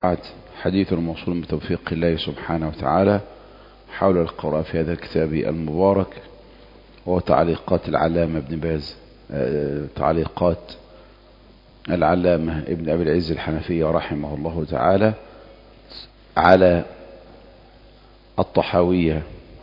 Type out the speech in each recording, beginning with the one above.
بعد حديث الموصول بتوفيق الله سبحانه وتعالى حول القراءة في هذا الكتاب المبارك، وهو تعليقات العلامة ابن باز، تعليقات العلامة ابن أبي العز الحنفي رحمه الله تعالى على الطحاوية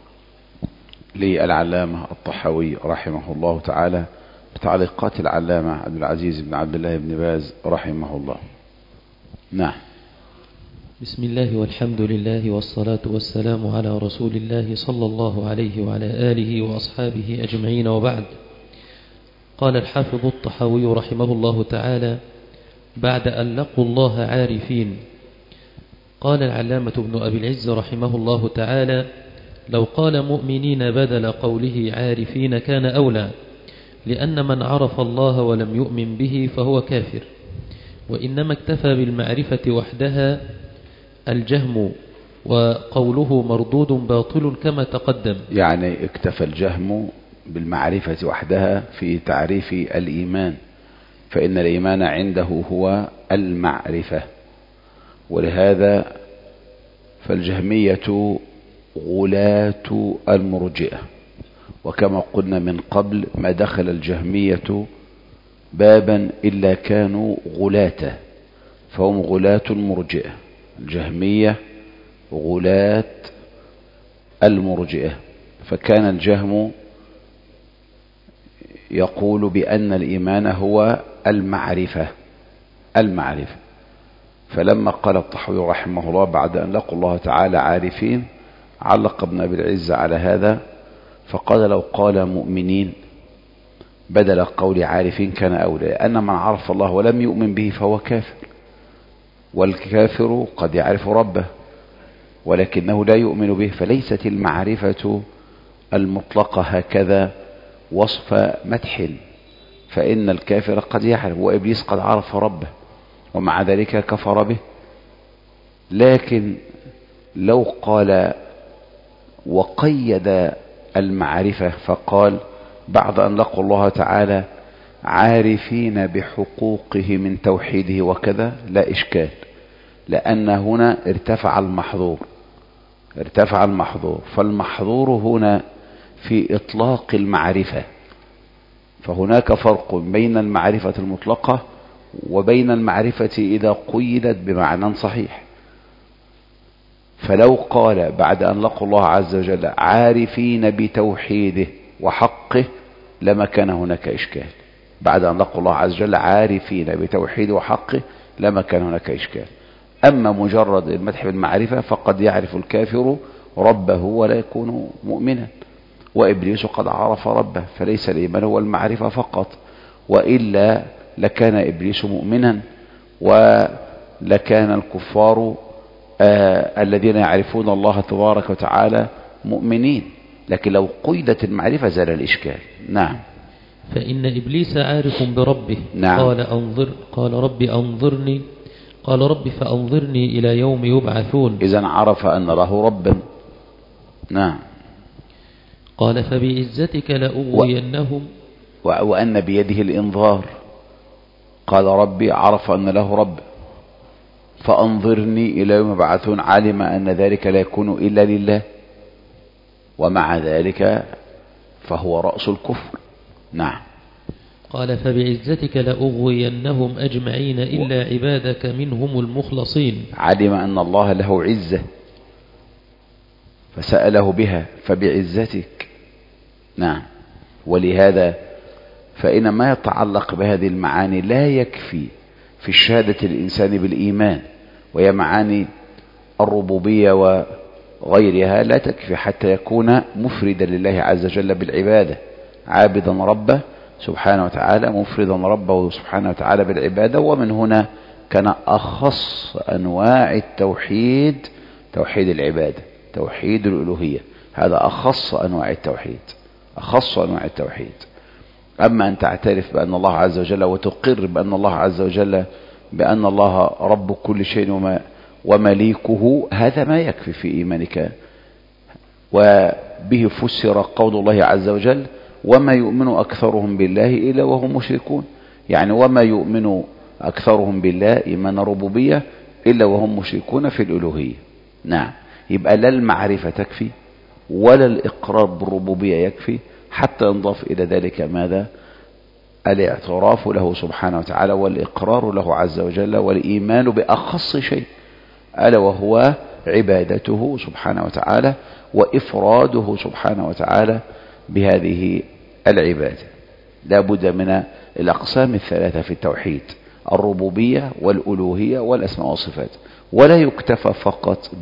للعلامة الطحاوي رحمه الله تعالى بتعليقات العلامة عبد العزيز بن عبد الله بن باز رحمه الله. نعم. بسم الله والحمد لله والصلاة والسلام على رسول الله صلى الله عليه وعلى آله وأصحابه أجمعين، وبعد. قال الحافظ الطحاوي رحمه الله تعالى: بعد أن لقوا الله عارفين. قال العلامة ابن أبي العز رحمه الله تعالى: لو قال مؤمنين بدل قوله عارفين كان أولى، لأن من عرف الله ولم يؤمن به فهو كافر، وإنما اكتفى بالمعرفة وحدها الجهم، وقوله مردود باطل كما تقدم. يعني اكتفى الجهم بالمعرفة وحدها في تعريف الإيمان، فإن الإيمان عنده هو المعرفة، ولهذا فالجهمية غلاة المرجئة، وكما قلنا من قبل ما دخل الجهمية بابا إلا كانوا غلاة، فهم غلاة المرجئة. الجهمية غلاة المرجئة، فكان الجهم يقول بأن الإيمان هو المعرفة. فلما قال الطحاوي رحمه الله بعد أن لقوا الله تعالى عارفين، علق ابن أبي العز على هذا فقال: لو قال مؤمنين بدل قول عارفين كان أولى، لأن من عرف الله ولم يؤمن به فهو كافر، والكافر قد يعرف ربه ولكنه لا يؤمن به، فليست المعرفة المطلقة هكذا وصف مدح، فإن الكافر قد يعرف، وإبليس قد عرف ربه ومع ذلك كفر به. لكن لو قال وقيد المعرفة فقال: بعد أن لقوا الله تعالى عارفين بحقوقه من توحيده وكذا، لا إشكال، لأن هنا ارتفع المحظور، فالمحظور هنا في إطلاق المعرفة، فهناك فرق بين المعرفة المطلقة وبين المعرفة إذا قيدت بمعنى صحيح. فلو قال بعد أن لقوا الله عز وجل عارفين بتوحيده وحقه لما كان هناك إشكال، بعد أن لقوا الله عز وجل عارفين بتوحيده وحقه لما كان هناك إشكال. أما مجرد المدح بالمعرفة فقد يعرف الكافر ربه ولا يكون مؤمنا، وإبليس قد عرف ربه، فليس الإيمان هو المعرفة فقط، وإلا لكان إبليس مؤمنا ولكان الكفار الذين يعرفون الله تبارك وتعالى مؤمنين، لكن لو قيدت المعرفة زال الإشكال. نعم. فإن إبليس عارف بربه. نعم. قال رب أنظرني، قال رب فأنظرني إلى يوم يبعثون. إذن عرف أن له ربا. نعم. قال فبعزتك لأغوينهم، وأن بيده الإنظار. قال ربي، عرف أن له رب، فأنظرني إلى يوم يبعثون، علم أن ذلك لا يكون إلا لله، ومع ذلك فهو رأس الكفر. نعم. قال فبعزتك لأغوينهم أجمعين إلا عبادك منهم المخلصين. علم أن الله له عزة فسأله بها، فبعزتك. نعم. ولهذا فإن ما يتعلق بهذه المعاني لا يكفي في شهادة الإنسان بالإيمان، وهي معاني الربوبية وغيرها لا تكفي حتى يكون مفردا لله عز وجل بالعبادة، عابدا ربه سبحانه وتعالى، مفردا ربه سبحانه وتعالى بالعبادة. ومن هنا كان أخص أنواع التوحيد توحيد العبادة، توحيد الألوهية، هذا أخص أنواع التوحيد. أما أن تعترف بأن الله عز وجل وتقر بأن الله عز وجل بأن الله رب كل شيء ومليكه، هذا ما يكفي في إيمانك. وبه فسر قول الله عز وجل: وما يؤمن أكثرهم بالله إلا وهم مشركون. يعني وما يؤمن أكثرهم بالله إيمان ربوبية إلا وهم مشركون في الألوهية. نعم. يبقى لا المعرفة تكفي ولا الإقرار بالربوبية يكفي، حتى ينضاف إلى ذلك ماذا؟ الاعتراف له سبحانه وتعالى والإقرار له عز وجل والإيمان بأخص شيء، ألا وهو عبادته سبحانه وتعالى وإفراده سبحانه وتعالى بهذه العبادة. لا بد من الأقسام الثلاثة في التوحيد: الربوبية والألوهية والأسماء والصفات. ولا يكتفى فقط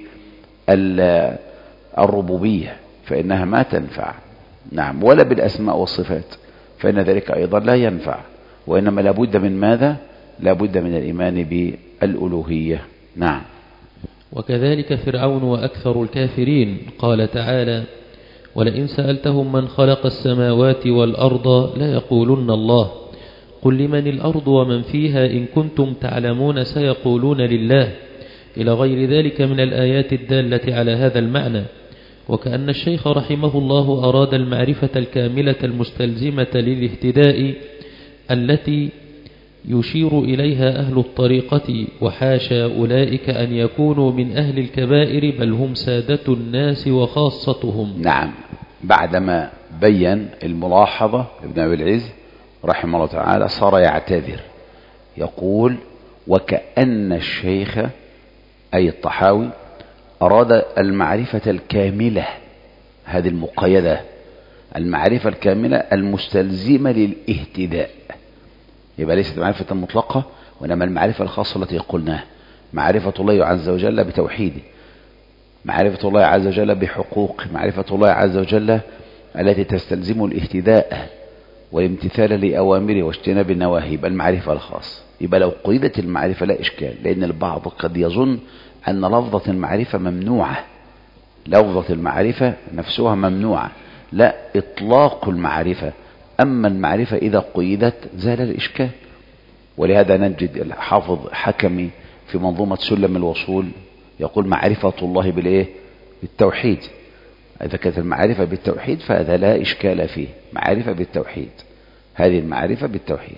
بالربوبية فإنها ما تنفع، نعم، ولا بالأسماء والصفات فإن ذلك أيضا لا ينفع، وإنما لابد من ماذا؟ لابد من الإيمان بالألوهية. نعم. وكذلك فرعون وأكثر الكافرين، قال تعالى: ولئن سألتهم من خلق السماوات والأرض ليقولن الله قل لمن الأرض ومن فيها إن كنتم تعلمون سيقولون لله، إلى غير ذلك من الآيات الدالة على هذا المعنى. وكأن الشيخ رحمه الله أراد المعرفة الكاملة المستلزمة للاهتداء التي يشير إليها أهل الطريقة، وحاشا أولئك أن يكونوا من أهل الكبائر، بل هم سادة الناس وخاصتهم. نعم. بعدما بين الملاحظة ابن أبي العز رحمه الله تعالى صار يعتذر، يقول: وكأن الشيخ أي الطحاوي أراد المعرفة الكاملة، هذه المقيدة، المعرفة الكاملة المستلزمة للاهتداء. يبقى ليست معرفة مطلقة، وإنما المعرفة الخاصة التي قلناها: معرفة الله عز وجل بتوحيده، معرفة الله عز وجل بحقوقه، معرفة الله عز وجل التي تستلزم الاهتداء والامتثال لأوامره واجتناب النواهي، يبقى المعرفة الخاصة. يبقى لو قيدت المعرفة لا إشكال، لأن البعض قد يظن أن لفظة المعرفة ممنوعة، لفظة المعرفة نفسها ممنوعة، لا، إطلاق المعرفة. أما المعرفة إذا قيدت زال الإشكال. ولهذا نجد الحافظ حكمي في منظومة سلم الوصول يقول: معرفة الله بالإيه؟ بالتوحيد. إذا كانت المعرفة بالتوحيد فهذا لا إشكال فيه، معرفة بالتوحيد، هذه المعرفة بالتوحيد.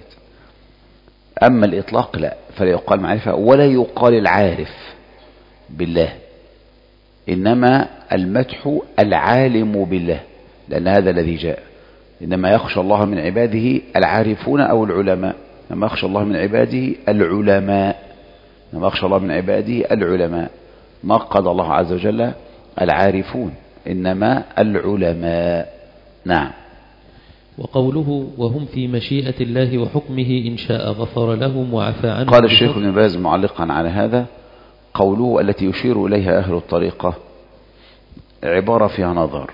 أما الإطلاق لا، فلا يقال معرفة ولا يقال العارف بالله، إنما المدح العالم بالله، لأن هذا الذي جاء: إنما يخشى الله من عباده العارفون أو العلماء. إنما يخشى الله من عباده العلماء، إنما يخشى الله من عباده العلماء. ما قال الله عز وجل العارفون، إنما العلماء. نعم. وقوله: وهم في مشيئة الله وحكمه إن شاء غفر لهم وعفى عنهم. قال الشيخ ابن باز معلقا على هذا: قوله التي يشير إليها أهل الطريقة عبارة فيها نظر.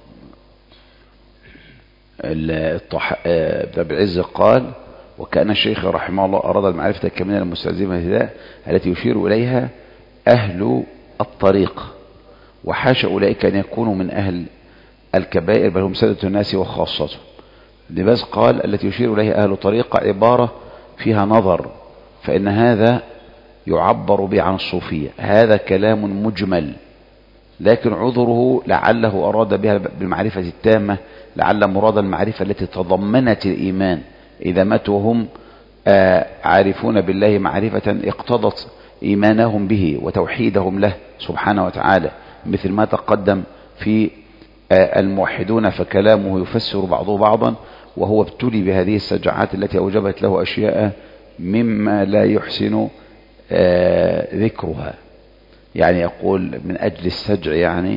ابن العز قال: وكأن الشيخ رحمه الله أراد المعرفة الكاملة المستلزمة للهداية التي يشير إليها أهل الطريقة، وحاشا أولئك أن يكونوا من أهل الكبائر، بل هم سادة الناس وخاصتهم. ابن باز قال: التي يشير إليها أهل الطريقة عبارة فيها نظر، فإن هذا يعبر به عن الصوفية. هذا كلام مجمل، لكن عذره لعله أراد بها بالمعرفة التامة، لعل مراد المعرفة التي تضمنت الإيمان، إذا ماتوا وهم عارفون بالله معرفة اقتضت إيمانهم به وتوحيدهم له سبحانه وتعالى، مثل ما تقدم في الموحدون، فكلامه يفسر بعضه بعضا، وهو ابتلي بهذه السجعات التي أوجبت له أشياء مما لا يحسن ذكرها. يعني يقول من أجل السجع يعني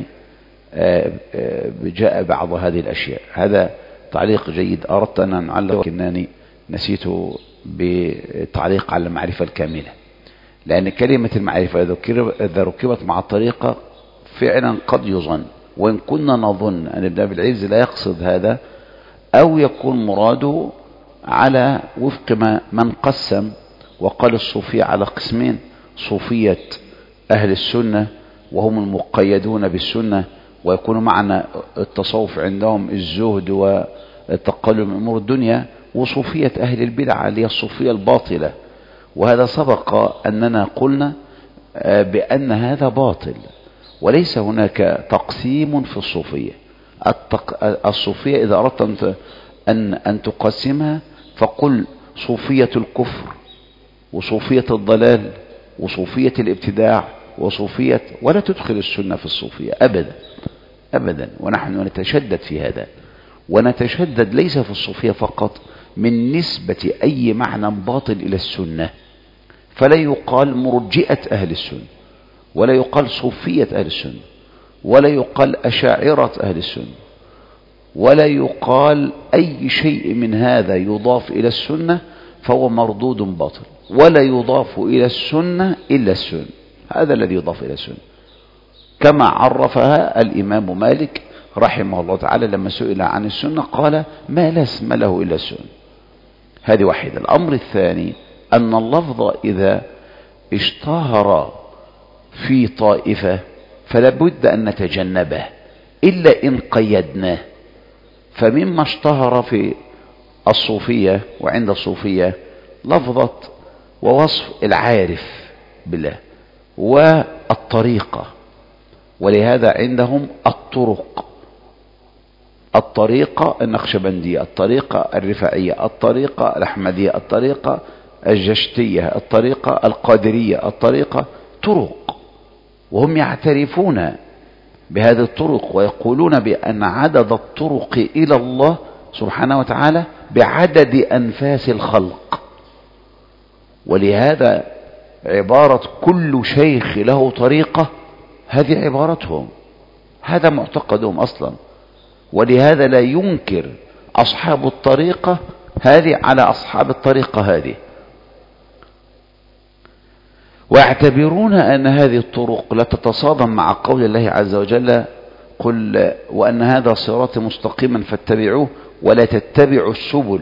جاء بعض هذه الأشياء. هذا تعليق جيد أردت أن نعلق، لكنني نسيت بتعليق على المعرفة الكاملة، لأن كلمة المعرفة إذا ركبت مع الطريقة فعلا قد يظن، وإن كنا نظن أن ابن أبي العز لا يقصد هذا، أو يكون مراده على وفق ما من قسم وقال الصوفية على قسمين: صوفية أهل السنة وهم المقيدون بالسنة، ويكون معنى التصوف عندهم الزهد والتقلل من أمور الدنيا، وصوفية أهل البدع اللي هي الصوفية الباطلة. وهذا سبق أننا قلنا بأن هذا باطل، وليس هناك تقسيم في الصوفية. الصوفية إذا أردت أن تقسمها فقل صوفية الكفر وصوفية الضلال وصوفية الابتداع وصوفية، ولا تدخل السنة في الصوفية أبدا أبدا. ونحن نتشدد في هذا، ونتشدد ليس في الصوفية فقط، من نسبة أي معنى باطل إلى السنة، فلا يقال مرجئة أهل السنة، ولا يقال صوفية أهل السنة، ولا يقال أشاعرة أهل السنة، ولا يقال أي شيء من هذا يضاف إلى السنة فهو مردود باطل، ولا يضاف إلى السنة إلا السنة. هذا الذي يضاف إلى السنة كما عرفها الإمام مالك رحمه الله تعالى لما سئل عن السنة قال: ما لا اسم له إلا السنة. هذه واحدة. الأمر الثاني أن اللفظ إذا اشتهر في طائفة فلا بد أن نتجنبه إلا إن قيدناه. فمما اشتهر في الصوفية وعند الصوفية لفظة ووصف العارف بالله والطريقة، ولهذا عندهم الطريقة النقشبندية، الطريقة الرفاعية، الطريقة الأحمدية، الطريقة الجشتية، الطريقة القادرية، الطريقة طرق، وهم يعترفون بهذه الطرق ويقولون بأن عدد الطرق إلى الله سبحانه وتعالى بعدد أنفاس الخلق. ولهذا عبارة كل شيخ له طريقة هذه عبارتهم، هذا معتقدهم أصلا. ولهذا لا ينكر أصحاب الطريقة هذه على أصحاب الطريقة هذه، ويعتبرون أن هذه الطرق لا تتصادم مع قول الله عز وجل: قل وأن هذا صراط مستقيما فاتبعوه ولا تتبعوا السبل،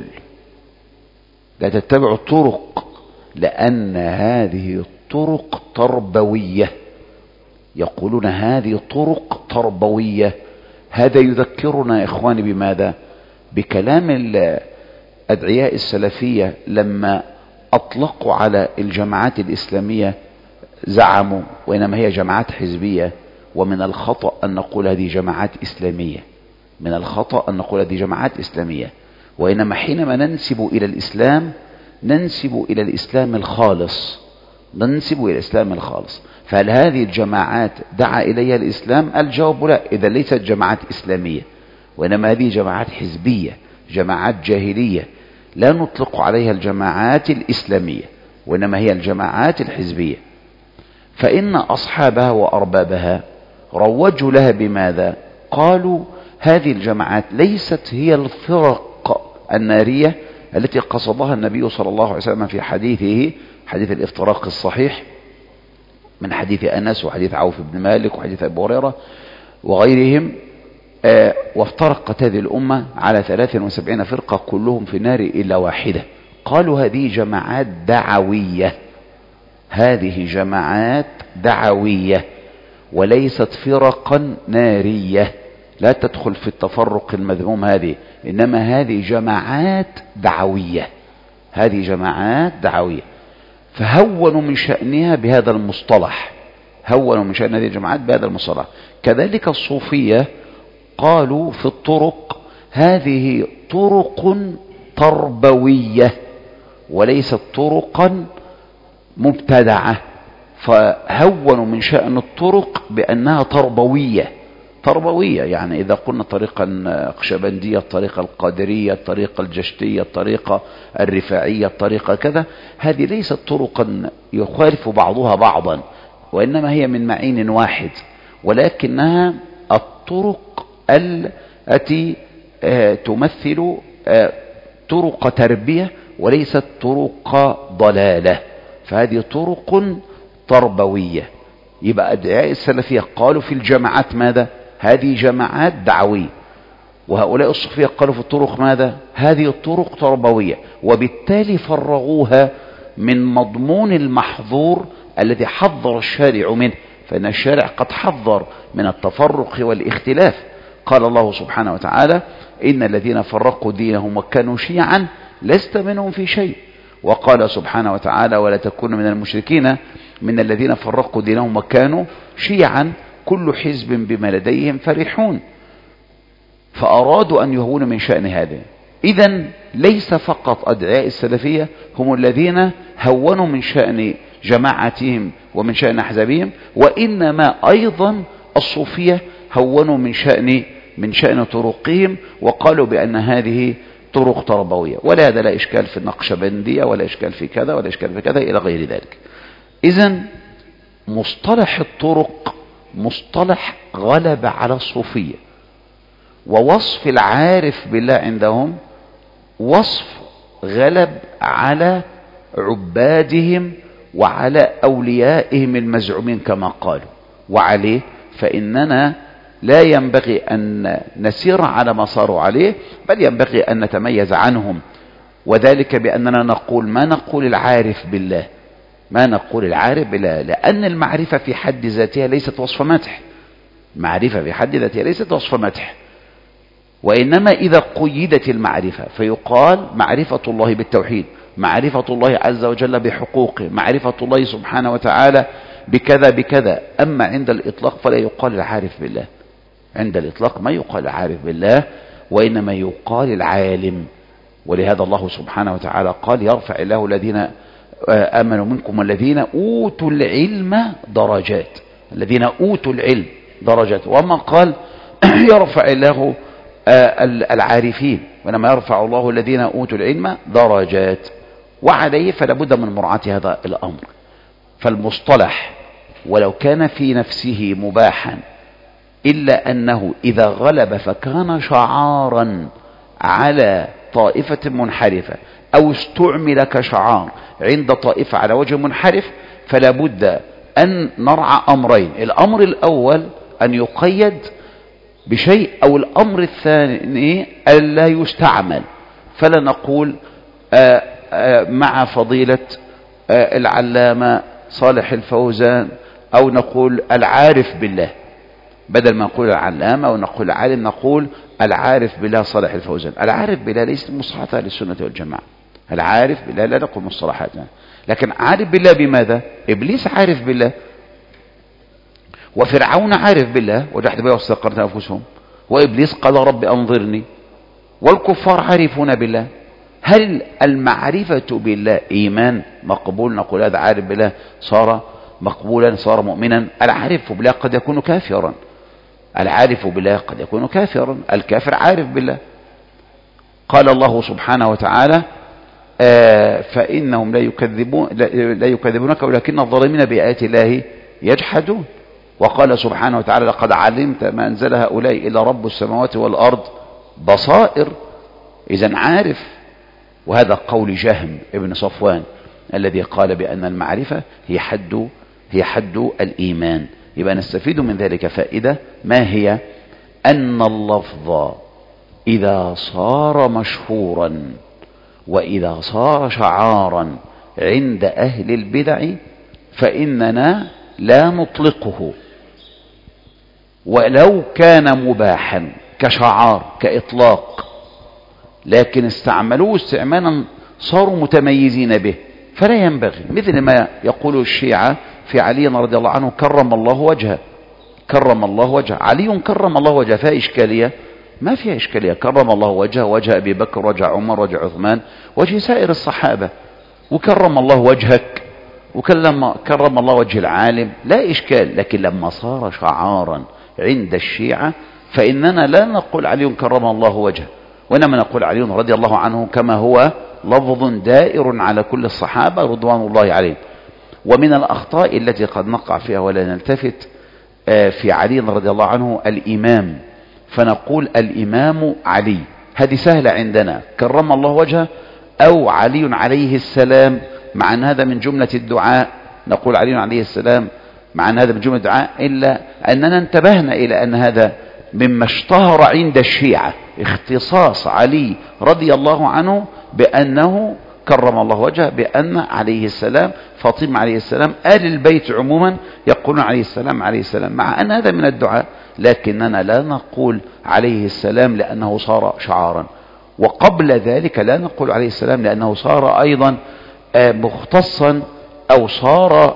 لا تتبعوا الطرق، لأن هذه الطرق تربوية. يقولون هذه طرق تربوية. هذا يذكرنا يا إخواني بماذا؟ بكلام الأدعياء السلفية لما أطلقوا على الجماعات الإسلامية زعموا، وإنما هي جماعات حزبية، ومن الخطأ أن نقول هذه جماعات إسلامية، من الخطأ أن نقول هذه جماعات إسلامية، وإنما حينما ننسب إلى الإسلام ننسب إلى الإسلام الخالص، ننسب إلى الإسلام الخالص. فهل هذه الجماعات دعا إليها الإسلام؟ الجواب لا، إذا ليست جماعات إسلامية، وإنما هذه جماعات حزبية، جماعات جاهلية، لا نطلق عليها الجماعات الإسلامية، وإنما هي الجماعات الحزبية. فإن أصحابها وأربابها روجوا لها بماذا؟ قالوا هذه الجماعات ليست هي الفرق النارية التي قصدها النبي صلى الله عليه وسلم في حديثه، حديث الافتراق الصحيح من حديث أنس وحديث عوف بن مالك وحديث أبي هريرة وغيرهم. وافترقت هذه الأمة على 73 فرقة كلهم في النار إلا واحدة. قالوا هذه جماعات دعوية، هذه جماعات دعوية وليست فرقا نارية، لا تدخل في التفرق المذموم هذه، إنما هذه جماعات دعوية، هذه جماعات دعوية. فهونوا من شأنها بهذا المصطلح، هونوا من شأن هذه الجماعات بهذا المصطلح. كذلك الصوفية قالوا في الطرق هذه طرق تربوية وليست طرقا مبتدعة، فهونوا من شأن الطرق بأنها تربوية. تربوية يعني إذا قلنا طريقة نقشبندية، الطريقة القادرية، الطريقة الجشتية، الطريقة الرفاعية، الطريقة كذا، هذه ليست طرقا يخالف بعضها بعضا، وإنما هي من معين واحد، ولكنها الطرق التي تمثل طرق تربية وليست طرق ضلالة، فهذه طرق تربوية. يبقى أدعياء السلفية قالوا في الجماعات ماذا؟ هذه جماعات دعوية، وهؤلاء الصوفية قالوا في الطرق ماذا؟ هذه الطرق تربوية، وبالتالي فرغوها من مضمون المحظور الذي حذر الشارع منه، فإن الشارع قد حذر من التفرق والاختلاف. قال الله سبحانه وتعالى: إن الذين فرقوا دينهم وكانوا شيعا لست منهم في شيء. وقال سبحانه وتعالى: ولا تكونوا من المشركين من الذين فرقوا دينهم وكانوا شيعا كل حزب بما لديهم فرحون. فأرادوا أن يهونوا من شأن هذا. إذن ليس فقط أدعياء السلفية هم الذين هونوا من شأن جماعتهم ومن شأن أحزابهم، وإنما أيضا الصوفية هونوا من شأن طرقهم، وقالوا بأن هذه طرق تربوية، ولا هذا لا إشكال في النقشبندية ولا إشكال في كذا ولا إشكال في كذا إلى غير ذلك. إذن مصطلح الطرق مصطلح غلب على الصوفية، ووصف العارف بالله عندهم وصف غلب على عبادهم وعلى أوليائهم المزعومين كما قالوا. وعليه فإننا لا ينبغي أن نسير على ما صاروا عليه، بل ينبغي أن نتميز عنهم، وذلك بأننا نقول ما نقول العارف بالله، ما نقول العارف بالله، لأن المعرفة في حد ذاتها ليست وصف مدح. معرفة في حد ذاتها ليست وصف مدح، وإنما إذا قيدت المعرفة فيقال معرفة الله بالتوحيد، معرفة الله عز وجل بحقوقه، معرفة الله سبحانه وتعالى بكذا بكذا. أما عند الإطلاق فلا يقال العارف بالله، عند الإطلاق ما يقال العارف بالله، وإنما يقال العالم. ولهذا الله سبحانه وتعالى قال يرفع الله الذين آمنوا منكم والذين أوتوا العلم درجات، الذين أوتوا العلم درجات. وما قال يرفع الله العارفين، وإنما يرفع الله الذين أوتوا العلم درجات. وعليه فلا بد من مراعاة هذا الأمر. فالمصطلح ولو كان في نفسه مباحا، إلا أنه إذا غلب فكان شعارا على طائفة منحرفة، أو استعمل كشعار عند طائفة على وجه منحرف، فلا بد أن نرعى أمرين: الأمر الأول أن يقيد بشيء، أو الأمر الثاني ألا يستعمل. فلا نقول مع فضيلة العلامة صالح الفوزان، أو نقول العارف بالله، بدل ما نقول العلامة أو نقول العالم نقول العارف بالله صالح الفوزان. العارف بالله ليست مصطلحات أهل السنة والجماعة. العارف بالله لا نقول مصطلحاتنا، لكن عارف بالله بماذا؟ إبليس عارف بالله، وفرعون عارف بالله وجحد بها واستيقنت أنفسهم، وإبليس قال رب أنظرني، والكفار عارفون بالله. هل المعرفة بالله إيمان مقبول نقول هذا عارف بالله صار مقبولا صار مؤمنا؟ العارف بالله قد يكون كافرا، العارف بالله قد يكون كافرا، الكافر عارف بالله. قال الله سبحانه وتعالى فإنهم لا يكذبونك ولكن الظالمين بآيات الله يجحدون. وقال سبحانه وتعالى لقد علمت ما أنزل هؤلاء إلا رب السماوات والأرض بصائر. إذن عارف. وهذا قول جهم ابن صفوان الذي قال بأن المعرفة هي حد الإيمان. يبقى نستفيد من ذلك فائدة، ما هي؟ أن اللفظ إذا صار مشهورا وإذا صار شعارا عند أهل البدع فإننا لا نطلقه، ولو كان مباحا كشعار كإطلاق، لكن استعملوه استعمالا صاروا متميزين به، فلا ينبغي. مثل ما يقول الشيعة في علي رضي الله عنه كرم الله وجهه، كرم الله وجهه، علي كرم الله وجهه، فيها إشكالية؟ ما فيها إشكالية. كرم الله وجهه، وجه أبي بكر، وجه عمر، وجه عثمان، وجه سائر الصحابة. وكرم الله وجهك، وكرم الله وجه العالم، لا إشكال. لكن لما صار شعارا عند الشيعة فإننا لا نقول علي كرم الله وجهه، وإنما نقول علي رضي الله عنه كما هو لفظ دائر على كل الصحابة رضوان الله عليهم. ومن الأخطاء التي قد نقع فيها ولا نلتفت في علي رضي الله عنه الإمام، فنقول الإمام علي، هذه سهلة عندنا، كرم الله وجهه أو علي عليه السلام، مع أن هذا من جملة الدعاء، نقول علي عليه السلام مع أن هذا من جملة الدعاء، إلا أننا انتبهنا إلى أن هذا مما اشتهر عند الشيعة اختصاص علي رضي الله عنه بأنه كرم الله وجهه، بأن عليه السلام، فاطمة عليه السلام، آل البيت عموما يقولون عليه السلام عليه السلام، مع أن هذا من الدعاء، لكننا لا نقول عليه السلام لأنه صار شعارا. وقبل ذلك لا نقول عليه السلام لأنه صار أيضا مختصا أو صار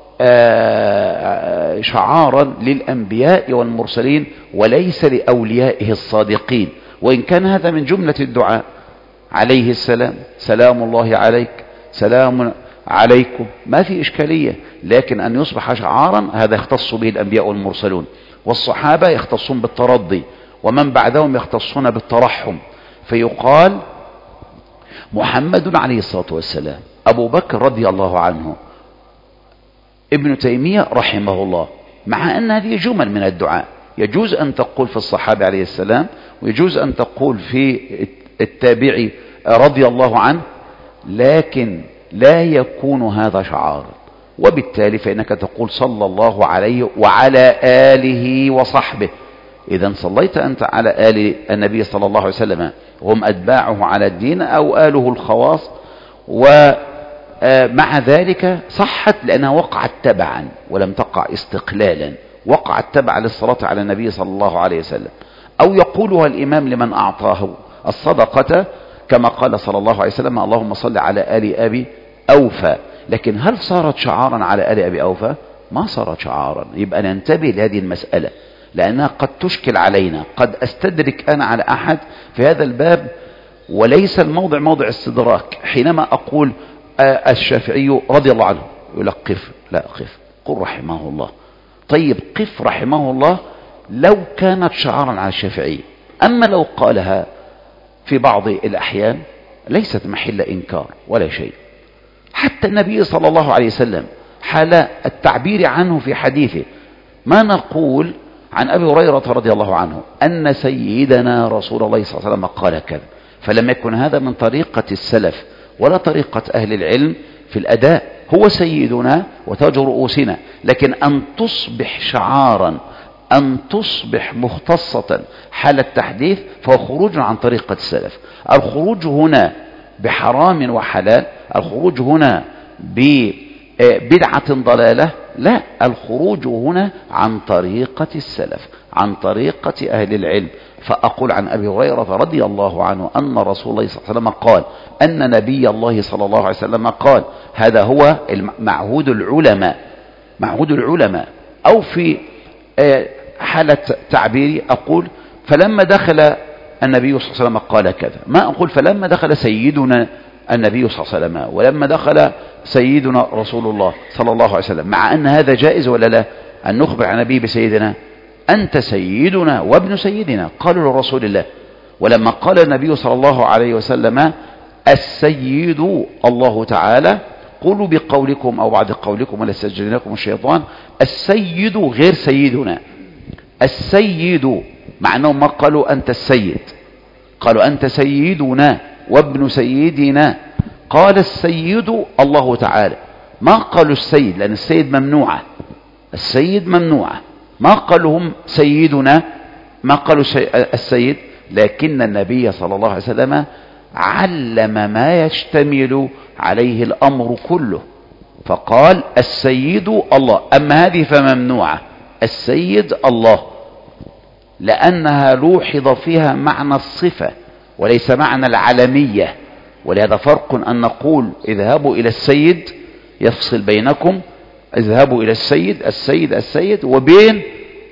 شعارا للأنبياء والمرسلين وليس لأوليائه الصادقين، وإن كان هذا من جملة الدعاء. عليه السلام، سلام الله عليك، سلام عليكم، ما في إشكالية. لكن أن يصبح شعارا هذا يختص به الأنبياء والمرسلون، والصحابة يختصون بالترضي، ومن بعدهم يختصون بالترحم، فيقال محمد عليه الصلاة والسلام، أبو بكر رضي الله عنه، ابن تيمية رحمه الله. مع أن هذه جمل من الدعاء يجوز أن تقول في الصحابة عليه السلام، ويجوز أن تقول في التابعي رضي الله عنه، لكن لا يكون هذا شعارا. وبالتالي فإنك تقول صلى الله عليه وعلى آله وصحبه. إذا صليت أنت على آل النبي صلى الله عليه وسلم هم أتباعه على الدين أو آله الخواص، ومع ذلك صحت لأنها وقعت تبعا ولم تقع استقلالا، وقعت تبعا للصلاة على النبي صلى الله عليه وسلم. أو يقولها الإمام لمن أعطاه الصدقة كما قال صلى الله عليه وسلم اللهم صل على آل أبي أوفى. لكن هل صارت شعارا على آل أبي أوفى؟ ما صارت شعارا. يبقى ننتبه لهذه المسألة لأنها قد تشكل علينا، قد أستدرك أنا على أحد في هذا الباب وليس الموضع موضع استدراك. حينما أقول الشافعي رضي الله عنه يقول لك قف، لا قف، قل رحمه الله. طيب قف رحمه الله لو كانت شعارا على الشافعي، أما لو قالها في بعض الأحيان ليست محل إنكار ولا شيء. حتى النبي صلى الله عليه وسلم حال التعبير عنه في حديثه ما نقول عن أبي هريرة رضي الله عنه أن سيدنا رسول الله صلى الله عليه وسلم قال كذا، فلم يكن هذا من طريقة السلف ولا طريقة أهل العلم في الأداء. هو سيدنا وتاج رؤوسنا، لكن أن تصبح شعارا، أن تصبح مختصة حال التحديث فهو خروج عن طريقة السلف. الخروج هنا بحرام وحلال، الخروج هنا ببدعة ضلالة، لا، الخروج هنا عن طريقة السلف، عن طريقة أهل العلم. فأقول عن أبي هريرة رضي الله عنه أن رسول الله صلى الله عليه وسلم قال، أن نبي الله صلى الله عليه وسلم قال. هذا هو معهود العلماء، معهود العلماء. أو في حالة تعبيري أقول فلما دخل النبي صلى الله عليه وسلم قال كذا، ما أقول فلما دخل سيدنا النبي صلى الله عليه وسلم ولما دخل سيدنا رسول الله صلى الله عليه وسلم، مع أن هذا جائز ولا لا؟ أن نخبر عن النبي بسيدنا، أنت سيدنا وابن سيدنا، قالوا لرسول الله. ولما قال النبي صلى الله عليه وسلم السيد الله تعالى قولوا بقولكم أو بعد قولكم ولا يستجلنكم الشيطان، السيد غير سيدنا. السيد مع أنهم ما قالوا أنت السيد، قالوا أنت سيدنا وابن سيدنا. قال السيد الله تعالى، ما قالوا السيد لأن السيد ممنوعة، السيد ممنوعة، ما قالوا هم سيدنا، ما قالوا السيد. لكن النبي صلى الله عليه وسلم علم ما يشتمل عليه الأمر كله، فقال السيد الله. أما هذه فممنوعة، السيد الله، لأنها لوحظ فيها معنى الصفة وليس معنى العلمية. ولهذا فرق أن نقول اذهبوا إلى السيد، يفصل بينكم اذهبوا إلى السيد، السيد السيد، وبين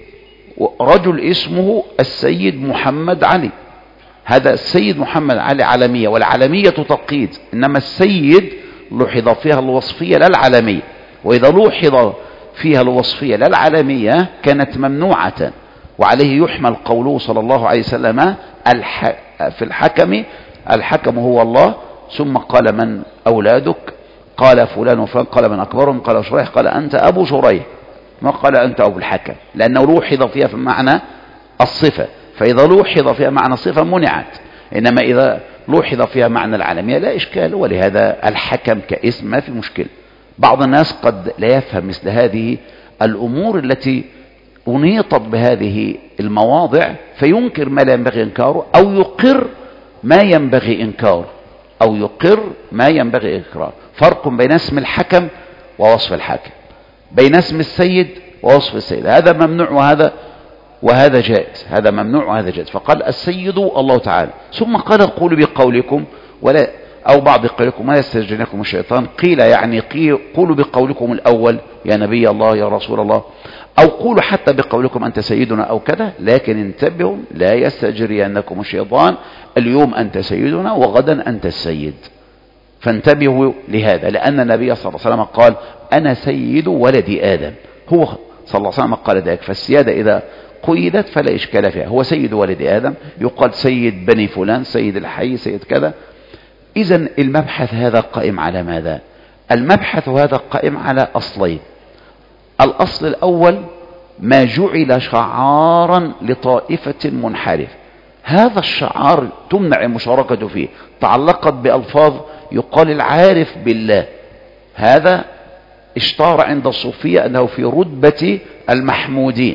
رجل اسمه السيد محمد علي، هذا السيد محمد علي علمية، والعلمية تقييد، إنما السيد لوحظ فيها الوصفية لا العلمية. وإذا لوحظ فيها الوصفية لا العلمية كانت ممنوعة. وعليه يحمل قوله صلى الله عليه وسلم في الحكم، الحكم هو الله، ثم قال من أولادك؟ قال فلان وفلان، قال من أكبرهم؟ قال شريح، قال أنت أبو شريح، ما قال أنت أبو الحكم، لأنه لوحظ فيها في معنى الصفة. فإذا لوحظ فيها معنى الصفة منعت، إنما إذا لوحظ فيها معنى العالمية لا إشكال. ولهذا الحكم كاسم ما في مشكلة. بعض الناس قد لا يفهم مثل هذه الأمور التي أنيطت بهذه المواضع فينكر ما لا ينبغي إنكاره، أو يقر ما ينبغي إنكاره، أو يقر ما ينبغي إنكاره. فرق بين اسم الحكم ووصف الحاكم، بين اسم السيد ووصف السيد. هذا ممنوع وهذا جائز، هذا ممنوع وهذا جائز. فقال السيد الله تعالى، ثم قال قولوا بقولكم ولا أو بعض قولكم ولا يستجلنكم الشيطان. قيل يعني قولوا بقولكم الأول يا نبي الله يا رسول الله، أو قولوا حتى بقولكم أنت سيدنا أو كذا. لكن انتبهوا لا يستجرينكم الشيطان، اليوم أنت سيدنا وغدا أنت السيد، فانتبهوا لهذا، لأن النبي صلى الله عليه وسلم قال أنا سيد ولد آدم. هو صلى الله عليه وسلم قال ذلك، فالسيادة إذا قيدت فلا إشكال فيها. هو سيد ولد آدم، يقال سيد بني فلان، سيد الحي، سيد كذا. إذن المبحث هذا قائم على ماذا؟ المبحث هذا قائم على أصلين. الأصل الأول ما جعل شعارا لطائفة منحرف، هذا الشعار تمنع المشاركة فيه، تعلقت بألفاظ يقال العارف بالله، هذا اشتهر عند الصوفية أنه في رتبة المحمودين.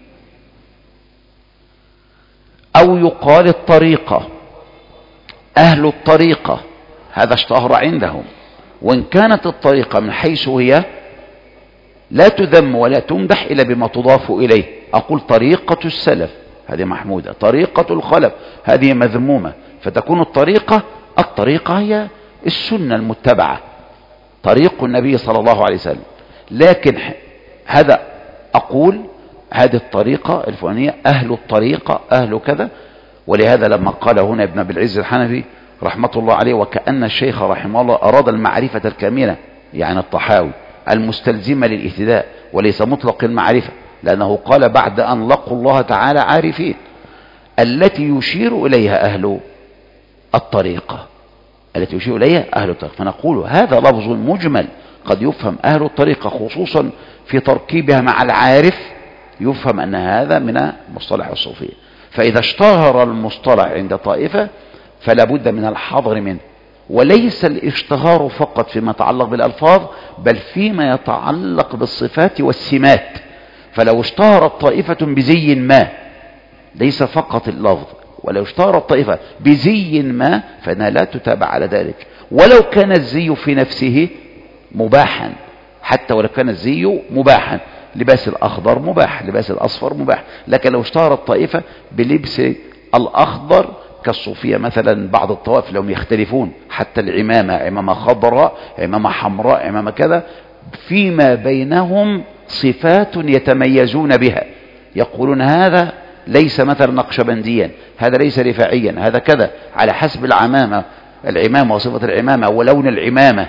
أو يقال الطريقة، أهل الطريقة، هذا اشتهر عندهم، وإن كانت الطريقة من حيث هي لا تذم ولا تمدح إلا بما تضاف إليه. أقول طريقة السلف هذه محمودة، طريقة الخلف هذه مذمومة، فتكون الطريقة هي السنة المتبعة، طريق النبي صلى الله عليه وسلم. لكن هذا أقول هذه الطريقة الفلانية، أهل الطريقة، أهل كذا. ولهذا لما قال هنا ابن أبي العز الحنفي رحمة الله عليه، وكأن الشيخ رحمه الله أراد المعرفة الكاملة، يعني الطحاوي، المستلزمة للاهتداء وليس مطلق المعرفة، لأنه قال بعد أن لقوا الله تعالى عارفين، التي يشير إليها أهل الطريقة، التي يشير إليها أهل الطريقة. فنقول هذا لفظ مجمل قد يفهم أهل الطريقة، خصوصا في تركيبها مع العارف يفهم أن هذا من مصطلح الصوفية. فإذا اشتهر المصطلح عند طائفة فلا بد من الحذر منه، وليس الاشتهار فقط فيما يتعلق بالألفاظ، بل فيما يتعلق بالصفات والسمات. فلو اشتهرت طائفة بزي ما، ليس فقط اللفظ، ولو اشتهرت طائفة بزي ما فإنها لا تتابع على ذلك، ولو كان الزي في نفسه مباحا، حتى ولو كان الزي مباحا، لباس الأخضر مباح، لباس الأصفر مباح. لكن لو اشتهرت طائفة بلبس الأخضر كالصوفية مثلا، بعض الطوائف لهم يختلفون، حتى العمامة، عمامة خضراء، عمامة حمراء، عمامة كذا، فيما بينهم صفات يتميزون بها، يقولون هذا ليس مثلا نقشبنديا، هذا ليس رفاعيا، هذا كذا، على حسب العمامة وصفة العمامة ولون العمامة.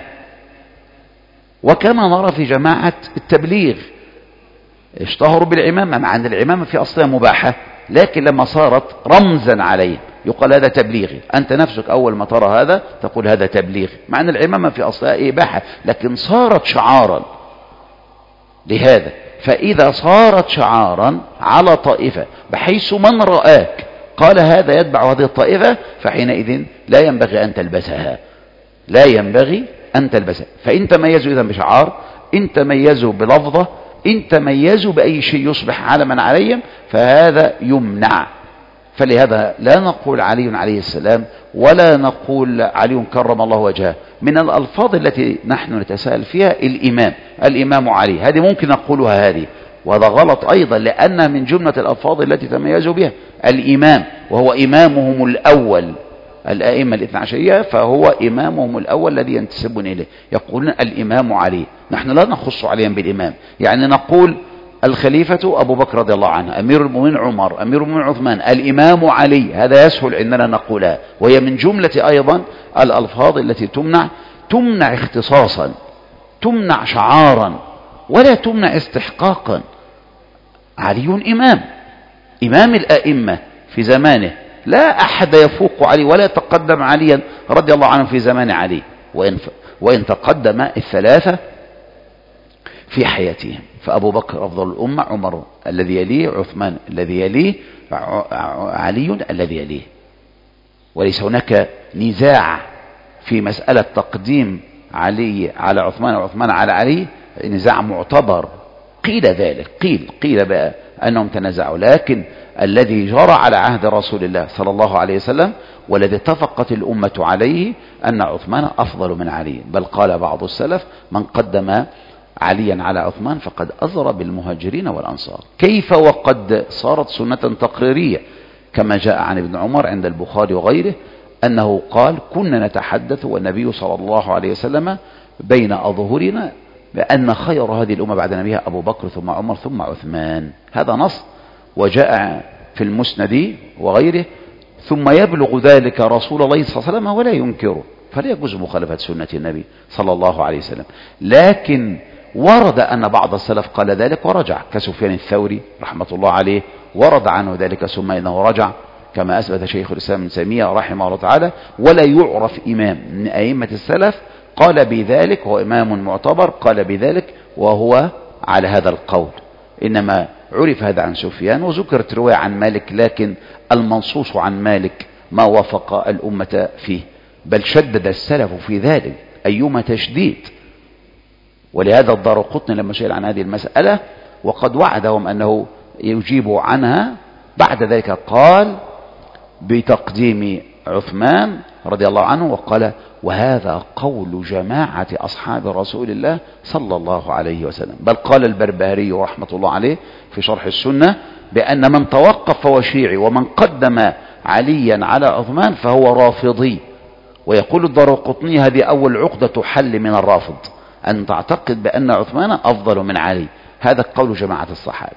وكما نرى في جماعة التبليغ اشتهروا بالعمامة، مع أن العمامة في أصلها مباحة، لكن لما صارت رمزا عليه يقال هذا تبليغي. أنت نفسك أول ما ترى هذا تقول هذا تبليغي، مع أن العمامة في أصلها إباحة، لكن صارت شعارا لهذا. فإذا صارت شعارا على طائفة بحيث من رآك قال هذا يتبع هذه الطائفة، فحينئذ لا ينبغي أن تلبسها، لا ينبغي أن تلبسها. فإن تميزوا إذا بشعار، إن تميزوا بلفظة، إن تميزوا بأي شيء يصبح علما عليهم، فهذا يمنع. فلهذا لا نقول علي عليه السلام، ولا نقول علي كرم الله وجهه. من الألفاظ التي نحن نتساءل فيها الإمام علي، هذه ممكن نقولها هذه، وهذا غلط أيضا، لأن من جملة الألفاظ التي تميزوا بها الإمام، وهو إمامهم الأول، الأئمة الاثنى عشرية، فهو إمامهم الأول الذي ينتسبون إليه، يقولون الإمام علي. نحن لا نخص عليا بالإمام، يعني نقول الخليفة أبو بكر رضي الله عنه، أمير المؤمنين عمر، أمير المؤمنين عثمان، الإمام علي، هذا يسهل عندنا نقولها. وهي من جملة أيضا الألفاظ التي تمنع اختصاصا، تمنع شعارا، ولا تمنع استحقاقا. علي إمام الأئمة في زمانه، لا أحد يفوق علي ولا يتقدم عليا رضي الله عنه في زمان علي، وإن تقدم الثلاثة في حياتهم. فأبو بكر أفضل الأمة، عمر الذي يليه، عثمان الذي يليه، علي الذي يليه. وليس هناك نزاع في مسألة تقديم علي على عثمان وعثمان على علي، نزاع معتبر. قيل ذلك، قيل بقى أنهم تنازعوا، لكن الذي جرى على عهد رسول الله صلى الله عليه وسلم والذي اتفقت الأمة عليه أن عثمان أفضل من علي. بل قال بعض السلف من قدم عليا على عثمان فقد أزر بالمهاجرين والأنصار. كيف وقد صارت سنة تقريرية، كما جاء عن ابن عمر عند البخاري وغيره أنه قال كنا نتحدث والنبي صلى الله عليه وسلم بين أظهرنا بأن خير هذه الأمة بعد نبيها أبو بكر ثم عمر ثم عثمان. هذا نص، وجاء في المسند وغيره ثم يبلغ ذلك رسول الله صلى الله عليه وسلم ولا ينكره. فلا يجوز مخالفة سنة النبي صلى الله عليه وسلم. لكن ورد أن بعض السلف قال ذلك ورجع، كسفيان الثوري رحمة الله عليه ورد عنه ذلك ثم إنه رجع، كما أثبت شيخ الإسلام ابن تيمية رحمه الله تعالى. ولا يعرف إمام من أئمة السلف قال بذلك، هو إمام معتبر قال بذلك وهو على هذا القول، إنما عرف هذا عن سفيان. وذكرت رواية عن مالك، لكن المنصوص عن مالك ما وافق الأمة فيه، بل شدد السلف في ذلك أيما تشديد. ولهذا الدارقطني لما سئل عن هذه المسألة وقد وعدهم أنه يجيب عنها، بعد ذلك قال بتقديم عثمان رضي الله عنه، وقال وهذا قول جماعة أصحاب رسول الله صلى الله عليه وسلم. بل قال البربهاري رحمة الله عليه في شرح السنة بأن من توقف فهو شيعي، ومن قدم عليا على عثمان فهو رافضي. ويقول الدارقطني هذه أول عقدة تحل من الرافض، أن تعتقد بأن عثمان أفضل من علي. هذا قول جماعة الصحابة.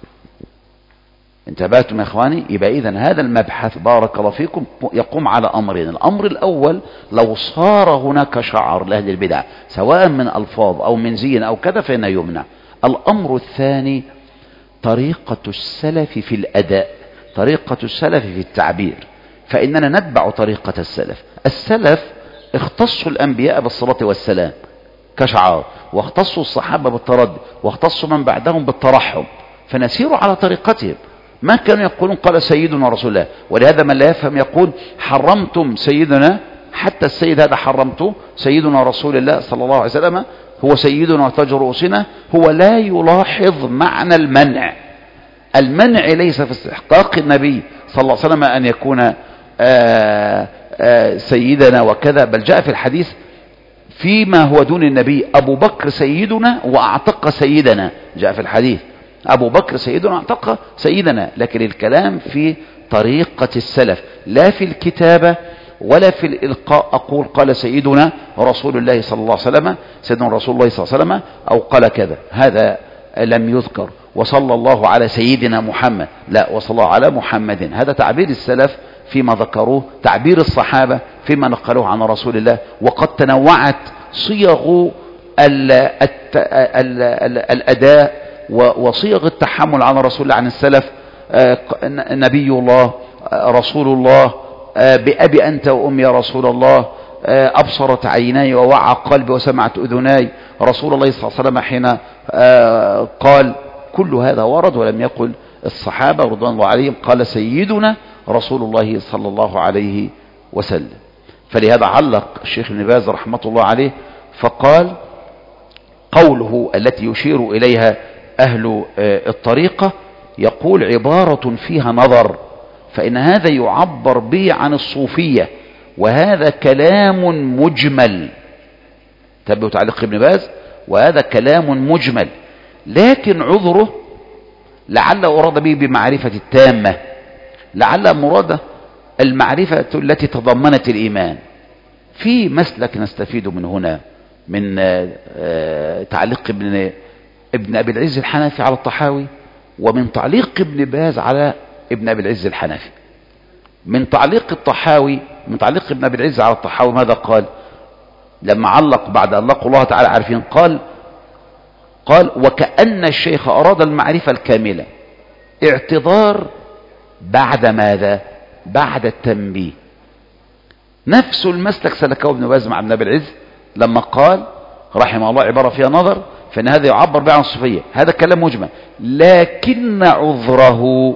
انتبهتم يا إخواني؟ يبقى إذن هذا المبحث بارك الله فيكم يقوم على أمرين. الأمر الأول، لو صار هناك شعر لأهل البدع سواء من ألفاظ أو من زين أو كذا فإنه يمنع. الأمر الثاني، طريقة السلف في الأداء، طريقة السلف في التعبير، فإننا نتبع طريقة السلف. السلف اختصوا الأنبياء بالصلاة والسلام كشعار، واختصوا الصحابة بالتردد، واختصوا من بعدهم بالترحم، فنسير على طريقتهم. ما كانوا يقولون قال سيدنا رسول الله. ولهذا من لا يفهم يقول حرمتم سيدنا، حتى السيد هذا حرمته، سيدنا رسول الله صلى الله عليه وسلم هو سيدنا وتاج رؤوسنا. هو لا يلاحظ معنى المنع. المنع ليس في استحقاق النبي صلى الله عليه وسلم أن يكون سيدنا وكذا، بل جاء في الحديث فيما هو دون النبي أبو بكر سيدنا وأعتق سيدنا، جاء في الحديث أبو بكر سيدنا أعتق سيدنا. لكن الكلام في طريقة السلف، لا في الكتابة ولا في الإلقاء أقول قال سيدنا رسول الله صلى الله عليه وسلم، سيدنا رسول الله صلى الله عليه وسلم أو قال كذا، هذا لم يذكر. وصلى الله على سيدنا محمد، لا، وصلى الله على محمد. هذا تعبير السلف فيما ذكروه، تعبير الصحابة فيما نقلوه عن رسول الله. وقد تنوعت صيغ الأداء وصيغ التحمل على رسول الله عن السلف. نبي الله، رسول الله، بأبي أنت وأمي يا رسول الله، أبصرت عيناي ووعى قلبي وسمعت أذناي رسول الله صلى الله عليه وسلم حين قال. كل هذا ورد، ولم يقل الصحابة رضوان الله عليهم قال سيدنا رسول الله صلى الله عليه وسلم. فلهذا علق الشيخ ابن باز رحمة الله عليه فقال قوله التي يشير إليها أهل الطريقة، يقول عبارة فيها نظر، فإن هذا يعبر به عن الصوفية، وهذا كلام مجمل. تبعوا تعليق ابن باز، وهذا كلام مجمل، لكن عذره لعل أراد به بمعرفة التامة، لعل مراد المعرفة التي تضمنت الإيمان. في مسلك نستفيد من هنا من تعليق ابن أبي العز الحنفي على الطحاوي، ومن تعليق ابن باز على ابن أبي العز الحنفي. من تعليق الطحاوي، من تعليق ابن أبي العز على الطحاوي ماذا قال لما علق بعد أن لقوا الله تعالى عارفين؟ قال وكأن الشيخ أراد المعرفة الكاملة، اعتذار بعد ماذا؟ بعد التنبيه. نفس المسلك سلكه ابن باز مع ابن أبي العز لما قال رحمه الله عبارة فيها نظر، فإن هذا يعبر بها عن الصوفية. هذا كلام مجمل، لكن عذره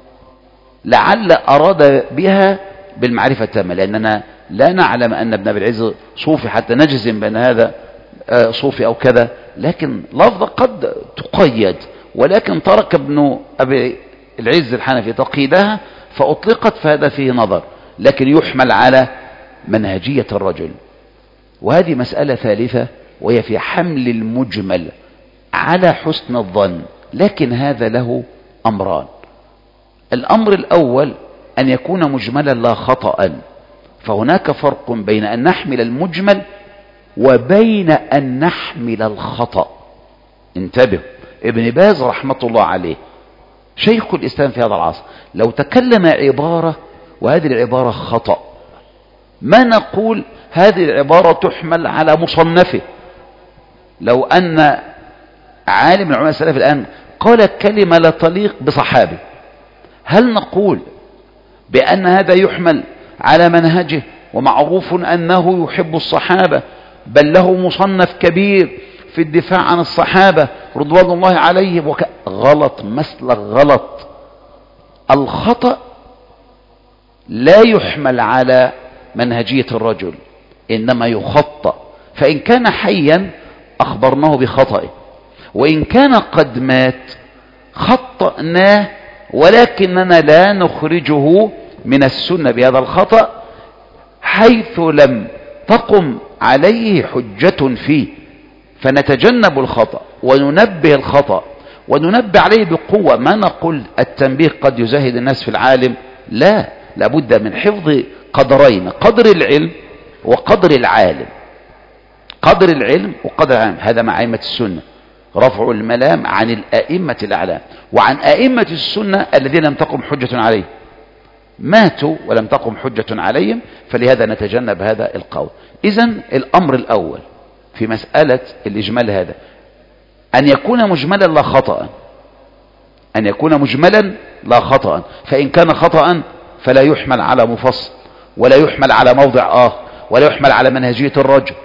لعل أراد بها بالمعرفة التامة، لأننا لا نعلم أن ابن أبي العز صوفي حتى نجزم بأن هذا صوفي أو كذا، لكن لفظة قد تقيد، ولكن ترك ابن أبي العز الحنفي تقييدها فأطلقت، فهذا فيه نظر، لكن يحمل على منهجية الرجل. وهذه مسألة ثالثة، وهي في حمل المجمل على حسن الظن، لكن هذا له أمران. الأمر الأول أن يكون مجملا لا خطأ، فهناك فرق بين أن نحمل المجمل وبين أن نحمل الخطأ. انتبه، ابن باز رحمة الله عليه شيخ الإسلام في هذا العصر لو تكلم عبارة وهذه العبارة خطأ، ما نقول هذه العبارة تحمل على مصنفه. لو أن عالم من علماء السلف الآن قال كلمة لا تليق بصحابي، هل نقول بأن هذا يحمل على منهجه ومعروف أنه يحب الصحابة، بل له مصنف كبير في الدفاع عن الصحابة رضوان الله عليهم؟ غلط، مسلك غلط. الخطأ لا يحمل على منهجية الرجل، إنما يخطأ. فإن كان حيا أخبرناه بخطئه، وإن كان قد مات خطأناه، ولكننا لا نخرجه من السنة بهذا الخطأ حيث لم تقم عليه حجة فيه، فنتجنب الخطأ وننبه الخطأ وننبه عليه بقوة. ما نقول التنبيه قد يزهد الناس في العالم، لا، لابد من حفظ قدرين: قدر العلم وقدر العالم. قدر العلم وقدر العالم، هذا مع أئمة السنة، رفع الملام عن الأئمة الأعلام وعن أئمة السنة الذين لم تقم حجة عليه، ماتوا ولم تقم حجة عليهم، فلهذا نتجنب هذا القول. إذن الأمر الأول في مسألة الإجمال هذا أن يكون مجملا لا خطأ، أن يكون مجملا لا خطأ. فإن كان خطأ فلا يحمل على مفصل، ولا يحمل على موضع آخر، ولا يحمل على منهجية الرجل.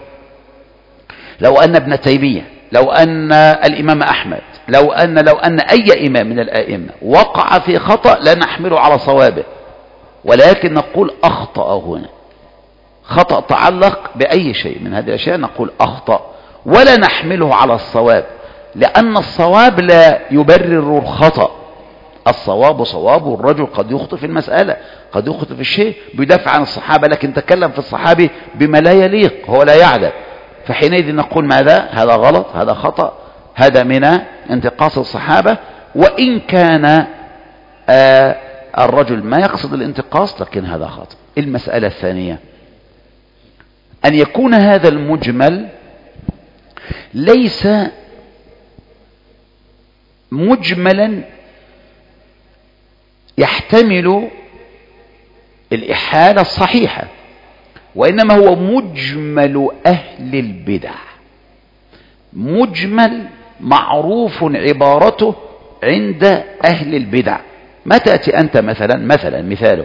لو أن ابن تيمية، لو أن الإمام أحمد، لو أن أي إمام من الآئمة وقع في خطأ لا نحمله على صوابه، ولكن نقول أخطأ هنا، خطأ تعلق بأي شيء من هذه الأشياء نقول أخطأ، ولا نحمله على الصواب، لأن الصواب لا يبرر الخطأ. الصواب صواب، الرجل قد يخطئ في المسألة، قد يخطئ في الشيء بيدافع عن الصحابة، لكن تكلم في الصحابي بما لا يليق، هو لا يعلم، فحينئذ نقول ماذا؟ هذا غلط، هذا خطأ، هذا من انتقاص الصحابة. وإن كان الرجل ما يقصد الانتقاص، لكن هذا خطأ. المسألة الثانية أن يكون هذا المجمل ليس مجملا يحتمل الإحالة الصحيحة، وإنما هو مجمل أهل البدع، مجمل معروف عبارته عند أهل البدع. ما تأتي أنت مثلا مثاله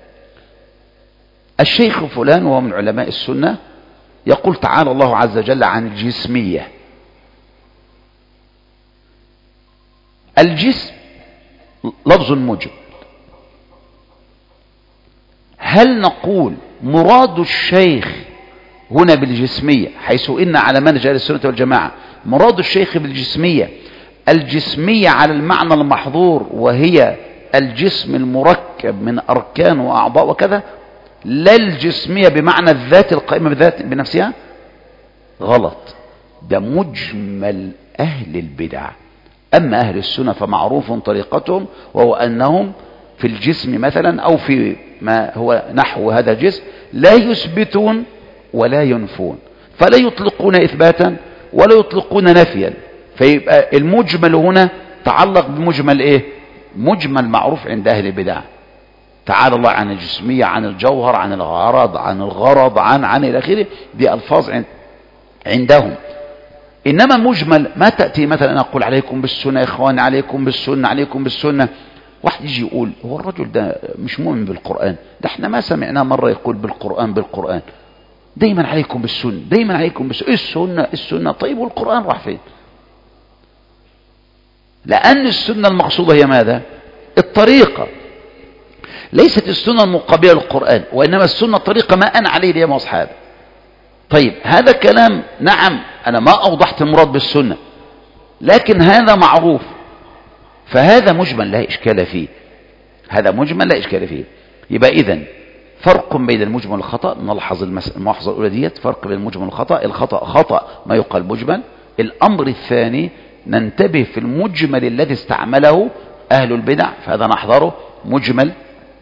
الشيخ فلان وهو من علماء السنة يقول تعالى الله عز وجل عن الجسمية. الجسم لفظ مجمل، هل نقول مراد الشيخ هنا بالجسمية، حيث إن على منهج أهل السنة والجماعة مراد الشيخ بالجسمية الجسمية على المعنى المحظور، وهي الجسم المركب من أركان وأعضاء وكذا، لا الجسمية بمعنى الذات القائمة بذات بنفسها؟ غلط، ده مجمل أهل البدع. أما أهل السنة فمعروف طريقتهم، وهو أنهم في الجسم مثلا أو في ما هو نحو هذا الجسم لا يثبتون ولا ينفون، فلا يطلقون إثباتا ولا يطلقون نفيا. فيبقى المجمل هنا تعلق بمجمل إيه؟ مجمل معروف عند أهل البدع. تعالى الله عن الجسمية، عن الجوهر، عن الغرض، عن الغرض، عن إلى آخره، دي ألفاظ عندهم. إنما مجمل ما تأتي مثلا أقول عليكم بالسنة يا إخوان، عليكم بالسنة، عليكم بالسنة. واحد يجي يقول هو الرجل ده مش مؤمن بالقرآن، ده احنا ما سمعناه مرة يقول بالقرآن دايما عليكم بالسنة، دايما عليكم بالسنة. السنة طيب، والقرآن راح فين؟ لأن السنة المقصودة هي ماذا؟ الطريقة، ليست السنة المقابلة للقرآن، وإنما السنة طريقة ما أنا عليه اليوم وأصحابي. طيب هذا كلام، نعم أنا ما أوضحت المراد بالسنة، لكن هذا معروف، فهذا مجمل لا إشكال فيه، هذا مجمل لا إشكال فيه. يبقى إذن فرق بين المجمل والخطأ. نلحظ الملاحظة الأولى ديت، فرق بين المجمل والخطأ. الخطأ خطأ ما يقال مجمل. الأمر الثاني ننتبه في المجمل الذي استعمله أهل البدع، فهذا نحضره مجمل،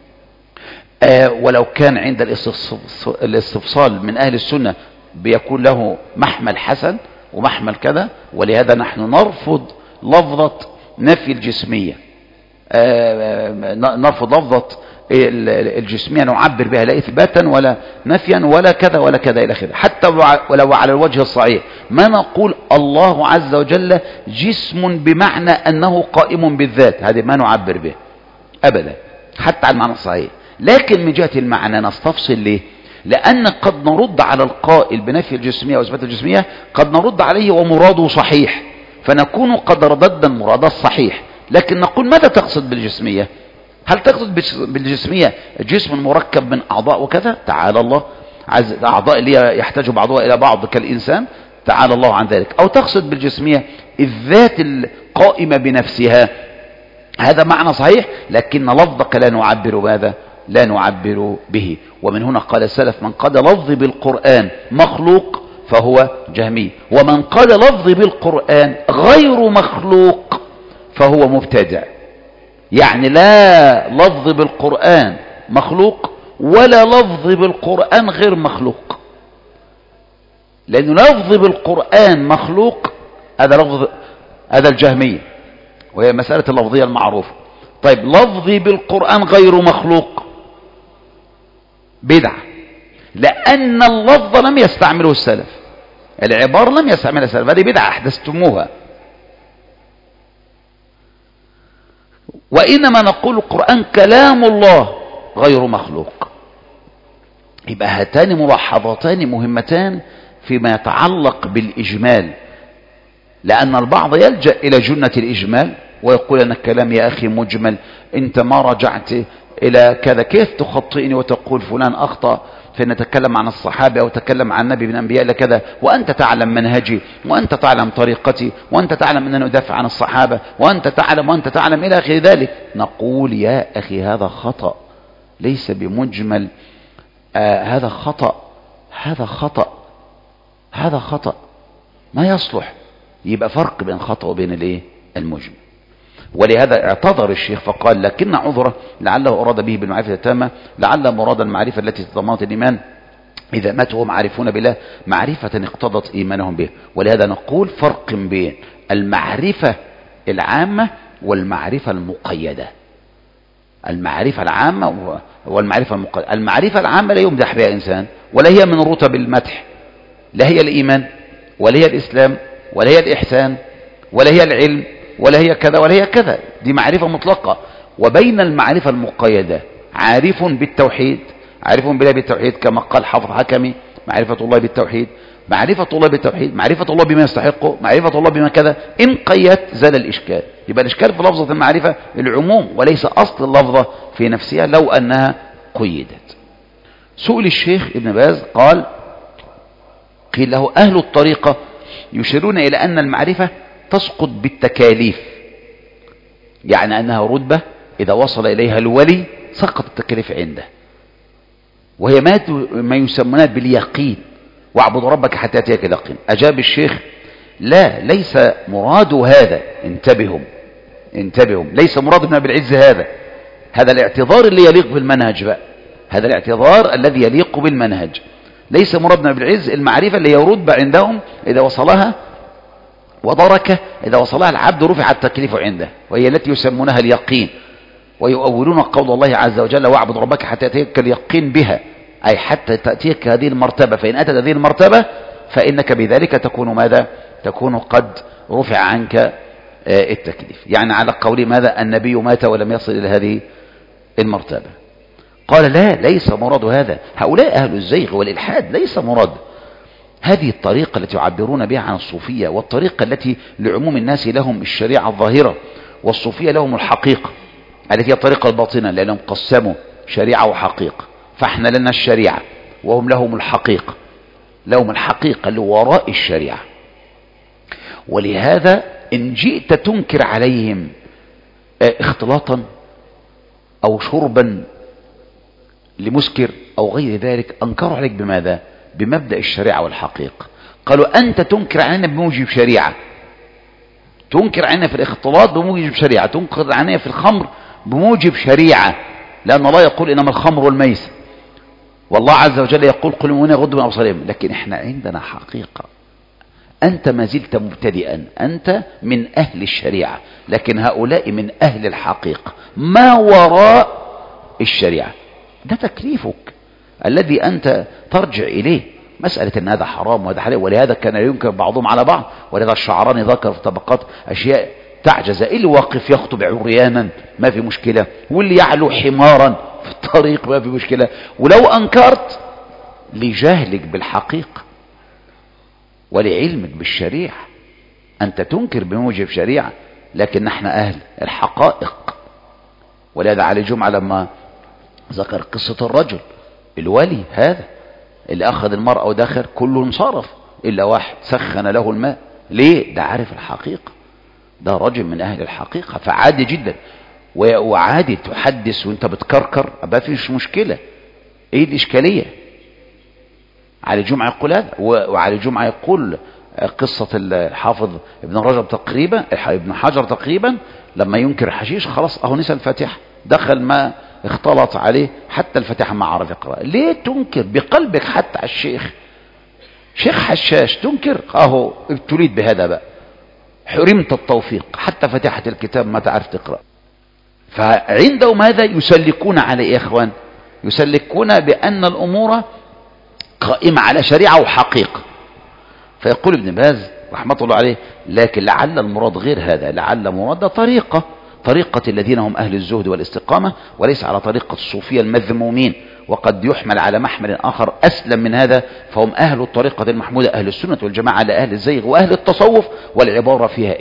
ولو كان عند الاستفصال من أهل السنة بيكون له محمل حسن ومحمل كذا. ولهذا نحن نرفض لفظة نفي الجسمية، نرفض لفظة الجسمية نعبر بها لا إثباتا ولا نفيا ولا كذا ولا كذا إلى آخره. حتى ولو على الوجه الصحيح ما نقول الله عز وجل جسم بمعنى أنه قائم بالذات، هذه ما نعبر به أبدا حتى على المعنى الصحيح. لكن من جهة المعنى نستفصل ليه؟ لأن قد نرد على القائل بنفي الجسمية وإثبات الجسمية، قد نرد عليه ومراده صحيح، فنكون قد رددنا المراد الصحيح. لكن نقول ماذا تقصد بالجسمية؟ هل تقصد بالجسمية جسم مركب من أعضاء وكذا؟ تعالى الله عز أعضاء اللي يحتاج بعضها إلى بعض كالإنسان، تعالى الله عن ذلك. أو تقصد بالجسمية الذات القائمة بنفسها، هذا معنى صحيح، لكن لفظك لا نعبر ماذا؟ لا نعبر به. ومن هنا قال السلف: من قال لفظي بالقرآن مخلوق فهو جهمي، ومن قال لفظي بالقرآن غير مخلوق فهو مبتدع. يعني لا لفظ بالقرآن مخلوق ولا لفظ بالقرآن غير مخلوق، لأنه لفظ بالقرآن مخلوق هذا لفظ، هذا الجهمية، وهي مسألة اللفظية المعروفة. طيب لفظي بالقرآن غير مخلوق بدعة، لأن اللفظ لم يستعمله السلف، العبارة لم يستعملها السلف، هذه بدعة أحدثتموها. وإنما نقول القرآن كلام الله غير مخلوق. يبقى هاتان ملاحظتان مهمتان فيما يتعلق بالإجمال، لأن البعض يلجأ إلى جنة الإجمال ويقول أن الكلام يا أخي مجمل، أنت ما رجعت إلى كذا، كيف تخطئني وتقول فلان أخطأ فإن نتكلم عن الصحابة أو تكلم عن النبي من أنبياء لكذا، وأنت تعلم منهجي وأنت تعلم طريقتي وأنت تعلم أننا ندافع عن الصحابة وأنت تعلم إلى آخر ذلك. نقول يا أخي هذا خطأ، ليس بمجمل، هذا خطأ، هذا خطأ ما يصلح. يبقى فرق بين خطأ وبين المجمل. ولهذا اعتذر الشيخ فقال: لكن عذره لعله أراد به بالمعرفة التامة، لعل مراد المعرفة التي تضمنت الإيمان إذا ماتوا هم عارفون بالله معرفة اقتضت إيمانهم به. ولهذا نقول فرق بين المعرفة العامة والمعرفة المقيدة. المعرفة العامة والمعرفة المقيدة. المعرفة العامة لا يمدح بها إنسان، ولا هي من رتب المدح، لا هي الإيمان ولا هي الإسلام ولا هي الإحسان ولا هي العلم ولا هي كذا ولا هي كذا، دي معرفة مطلقة. وبين المعرفة المقيدة عارف بالتوحيد، عارف بالله بالتوحيد كما قال حافظ حكمي: معرفة الله بالتوحيد، معرفة الله بالتوحيد، معرفة الله بما يستحقه، معرفة الله بما كذا. إن قيدت زال الإشكال. يبقى الإشكال في لفظة المعرفة العموم وليس أصل اللفظة في نفسها لو أنها قيدت. سئل الشيخ ابن باز قال: قيل له أهل الطريقة يشيرون إلى أن المعرفة تسقط بالتكاليف، يعني أنها رتبة إذا وصل إليها الولي سقط التكاليف عنده، وهي ما يسمونها باليقين: واعبد ربك حتى يأتيك اليقين. أجاب الشيخ: لا، ليس مراد هذا، انتبهوا، ليس مراد ابن أبي العز هذا الاعتذار اللي يليق بالمنهج بقى، هذا الاعتذار الذي يليق بالمنهج. ليس مراد ابن أبي العز المعرفة اللي هي رتبة عندهم إذا وصلها ودركه، إذا وصلها العبد رفع التكليف عنده، وهي التي يسمونها اليقين. ويؤولون قول الله عز وجل: واعبد ربك حتى يأتيك اليقين بها، أي حتى تأتيك هذه المرتبة، فإن أتت هذه المرتبة فإنك بذلك تكون ماذا؟ تكون قد رفع عنك التكليف. يعني على قول ماذا؟ النبي مات ولم يصل إلى هذه المرتبة. قال: لا، ليس مراد هذا، هؤلاء أهل الزيغ والإلحاد، ليس مراد هذه الطريقة التي يعبرون بها عن الصوفية، والطريقة التي لعموم الناس لهم الشريعة الظاهرة، والصوفية لهم الحقيقة التي هي الطريقة الباطنة، لأنهم قسموا شريعة وحقيقة، فاحنا لنا الشريعة وهم لهم الحقيقة، اللي وراء الشريعة. ولهذا إن جئت تنكر عليهم اختلاطا أو شربا لمسكر أو غير ذلك، أنكروا عليك بماذا؟ بمبدأ الشريعة والحقيقة. قالوا: أنت تنكر علينا بموجب شريعة، تنكر علينا في الاختلاط بموجب شريعة، تنكر علينا في الخمر بموجب شريعة، لأن الله يقول: إنما الخمر والميسر، والله عز وجل يقول: قل للمؤمنين يغضوا من أبصارهم. لكن احنا عندنا حقيقة. أنت ما زلت مبتدئا، أنت من أهل الشريعة، لكن هؤلاء من أهل الحقيقة، ما وراء الشريعة. ده تكليفك الذي أنت ترجع إليه. مسألة أن هذا حرام وهذا حلال، ولهذا كان ينكر بعضهم على بعض، ولهذا الشعراني ذكر في طبقات أشياء تعجز. اللي واقف يخطب عريانا ما في مشكلة، واللي يعلو حمارا في الطريق ما في مشكلة. ولو أنكرت لجهلك بالحقيقة ولعلمك بالشريعة، أنت تنكر بموجب شريعة، لكن نحن أهل الحقائق. ولهذا علي جمعة لما ذكر قصة الرجل الولي هذا اللي أخذ المرأة ودخل، كله انصرف إلا واحد سخن له الماء. ليه؟ ده عارف الحقيقة، ده رجل من أهل الحقيقة، فعادي جدا. وعادي تحدث وانت بتكركر، ما فيش مشكلة. ايه الإشكالية؟ علي جمعة يقول هذا، وعلي جمعة يقول قصة الحافظ ابن رجب تقريبا، ابن حجر تقريبا، لما ينكر الحشيش خلاص اهو نسى الفاتحة، دخل ما اختلط عليه حتى الفاتحة ما عرف يقرأ. ليه تنكر بقلبك حتى على الشيخ؟ شيخ حشاش تنكر؟ اهو ابتليت بهذا بقى، حرمت التوفيق، حتى فاتحة الكتاب ما تعرف تقرأ. فعندهم هذا يسلكون على ايه يا اخوان؟ يسلكون بأن الأمور قائمة على شريعة وحقيقة. فيقول ابن باز رحمة الله عليه: لكن لعل المراد غير هذا، لعل مراد طريقة الذين هم أهل الزهد والاستقامة، وليس على طريقة الصوفية المذمومين. وقد يحمل على محمل آخر أسلم من هذا، فهم أهل الطريقة المحمودة، أهل السنة والجماعة، على أهل الزيغ وأهل التصوف. والعبارة فيها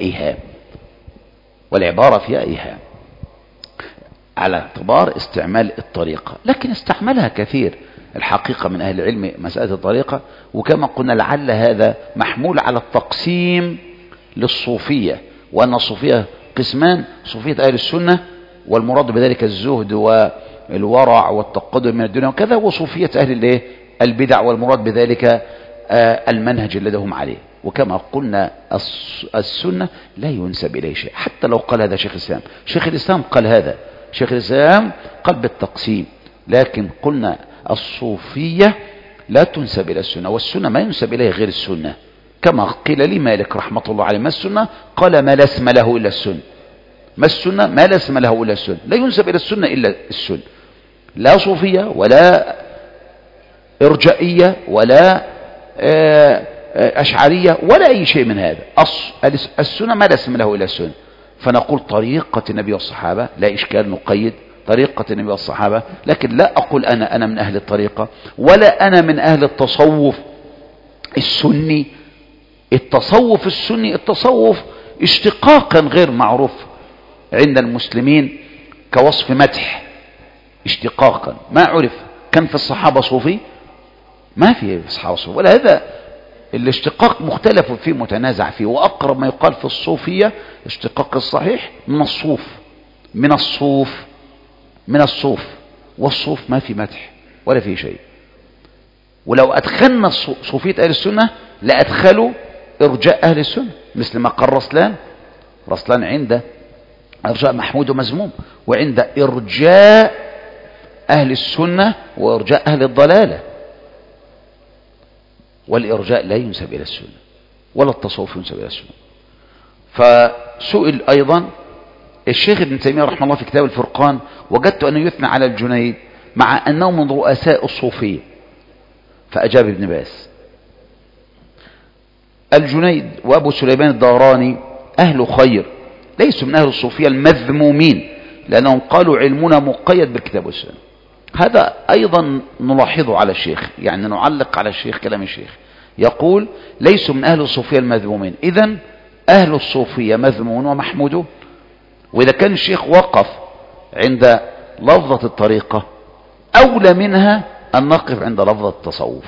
إيهام على اعتبار استعمال الطريقة، لكن استعملها كثير الحقيقة من أهل العلم مسألة الطريقة. وكما قلنا لعل هذا محمول على التقسيم للصوفية، وأن الصوفية قسمان: صوفية أهل السنة والمراد بذلك الزهد والورع والتقدم من الدنيا وكذا، وصوفية أهل البدع والمراد بذلك المنهج الذي هم عليه. وكما قلنا السنة لا ينسب إليه شيء، حتى لو قال هذا شيخ الإسلام قال هذا، شيخ الإسلام قال بالتقسيم. لكن قلنا الصوفية لا تنسب إلى السنة، والسنة ما ينسب إليه غير السنة. كما قيل لي مالك رحمة الله عليه: ما السنة؟ قال: ما لا اسم له إلا السنة. ما السنة؟ ما لا اسم له إلا السنة. لا ينسب إلى السنة إلا السنة، لا صوفية ولا إرجائية ولا أشعرية ولا أي شيء من هذا. السنة ما لا اسم له إلا السنة. فنقول طريقة النبي والصحابة، لا إشكال نقيد طريقة النبي والصحابة، لكن لا أقول أنا من أهل الطريقة، ولا أنا من أهل التصوف السني. التصوف السني التصوف اشتقاقا غير معروف عند المسلمين كوصف مدح، اشتقاقا ما عرف. كان في الصحابة صوفي؟ ما في الصحابة صوفي. ولا هذا الاشتقاق مختلف فيه متنازع فيه، وأقرب ما يقال في الصوفية اشتقاق الصحيح من الصوف، والصوف ما في مدح ولا في شيء. ولو أدخلنا صوفية أهل السنة لأدخلوا إرجاء أهل السنة، مثل ما قال رسلان عند إرجاء محمود ومذموم، وعند إرجاء أهل السنة وإرجاء أهل الضلالة. والإرجاء لا ينسب إلى السنة، ولا التصوف ينسب إلى السنة. فسئل أيضا الشيخ ابن تيمية رحمه الله في كتاب الفرقان، وجدت أنه يثنى على الجنيد مع أنه من رؤساء الصوفية، فأجاب ابن باز: الجنيد وأبو سليمان الداراني أهل خير، ليسوا من أهل الصوفية المذمومين، لأنهم قالوا علمنا مقيد بالكتاب والسنة. هذا أيضا نلاحظه على الشيخ، يعني نعلق على الشيخ كلام الشيخ، يقول ليسوا من أهل الصوفية المذمومين. إذن أهل الصوفية مذمومون ومحمودون. وإذا كان الشيخ وقف عند لفظة الطريقة، أولى منها أن نقف عند لفظة التصوف،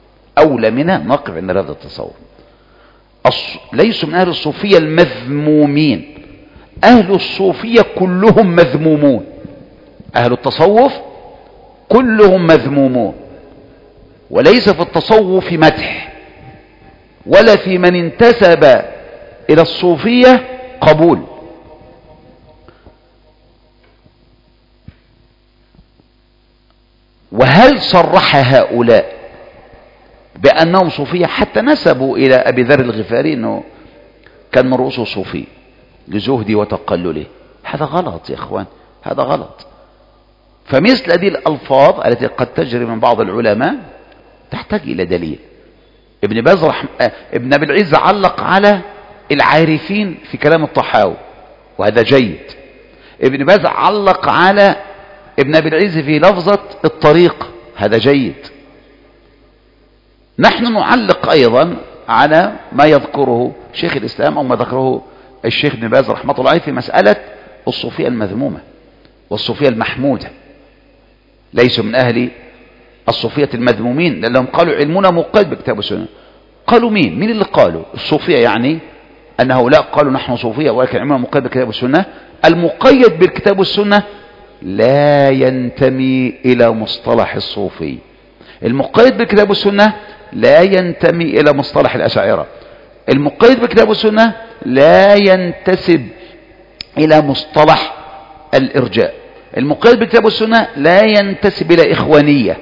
ليسوا من أهل الصوفية المذمومين. أهل الصوفية كلهم مذمومون، أهل التصوف كلهم مذمومون، وليس في التصوف مدح، ولا في من انتسب إلى الصوفية قبول. وهل صرح هؤلاء بأنهم صوفية؟ حتى نسبوا إلى أبي ذر الغفاري أنه كان من رؤوسه صوفي لزهدي وتقلله. هذا غلط يا إخوان، هذا غلط. فمثل هذه الألفاظ التي قد تجري من بعض العلماء تحتاج إلى دليل. ابن أبي العز علق على العارفين في كلام الطحاوي وهذا جيد. ابن باز علق على ابن أبي العز في لفظة الطريق، هذا جيد. نحن نعلق أيضا على ما يذكره شيخ الإسلام أو ما ذكره الشيخ ابن باز رحمة الله عليه في مسألة الصوفية المذمومة والصوفية المحمودة. ليسوا من أهل الصوفية المذمومين لأنهم قالوا علمنا مقيد بكتاب السنة. قالوا مين اللي قالوا الصوفية؟ يعني أن هؤلاء قالوا نحن صوفية ولكن علمنا مقيد بكتاب السنة. المقيد بالكتاب والسنة لا ينتمي إلى مصطلح الصوفي. المقيد بالكتاب والسنة لا ينتمي إلى مصطلح الأشاعرة. المقيد بالكتاب والسنة لا ينتسب إلى مصطلح الإرجاء. المقيد بالكتاب والسنة لا ينتسب إلى إخوانية.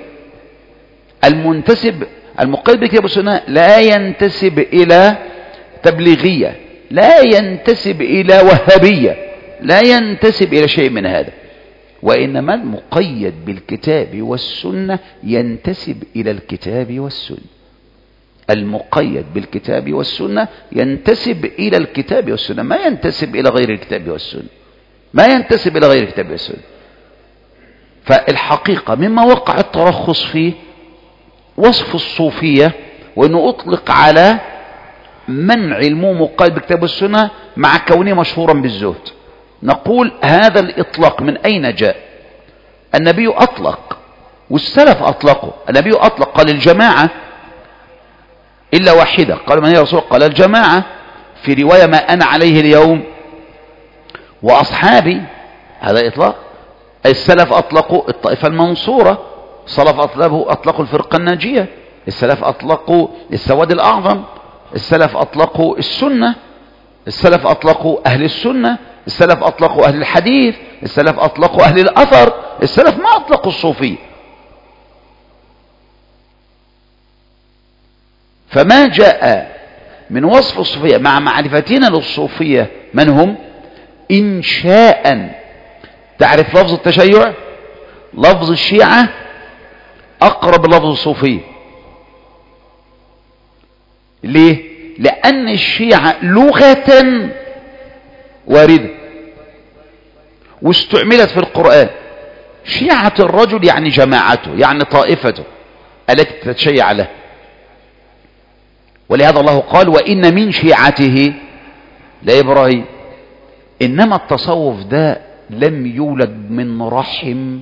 المقيد بالكتاب والسنة لا ينتسب إلى تبليغية، لا ينتسب إلى وهابية، لا ينتسب إلى شيء من هذا. وإنما المقيد بالكتاب والسنة ينتسب إلى الكتاب والسنة. المقيد بالكتاب والسنة ينتسب إلى الكتاب والسنة، ما ينتسب إلى غير الكتاب والسنة، ما ينتسب إلى غير الكتاب والسنة. فالحقيقة مما وقع الترخص فيه وصف الصوفية، وأنه أطلق على من علمه مقيد بالكتاب والسنة مع كونه مشهورا بالزهد. نقول هذا الإطلاق من أين جاء؟ النبي أطلق والسلف أطلقوا. النبي أطلق قال الجماعة إلا واحدة، قال من هي رسول؟ قال الجماعة. في رواية ما أنا عليه اليوم وأصحابي، هذا إطلاق. السلف أطلقوا الطائفة المنصورة، السلف أطلقوا الفرقة الناجية، السلف أطلقوا السواد الأعظم، السلف أطلقوا السنة، السلف أطلقوا أهل السنة، السلف أطلقوا أهل الحديث، السلف أطلقوا أهل الأثر، السلف ما أطلقوا الصوفية. فما جاء من وصف الصوفية مع معرفتنا للصوفية من هم إنشاء. تعرف لفظ التشيع؟ لفظ الشيعة أقرب لفظ الصوفية. ليه؟ لأن الشيعة لغة واردة واستعملت في القرآن. شيعة الرجل يعني جماعته، يعني طائفته التي تتشيع له. ولهذا الله قال وإن من شيعته لإبراهيم. إنما التصوف ده لم يولد من رحم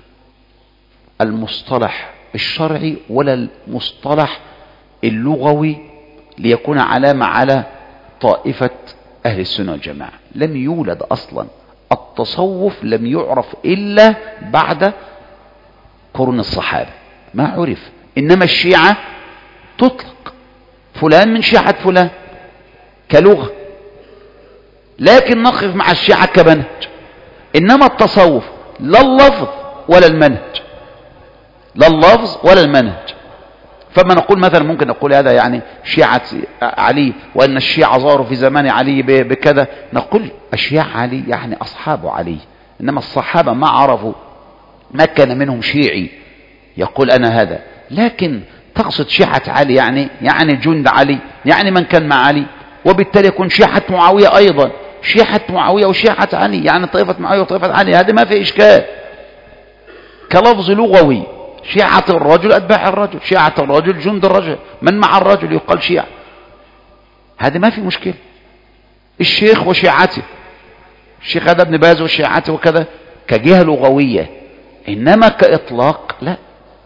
المصطلح الشرعي ولا المصطلح اللغوي ليكون علامة على طائفة أهل السنة والجماعة. لم يولد أصلا. التصوف لم يعرف إلا بعد قرون الصحابة، ما عرف. إنما الشيعة تطلق فلان من شيعة فلان كلغة، لكن نقف مع الشيعة كمنهج. إنما التصوف لا اللفظ ولا المنهج، لا اللفظ ولا المنهج. فما نقول مثلا ممكن نقول هذا يعني شيعة علي وأن الشيعة ظهروا في زمان علي بكذا، نقول أشياء علي يعني أصحاب علي. إنما الصحابة ما عرفوا، ما كان منهم شيعي يقول أنا هذا. لكن تقصد شيعة علي يعني جند علي، يعني من كان مع علي، وبالتالي يكون شيعة معاوية أيضا، شيعة معاوية وشيعة علي، يعني طائفة معاوية وطائفة علي. هذا ما في إشكال كلفظ لغوي. شيعة الرجل أتباع الرجل، شيعة الرجل جند الرجل، من مع الرجل يقال شيعة، هذا ما في مشكلة. الشيخ وشيعته، الشيخ هذا ابن باز وشيعته وكذا كجهة لغوية، إنما كإطلاق لا.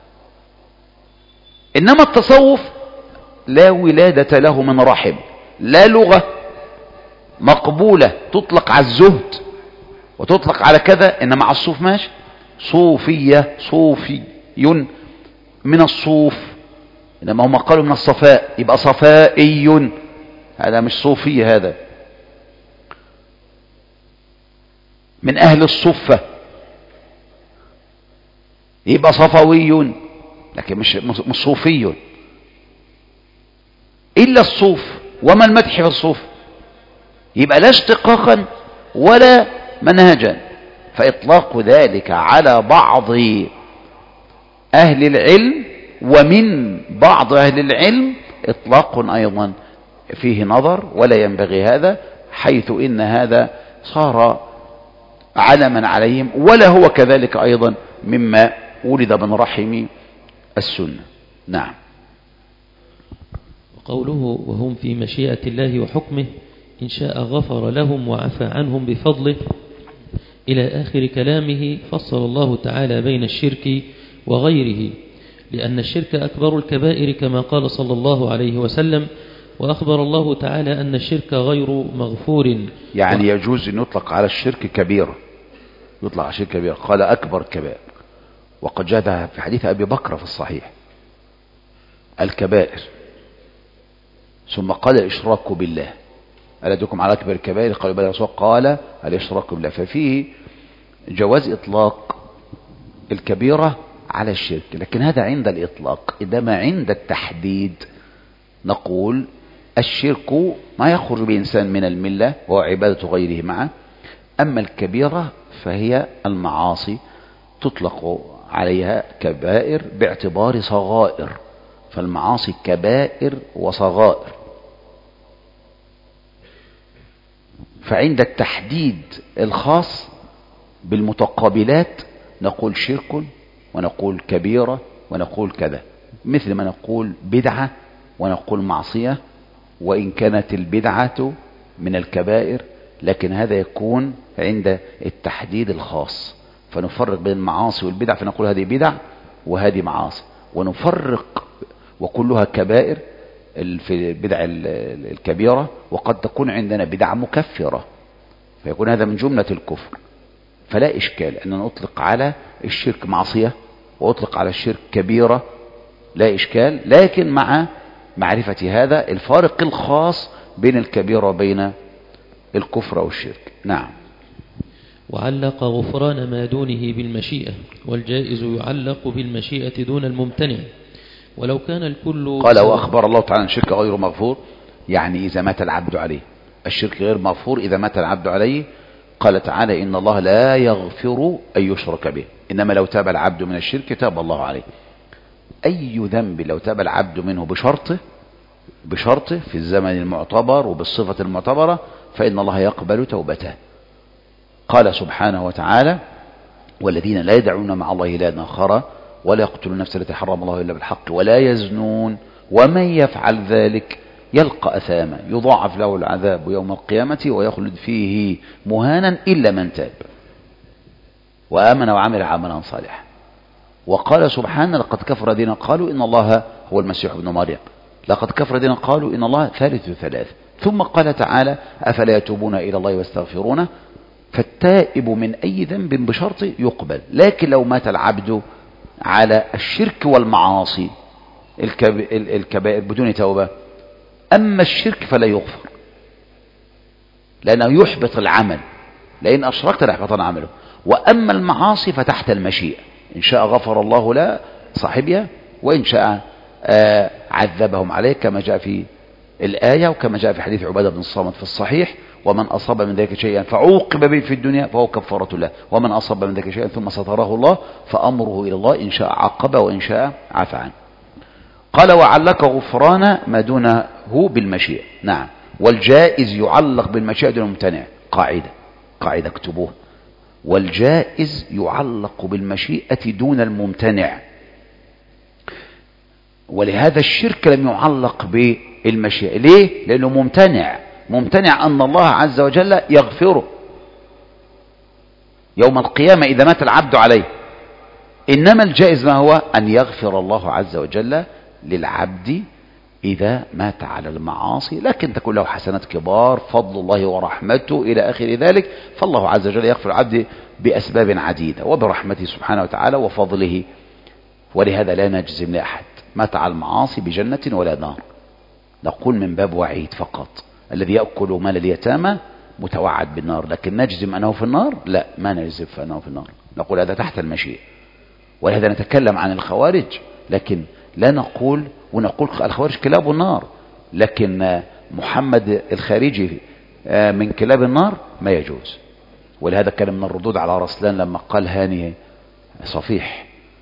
إنما التصوف لا ولادة له من رحم، لا لغة مقبولة تطلق على الزهد وتطلق على كذا. إنما على الصوف ماشي، صوفية، صوفي من الصوف. إنما هم قالوا من الصفاء يبقى صفائي، هذا مش صوفي، هذا من أهل الصفة يبقى صفوي، لكن مش صوفي. إلا الصوف وما المدح في الصوف، يبقى لا اشتقاقا ولا منهجا. فإطلاق ذلك على بعض أهل العلم ومن بعض أهل العلم إطلاق أيضا فيه نظر، ولا ينبغي هذا، حيث إن هذا صار علما عليهم، ولا هو كذلك أيضا مما ولد من رحم السنة. نعم. وقوله وهم في مشيئة الله وحكمه إن شاء غفر لهم وعفى عنهم بفضله إلى آخر كلامه. فصل الله تعالى بين الشرك وغيره، لأن الشرك أكبر الكبائر كما قال صلى الله عليه وسلم، وأخبر الله تعالى أن الشرك غير مغفور. يعني يجوز أن يطلق على الشرك كبيرة، يطلق على الشرك كبيرة، قال أكبر كبائر، وقد جاء في حديث أبي بكر في الصحيح الكبائر، ثم قال الإشراك بالله. ألا أدلكم على أكبر الكبائر؟ قالوا بلى يا رسول الله، قال الإشراك بالله. ففيه جواز إطلاق الكبيرة على الشرك، لكن هذا عند الإطلاق. إنما عند التحديد نقول الشرك ما يخرج بإنسان من الملة وهو عبادة غيره معه، أما الكبيرة فهي المعاصي تطلق عليها كبائر باعتبار صغائر، فالمعاصي كبائر وصغائر. فعند التحديد الخاص بالمتقابلات نقول شرك ونقول كبيرة ونقول كذا، مثل ما نقول بدعة ونقول معصية، وإن كانت البدعة من الكبائر، لكن هذا يكون عند التحديد الخاص، فنفرق بين المعاصي والبدع، فنقول هذه بدع وهذه معاصي، ونفرق وكلها كبائر في البدع الكبيرة، وقد تكون عندنا بدع مكفرة فيكون هذا من جملة الكفر. فلا إشكال أن نطلق على الشرك معصية وأطلق على الشرك كبيرة، لا إشكال، لكن مع معرفة هذا الفارق الخاص بين الكبيرة وبين الكفر والشرك. نعم. وعلق غفران ما دونه بالمشيئة، والجائز يعلق بالمشيئة دون الممتنع، ولو كان الكل. قال وأخبر الله تعالى أن الشرك غير مغفور، يعني إذا مات العبد عليه. الشرك غير مغفور إذا مات العبد عليه. قال تعالى إن الله لا يغفر أن يشرك به، إنما لو تاب العبد من الشرك تاب الله عليه. أي ذنب لو تاب العبد منه بشرطه في الزمن المعتبر وبالصفة المعتبرة فإن الله يقبل توبته. قال سبحانه وتعالى والذين لا يدعون مع الله إلها آخر ولا يقتلون النفس التي حرم الله إلا بالحق ولا يزنون ومن يفعل ذلك يلقى أثاما يضاعف له العذاب يوم القيامة ويخلد فيه مهانا إلا من تاب وآمن وعمل عملا صالحا. وقال سبحانه لقد كفر الذين قالوا إن الله هو المسيح ابن مريم، لقد كفر الذين قالوا إن الله ثالث ثلاث. ثم قال تعالى أفلا يتوبون إلى الله ويستغفرونه. فالتائب من أي ذنب بشرط يقبل، لكن لو مات العبد على الشرك والمعاصي الكبائر بدون توبة، أما الشرك فلا يغفر لأنه يحبط العمل، لأن أشركت ليحبطن عمله. وأما المعاصي فتحت المشيئة، إن شاء غفر الله لا صاحبها وإن شاء عذبهم عليه، كما جاء في الآية وكما جاء في حديث عبادة بن الصامت في الصحيح ومن أصاب من ذلك شيئا فعوقب به في الدنيا فهو كفارة له ومن أصاب من ذلك شيئا ثم ستره الله فأمره إلى الله إن شاء عقب وإن شاء عفى عنه. قال وعلق غفران ما دونه بالمشيئة. نعم. والجائز يعلق بالمشيئة دون الممتنع، قاعدة اكتبوها، والجائز يعلق بالمشيئة دون الممتنع. ولهذا الشرك لم يعلق بالمشيئة. ليه؟ لأنه ممتنع أن الله عز وجل يغفره يوم القيامة إذا مات العبد عليه. إنما الجائز ما هو أن يغفر الله عز وجل للعبد إذا مات على المعاصي، لكن تكون له حسنات كبار فضل الله ورحمته إلى آخر ذلك، فالله عز وجل يغفر العبد بأسباب عديدة وبرحمته سبحانه وتعالى وفضله. ولهذا لا نجزم لأحد مات على المعاصي بجنة ولا نار، نقول من باب وعيد فقط. الذي يأكل مال اليتامى متوعد بالنار، لكن نجزم أنه في النار؟ لا، ما نجزم أنه في النار، نقول هذا تحت المشيئة. ولهذا نتكلم عن الخوارج، لكن لا نقول الخوارج كلاب النار، لكن محمد الخارجي من كلاب النار ما يجوز. ولهذا كان من الردود على رسلان لما قال هاني صفيح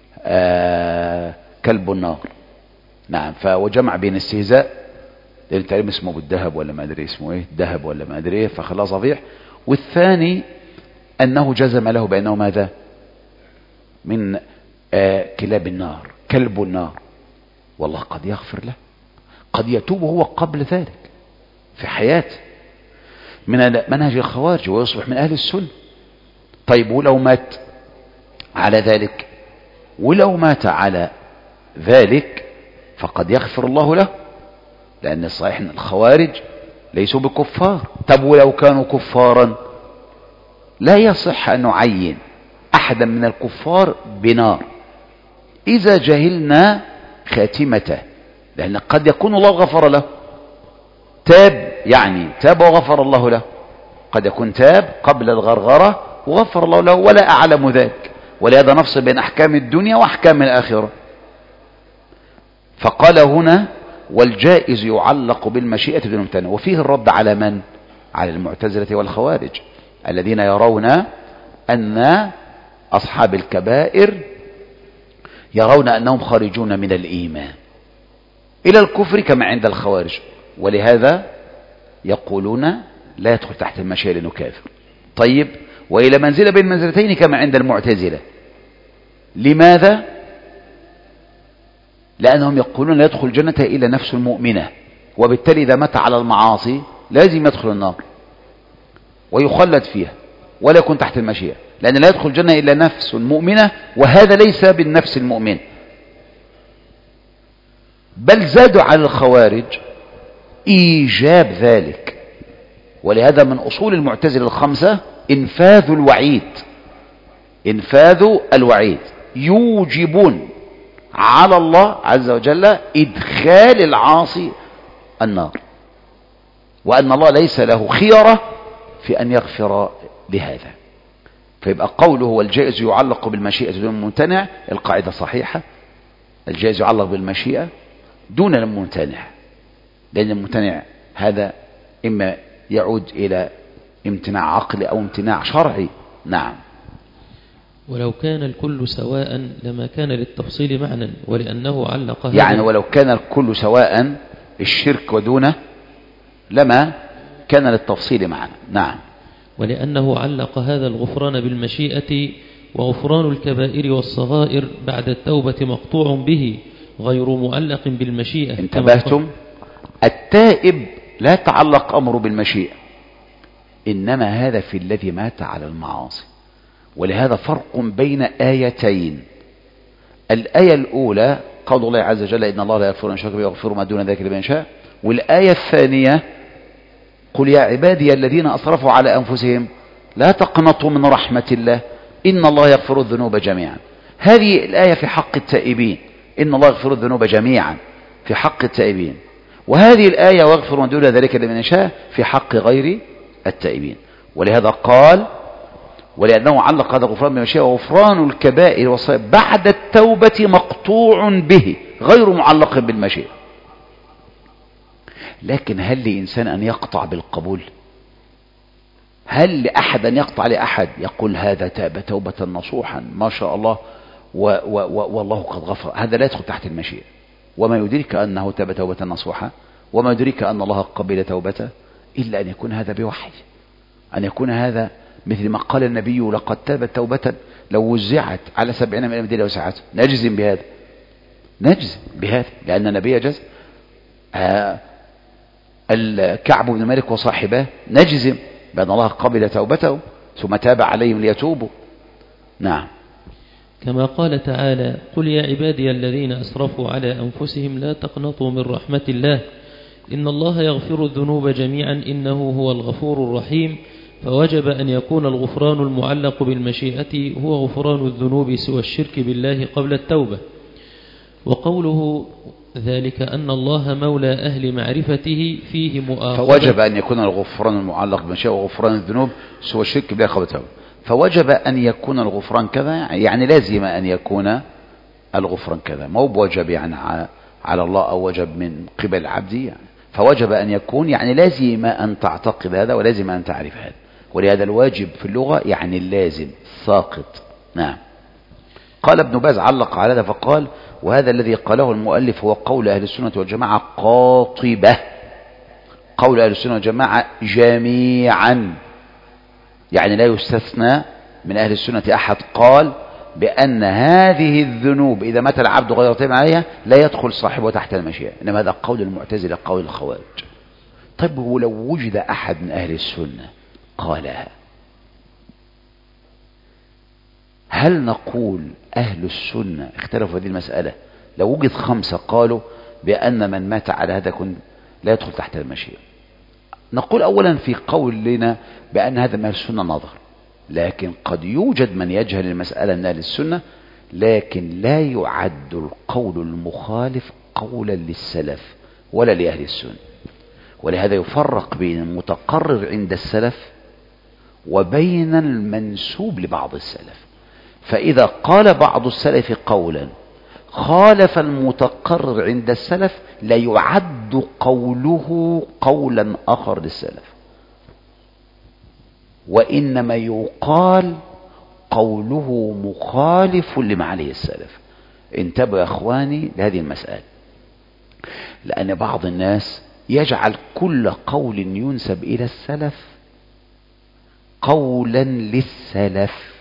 كلب النار. نعم. وجمع بين استهزاء، لأن تقريبا اسمه بالذهب ولا ما أدري اسمه إيه، ذهب ولا ما أدري إيه، فخلاه صفيح. والثاني أنه جزم له بأنه ماذا؟ من كلاب النار، كلب النار. والله قد يغفر له، قد يتوب هو قبل ذلك في حياته من منهج الخوارج ويصبح من أهل السنة. طيب ولو مات على ذلك، ولو مات على ذلك فقد يغفر الله له، لأن الصحيح أن الخوارج ليسوا بكفار. طب ولو كانوا كفارا لا يصح أن نعين أحدا من الكفار بنار إذا جهلنا خاتمته، لأن قد يكون الله غفر له، تاب يعني تاب وغفر الله له، قد يكون تاب قبل الغرغرة وغفر الله له ولا أعلم ذلك. ولهذا نفصل بين أحكام الدنيا وأحكام الآخرة. فقال هنا والجائز يعلق بالمشيئة دون الممتنع. وفيه الرد على من؟ على المعتزلة والخوارج الذين يرون أن أصحاب الكبائر يرون أنهم خارجون من الإيمان إلى الكفر كما عند الخوارج، ولهذا يقولون لا يدخل تحت المشيئة لأنه كافر. طيب وإلى منزلة بين منزلتين كما عند المعتزلة. لماذا؟ لأنهم يقولون لا يدخل الجنة إلا نفس مؤمنة، وبالتالي إذا مات على المعاصي لازم يدخل النار ويخلد فيها ولا يكون تحت المشيئة، لأن لا يدخل الجنة إلا نفس مؤمنة، وهذا ليس بالنفس المؤمن. بل زادوا على الخوارج إيجاب ذلك. ولهذا من أصول المعتزلة الخمسة إنفاذ الوعيد، إنفاذ الوعيد، يوجبون على الله عز وجل إدخال العاصي النار، وأن الله ليس له خيرة في أن يغفر لهذا. فيبقى قوله والجائز يعلق بالمشيئة دون الممتنع، القاعدة صحيحة، الجائز يعلق بالمشيئة دون الممتنع، لأن الممتنع هذا إما يعود إلى امتناع عقلي أو امتناع شرعي. نعم. ولو كان الكل سواء لما كان للتفصيل معنى، ولأنه علق هذا يعني ولو كان الكل سواء الشرك ودونه لما كان للتفصيل معنى. نعم. ولأنه علق هذا الغفران بالمشيئة، وغفران الكبائر والصغائر بعد التوبة مقطوع به غير معلق بالمشيئة. انتبهتم؟ التائب لا تعلق أمره بالمشيئة، إنما هذا في الذي مات على المعاصي. ولهذا فرق بين آيتين. الآية الأولى قول الله عز وجل إن الله لا يغفر أن يشرك به ويغفر ما دون ذلك لمن يشاء. والآية الثانية قل يا عبادي الذين أسرفوا على أنفسهم لا تقنطوا من رحمة الله إن الله يغفر الذنوب جميعا. هذه الآية في حق التائبين، إن الله يغفر الذنوب جميعا في حق التائبين، وهذه الآية ويغفر ما دون ذلك لمن يشاء في حق غير التائبين. ولهذا قال ولأنه علق هذا الغفران بالمشيئة وغفران الكبائر والصغائر بعد التوبة مقطوع به غير معلق بالمشيئة. لكن هل لإنسان أن يقطع بالقبول؟ هل لأحد أن يقطع لأحد يقول هذا تاب توبة نصوحا ما شاء الله والله قد غفر؟ هذا لا يدخل تحت المشيئة. وما يدرك أنه تاب توبة نصوحا، وما يدرك أن الله قبل توبته، إلا أن يكون هذا بوحي، أن يكون هذا مثل ما قال النبي لقد تابت توبة لو وزعت على 70 من المدينة وساعات. نجزم بهذا، نجزم بهذا، لأن النبي جزم. الكعب بن مالك وصاحبه نجزم بأن الله قبل توبته ثم تاب عليهم ليتوبوا. نعم. كما قال تعالى قل يا عبادي الذين أسرفوا على أنفسهم لا تقنطوا من رحمة الله إن الله يغفر الذنوب جميعا إنه هو الغفور الرحيم. فوجب أن يكون الغفران المعلق بالمشيئة هو غفران الذنوب سوى الشرك بالله قبل التوبة. وقوله ذلك أن الله مولى أهل معرفته فيه مؤاخذة. فوجب أن يكون الغفران المعلق بالمشيئة وغفران الذنوب سوى الشرك بالله قبل التوبة. فوجب أن يكون الغفران كذا، يعني لازم أن يكون الغفران كذا، مو بوجب يعني على الله أو وجب من قبل العبد يعني. فوجب أن يكون يعني لازم أن تعتقد هذا ولازم أن تعرف هذا. ولهذا الواجب في اللغة يعني اللازم ساقط. نعم. قال ابن باز علق على هذا فقال: وهذا الذي قاله المؤلف هو قول أهل السنة والجماعة قاطبة، قول أهل السنة والجماعة جميعا، يعني لا يستثنى من أهل السنة أحد قال بأن هذه الذنوب إذا مات العبد غير تائب عليها لا يدخل صاحبه تحت المشيئة، إنما هذا قول المعتزلة قول الخوارج. طيب ولو وجد أحد من أهل السنة قالها، هل نقول أهل السنة اختلفوا في هذه المسألة؟ لو وجد 5 قالوا بأن من مات على هذا لا يدخل تحت المشيئة، نقول أولا في قولنا بأن هذا من أهل السنة نظر، لكن قد يوجد من يجهل المسألة من أهل السنة، لكن لا يعد القول المخالف قولا للسلف ولا لأهل السنة. ولهذا يفرق بين المتقرر عند السلف وبين المنسوب لبعض السلف. فإذا قال بعض السلف قولا خالف المتقرر عند السلف لا يعد قوله قولا آخر للسلف، وإنما يقال قوله مخالف لما عليه السلف. انتبهوا يا أخواني لهذه المسألة، لأن بعض الناس يجعل كل قول ينسب إلى السلف قولا للسلف،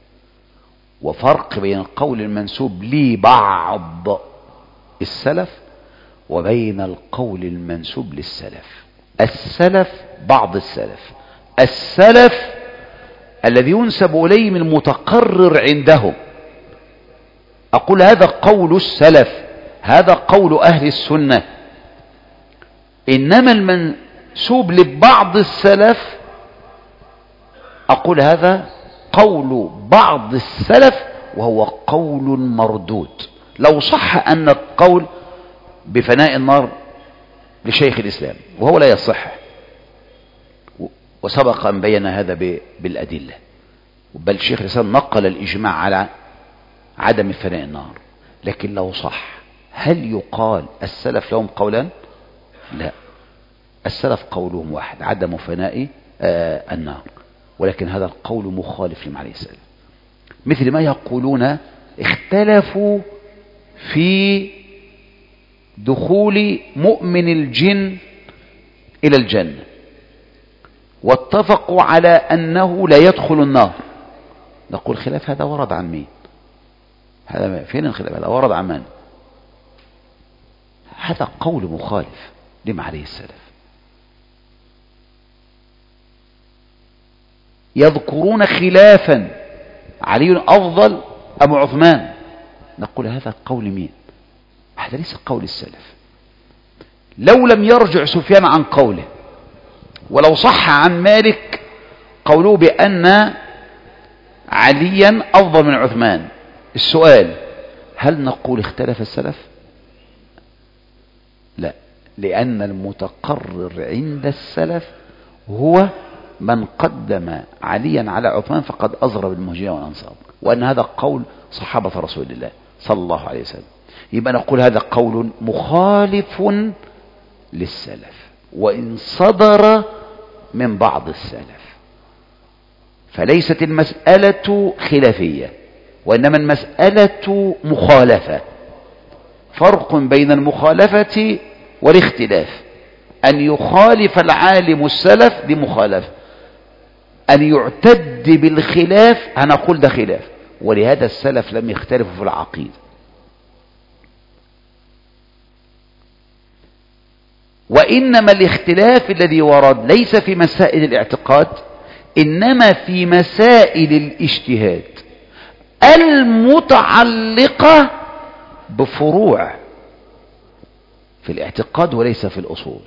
وفرق بين القول المنسوب لبعض السلف وبين القول المنسوب للسلف. السلف بعض السلف، السلف الذي ينسب إليهم المتقرر عندهم، أقول هذا قول السلف، هذا قول أهل السنة. إنما المنسوب لبعض السلف أقول هذا قول بعض السلف وهو قول مردود. لو صح أن القول بفناء النار لشيخ الإسلام وهو لا يصح، وسبق أن بين هذا بالأدلة، بل شيخ الإسلام نقل الإجماع على عدم فناء النار، لكن لو صح هل يقال السلف لهم قولان؟ لا، السلف قولهم واحد عدم فناء النار، ولكن هذا القول مخالف لما عليه السلام. مثل ما يقولون اختلفوا في دخول مؤمن الجن إلى الجنة، واتفقوا على أنه لا يدخل النار. نقول خلاف هذا ورد عن مين؟ هذا فين الخلاف؟ هذا ورد عن من؟ هذا قول مخالف لما عليه السلف. يذكرون خلافا علي أفضل أم عثمان، نقول هذا قول مين؟ هذا ليس قول السلف. لو لم يرجع سفيان عن قوله، ولو صح عن مالك قوله بأن عليا أفضل من عثمان، السؤال هل نقول اختلف السلف؟ لا، لأن المتقرر عند السلف هو من قدم عليا على عثمان فقد أزرى بالمهاجرين والأنصار، وأن هذا قول صحابة رسول الله صلى الله عليه وسلم. يبقى نقول هذا قول مخالف للسلف وإن صدر من بعض السلف، فليست المسألة خلافية وإنما المسألة مخالفة. فرق بين المخالفة والاختلاف، أن يخالف العالم السلف بمخالفة، أن يعتد بالخلاف هنقول ده خلاف. ولهذا السلف لم يختلفوا في العقيدة، وإنما الاختلاف الذي ورد ليس في مسائل الاعتقاد، إنما في مسائل الاجتهاد المتعلقة بفروع في الاعتقاد وليس في الأصول.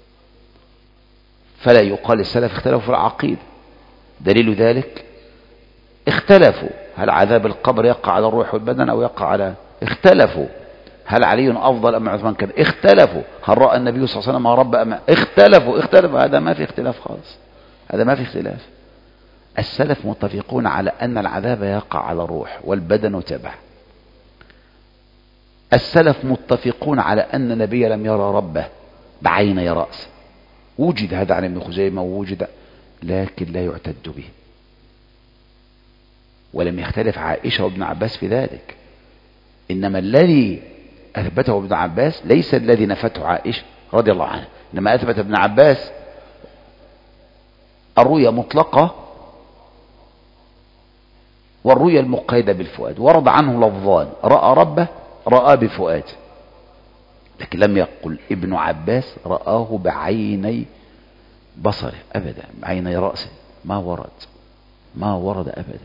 فلا يقال السلف اختلفوا في العقيدة. دليل ذلك اختلفوا هل عذاب القبر يقع على الروح والبدن أو يقع على، اختلفوا هل علي أفضل أم عثمان كذا، اختلفوا هل رأى النبي صلى الله عليه وسلم رب أم، اختلفوا. هذا ما في اختلاف خالص، هذا ما في اختلاف. السلف متفقون على أن العذاب يقع على الروح والبدن تبع. السلف متفقون على أن النبي لم يرى ربه بعيني رأسه، وجد هذا عن ابن خزيمة ووجد لكن لا يعتد به. ولم يختلف عائشة وابن عباس في ذلك، إنما الذي أثبته ابن عباس ليس الذي نفته عائشة رضي الله عنها، إنما أثبت ابن عباس الرؤيا مطلقة والرؤيا المقيدة بالفؤاد. ورد عنه لفظان: رأى ربه، رأى بفؤاده. لكن لم يقل ابن عباس رآه بعيني بصره أبدا، بعيني رأسه، ما ورد أبدا.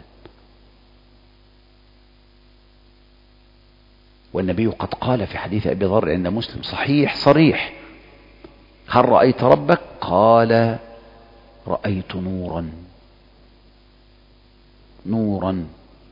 والنبي قد قال في حديث أبي ذر عند مسلم صحيح صريح: هل رأيت ربك؟ قال: رأيت نورا.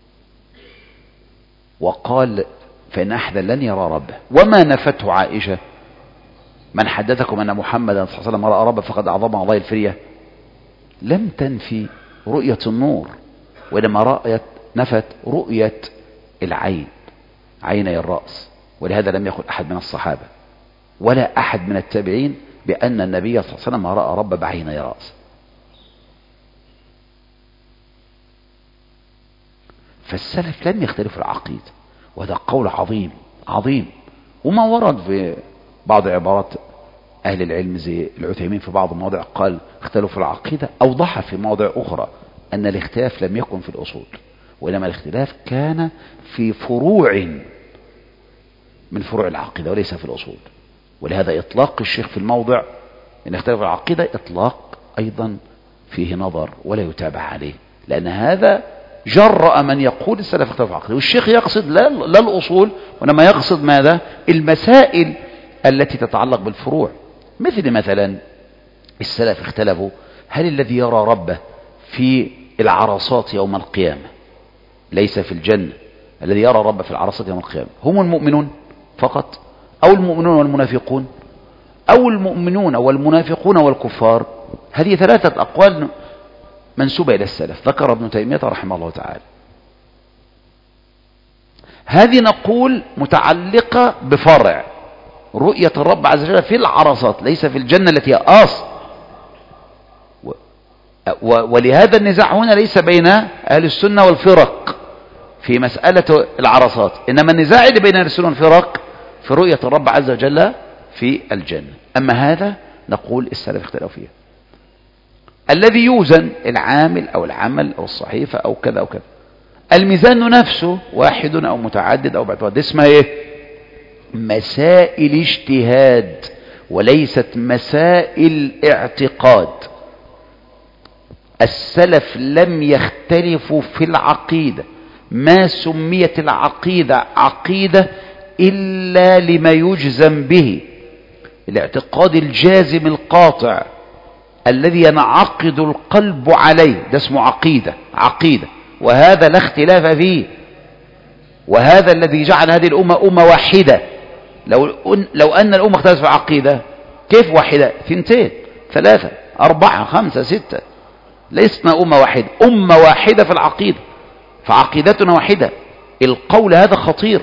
وقال: فإن أحدا لن يرى ربه. وما نفته عائشة: من حدثكم أن محمدا صلى الله عليه وسلم رأى ربه فقد أعظم الله الفرية. لم تنفي رؤية النور، وإنما نفت رؤية العين، عيني الرأس. ولهذا لم يقل أحد من الصحابة ولا أحد من التابعين بأن النبي صلى الله عليه وسلم رأى ربه بعيني رأس. فالسلف لم يختلفوا في العقيدة، وهذا قول عظيم. وما ورد في بعض عبارات أهل العلم زي العثيمين في بعض المواضع قال اختلفوا في العقيدة، أوضح في مواضع أخرى أن الاختلاف لم يكن في الأصول، وإنما الاختلاف كان في فروع من فروع العقيدة وليس في الأصول. ولهذا إطلاق الشيخ في الموضع إن اختلف في العقيدة إطلاق أيضا فيه نظر ولا يتابع عليه، لأن هذا جرأ من يقول السلف اختلف في العقيدة. والشيخ يقصد لا الأصول، وإنما يقصد ماذا؟ المسائل التي تتعلق بالفروع. مثلا السلف اختلفوا: هل الذي يرى ربه في العرصات يوم القيامة ليس في الجنة؟ الذي يرى ربه في العرصات يوم القيامة هم المؤمنون فقط، أو المؤمنون والمنافقون، أو المؤمنون والمنافقون والكفار؟ هذه 3 أقوال منسوبة إلى السلف، ذكر ابن تيمية رحمه الله تعالى. هذه نقول متعلقة بفرع رؤية الرب عز وجل في العرصات، ليس في الجنة التي هي أصل. ولهذا النزاع هنا ليس بين أهل السنة والفرق في مسألة العرصات، إنما النزاع اللي بين أهل السنة والفرق في رؤية الرب عز وجل في الجنة. أما هذا نقول السلف اختلفوا فيه. الذي يوزن العامل أو العمل أو الصحيفة أو كذا أو كذا، الميزان نفسه واحد أو متعدد أو بعد، اسمها إيه؟ مسائل اجتهاد وليست مسائل اعتقاد. السلف لم يختلفوا في العقيدة، ما سميت العقيدة عقيدة إلا لما يجزم به، الاعتقاد الجازم القاطع الذي ينعقد القلب عليه، ده اسمه عقيدة. وهذا لا اختلاف فيه، وهذا الذي جعل هذه الأمة أمة واحدة. لو أن الأمة اختلفت في عقيدة، كيف واحدة؟ 2 3 4 5 6، لسنا أمة واحدة في العقيدة، فعقيدتنا واحدة. القول هذا خطير،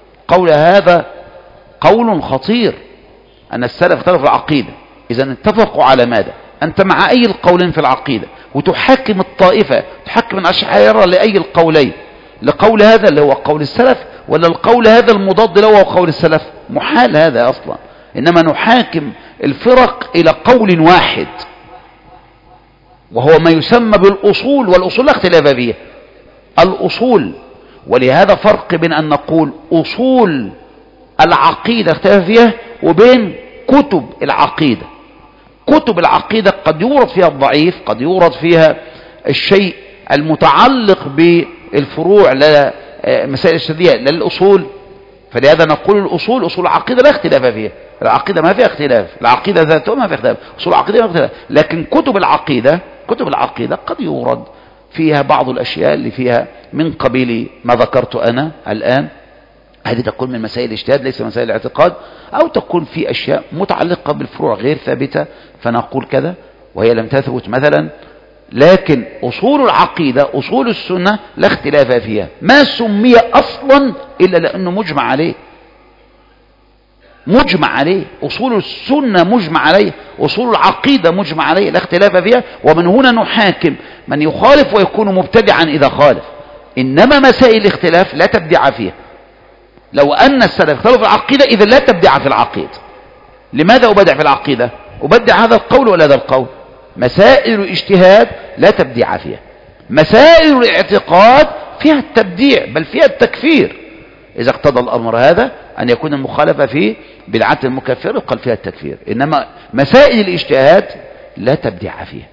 قول خطير أن السلف اختلفوا في العقيدة. إذا اتفقوا على ماذا؟ أنت مع أي القولين في العقيدة؟ وتحكم الطائفة، تحكم الأشاعرة لأي القولين؟ لقول هذا اللي هو قول السلف، ولا القول هذا المضاد له هو قول السلف؟ محال هذا أصلا. إنما نحاكم الفرق إلى قول واحد، وهو ما يسمى بالأصول، والأصول لا اختلاف فيها الأصول. ولهذا فرق بين أن نقول أصول العقيدة اختلاف فيها وبين كتب العقيدة. كتب العقيدة قد يورد فيها الضعيف، قد يورد فيها الشيء المتعلق بالفروع لا مسائل الشرعية لا الأصول. فلهذا نقول الأصول أصول العقيدة لا اختلاف فيها، العقيدة ما فيها اختلاف، العقيدة ذاتها ما فيها اختلاف، أصول العقيدة ما فيها اختلاف. لكن كتب العقيدة قد يورد فيها بعض الأشياء اللي فيها من قبيل ما ذكرت أنا الآن، هذه تكون من مسائل الاجتهاد ليس مسائل الاعتقاد، أو تكون في أشياء متعلقة بالفروع غير ثابتة فنقول كذا وهي لم تثبت مثلا. لكن أصول العقيدة أصول السنة لا اختلاف فيها، ما سمي أصلا إلا لأنه مجمع عليه. مجمع عليه، أصول السنة مجمع عليه، أصول العقيدة مجمع عليه، لا اختلاف فيها. ومن هنا نحاكم من يخالف ويكون مبتدعا إذا خالف. إنما مسائل الاختلاف لا تبدع فيها. لو أن السلف اختلفوا في العقيدة إذا لا تبدع في العقيدة. لماذا أبدع في العقيدة؟ أبدع هذا القول ولا هذا القول؟ مسائل الاجتهاد لا تبدع فيها. مسائل الاعتقاد فيها التبديع بل فيها التكفير، إذا اقتضى الأمر هذا أن يكون المخالفة في بدعة المكفر قال فيها التكفير. إنما مسائل الاجتهاد لا تبدع فيها.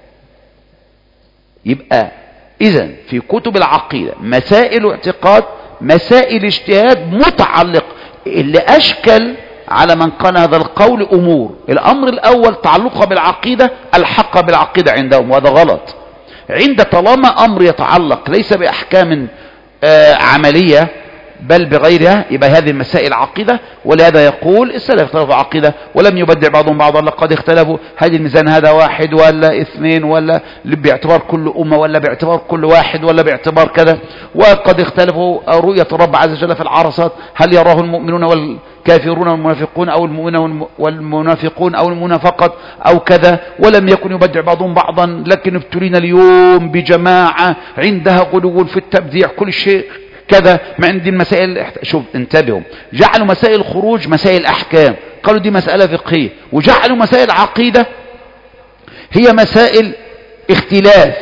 يبقى إذن في كتب العقيدة مسائل اعتقاد، مسائل اجتهاد متعلق. اللي أشكل على من قال هذا القول أمور. الأمر الأول تعلقها بالعقيدة، الحق بالعقيدة عندهم، وهذا غلط. عند طالما أمر يتعلق ليس بأحكام عملية بل بغيرها، يبقى هذه المسائل عقيدة. ولهذا يقول السلف اختلفوا عقيدة ولم يبدع بعضهم بعضا، لقد اختلفوا هل الميزان هذا واحد ولا اثنين، ولا باعتبار كل أمة، ولا باعتبار كل واحد، ولا باعتبار كذا. وقد اختلفوا رؤية الرب عز وجل في العرصات، هل يراه المؤمنون والكافرون والمنافقون أو المؤمنون والمنافقون أو المنافقة أو كذا. ولم يكن يبدع بعضهم بعضا، لكن ابتلينا اليوم بجماعة عندها غلو في التبديع كل شيء كذا. ما عندي المسائل. شوف انتبهوا، جعلوا مسائل الخروج مسائل احكام، قالوا دي مسألة فقهية، وجعلوا مسائل عقيدة هي مسائل اختلاف.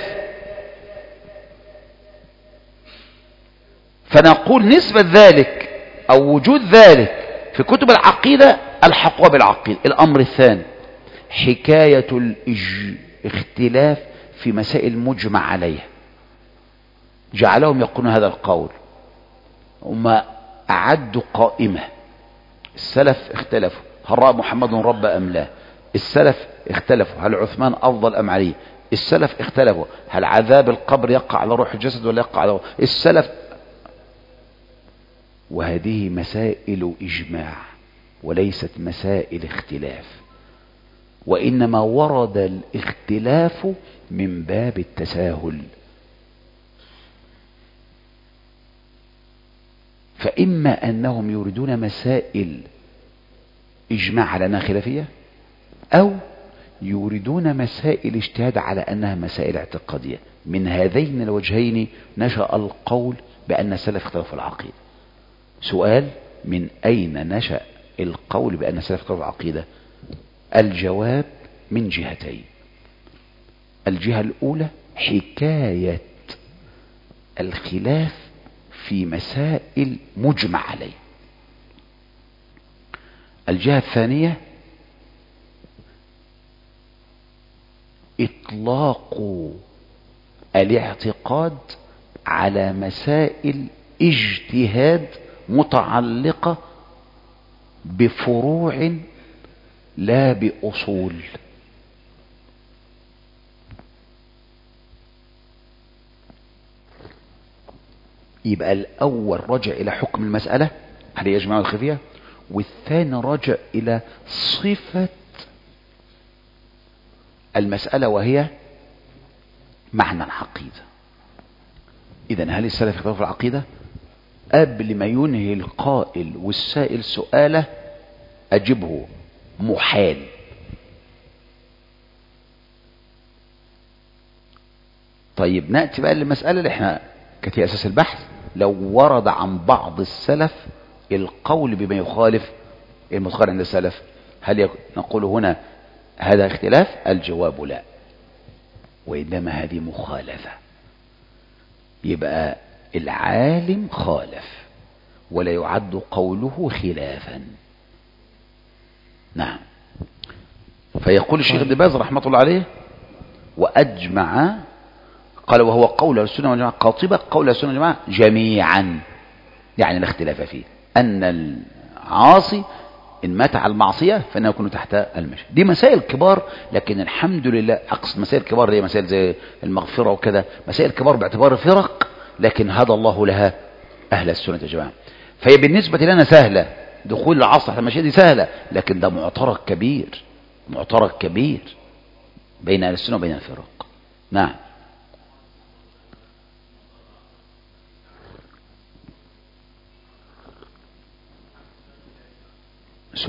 فنقول نسبة ذلك او وجود ذلك في كتب العقيدة الحقوا بالعقيدة. الامر الثاني حكاية الاختلاف في مسائل مجمع عليها، جعلهم يقولون هذا القول. وما أعدوا قائمة. السلف اختلفوا هل رأى محمد رب أم لا. السلف اختلفوا هل عثمان أفضل أم علي. السلف اختلفوا هل عذاب القبر يقع على روح الجسد ولا يقع على روح السلف. وهذه مسائل إجماع وليست مسائل اختلاف، وإنما ورد الاختلاف من باب التساهل. فإما أنهم يريدون مسائل إجماع على أنها خلافية، أو يريدون مسائل اجتهاد على أنها مسائل اعتقادية. من هذين الوجهين نشأ القول بأن السلف اختلفوا العقيدة. سؤال: من أين نشأ القول بأن السلف اختلفوا العقيدة؟ الجواب من جهتين. الجهة الأولى حكاية الخلاف في مسائل مجمع عليه. الجهة الثانية إطلاق الاعتقاد على مسائل اجتهاد متعلقة بفروع لا بأصول. يبقى الأول رجع إلى حكم المسألة هل هي إجماع الخفية، والثاني رجع إلى صفة المسألة وهي معنى العقيدة. إذن هل السلف اختلفوا في العقيدة؟ قبل ما ينهي القائل والسائل سؤاله أجبه محال. طيب نأتي بقى للمسألة اللي احنا كانت هي أساس البحث. لو ورد عن بعض السلف القول بما يخالف المذكر عند السلف، هل نقول هنا هذا اختلاف؟ الجواب لا، وإنما هذه مخالفة. يبقى العالم خالف ولا يعد قوله خلافا. نعم. فيقول الشيخ ابن باز رحمة الله عليه: وأجمع، قال وهو قول السنة والجماعة قاطبة، قول السنة والجماعة جميعا، يعني لا اختلاف فيه، أن العاصي إن مات على المعصية فإنه يكون تحت المشي. دي مسائل كبار، لكن الحمد لله أقصد مسائل كبار اللي هي مسائل زي المغفرة وكذا، مسائل كبار باعتبار فرق، لكن هدى الله لها أهل السنة والجماعة. فهي بالنسبة لنا سهلة، دخول العصر تحت المشيئة دي سهلة، لكن ده معترك كبير، معترك كبير بين أهل السنة وبين الفرق. نعم.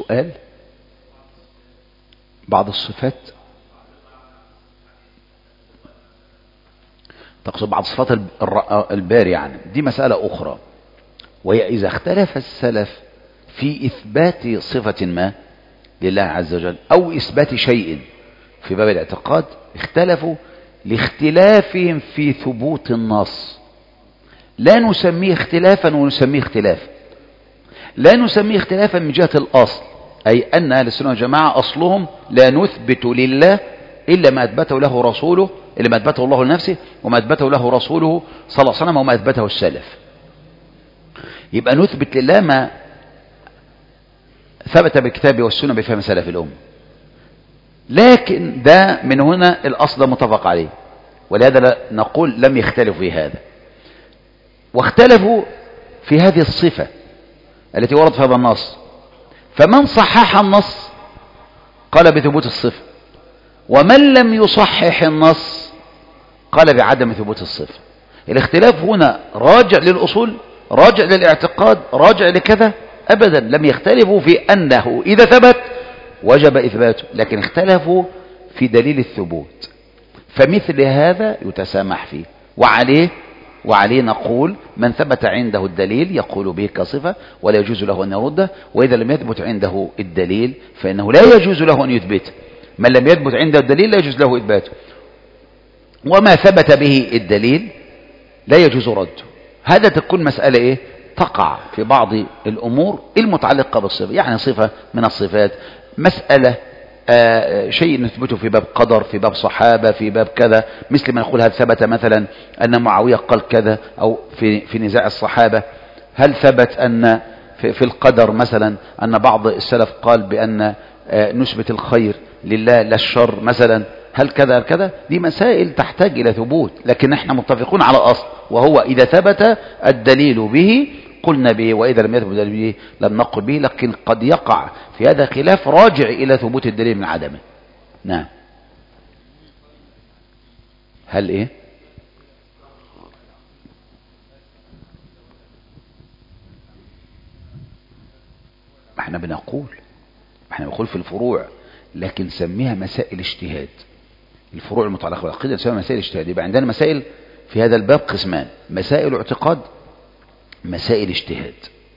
السؤال بعض الصفات، تقصد بعض صفات الباري يعني، دي مسألة أخرى. وهي إذا اختلف السلف في إثبات صفة ما لله عز وجل أو إثبات شيء في باب الاعتقاد، اختلفوا لاختلافهم في ثبوت النص. لا نسميه اختلافا ونسميه اختلافا. لا نسميه اختلافا من جهة الأصل، أي أن أهل السنة والجماعة أصلهم لا نثبت لله إلا ما أثبته له رسوله، إلا ما أثبته الله لنفسه وما أثبته له رسوله صلى الله عليه وسلم وما أثبته السلف. يبقى نثبت لله ما ثبت بالكتاب والسنة بفهم سلف الأمة. لكن ده من هنا الأصل متفق عليه، ولهذا نقول لم يختلفوا في هذا. واختلفوا في هذه الصفة التي ورد في هذا النص، فمن صحح النص قال بثبوت الصفة، ومن لم يصحح النص قال بعدم ثبوت الصفة. الاختلاف هنا راجع للأصول، راجع للاعتقاد، راجع لكذا؟ أبدا، لم يختلفوا في أنه إذا ثبت وجب إثباته، لكن اختلفوا في دليل الثبوت. فمثل هذا يتسامح فيه، وعليه نقول من ثبت عنده الدليل يقول به كصفة ولا يجوز له أن يرده، وإذا لم يثبت عنده الدليل فإنه لا يجوز له أن يثبته. من لم يثبت عنده الدليل لا يجوز له إثباته، وما ثبت به الدليل لا يجوز رده. هذا تكون مسألة إيه؟ تقع في بعض الأمور المتعلقة بالصفة، يعني صفة من الصفات، مسألة شيء نثبته في باب قدر، في باب صحابة، في باب كذا، مثل ما نقول هل ثبت مثلا أن معاوية قال كذا، أو في نزاع الصحابة هل ثبت أن في القدر مثلا أن بعض السلف قال بأن نثبت الخير لله لا الشر مثلا، هل كذا كذا؟ دي مسائل تحتاج إلى ثبوت، لكن احنا متفقون على أصل، وهو إذا ثبت الدليل به قلنا به، وإذا لم يثبت الدليل به لم نقل به. لكن قد يقع في هذا خلاف راجع إلى ثبوت الدليل من عدمه. نعم. هل إيه؟ احنا بنقول في الفروع، لكن سميها مسائل اجتهاد. الفروع المتعلقة بالعقيدة نسميها مسائل اجتهاد. يبقى عندنا مسائل في هذا الباب قسمان: مسائل اعتقاد، مسائل اجتهاد.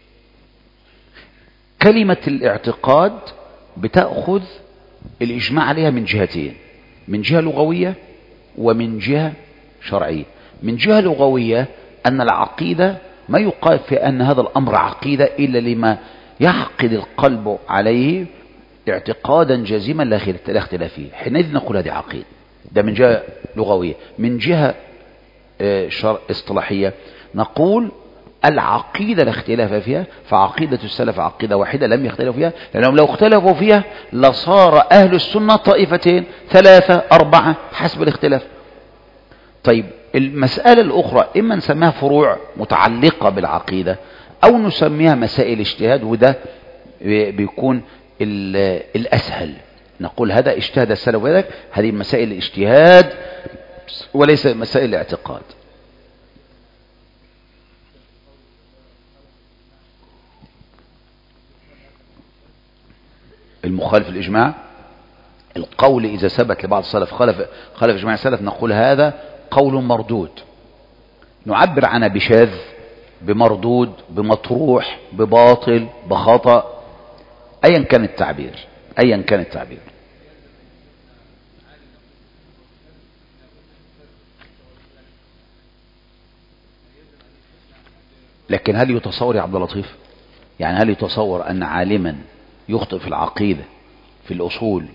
كلمة الاعتقاد بتأخذ الإجماع عليها من جهتين: من جهة لغوية ومن جهة شرعية. من جهة لغوية أن العقيدة ما يقال في أن هذا الأمر عقيدة إلا لما يعقد القلب عليه اعتقادا جازما لا اختلاف فيه، حينئذ نقول هذه عقيدة. ده من جهة لغوية. من جهة اصطلاحية نقول العقيدة لا اختلاف فيها، فعقيدة السلف عقيدة واحدة لم يختلفوا فيها، لأنهم لو اختلفوا فيها لصار أهل السنة طائفتين 3 4 حسب الاختلاف. طيب المسألة الأخرى إما نسميها فروع متعلقة بالعقيدة أو نسميها مسائل اجتهاد، وده بيكون الأسهل. نقول هذا اجتهد السلف وذاك، هذه مسائل الاجتهاد وليس مسائل الاعتقاد. المخالف الإجماع، القول إذا ثبت لبعض السلف خالف إجماع السلف نقول هذا قول مردود، نعبر عنه بشاذ، بمردود، بمطروح، بباطل، بخطأ، أيا كان التعبير. لكن هل يتصور يا عبد اللطيف، يعني هل يتصور أن عالما يخطئ في العقيدة في الأصول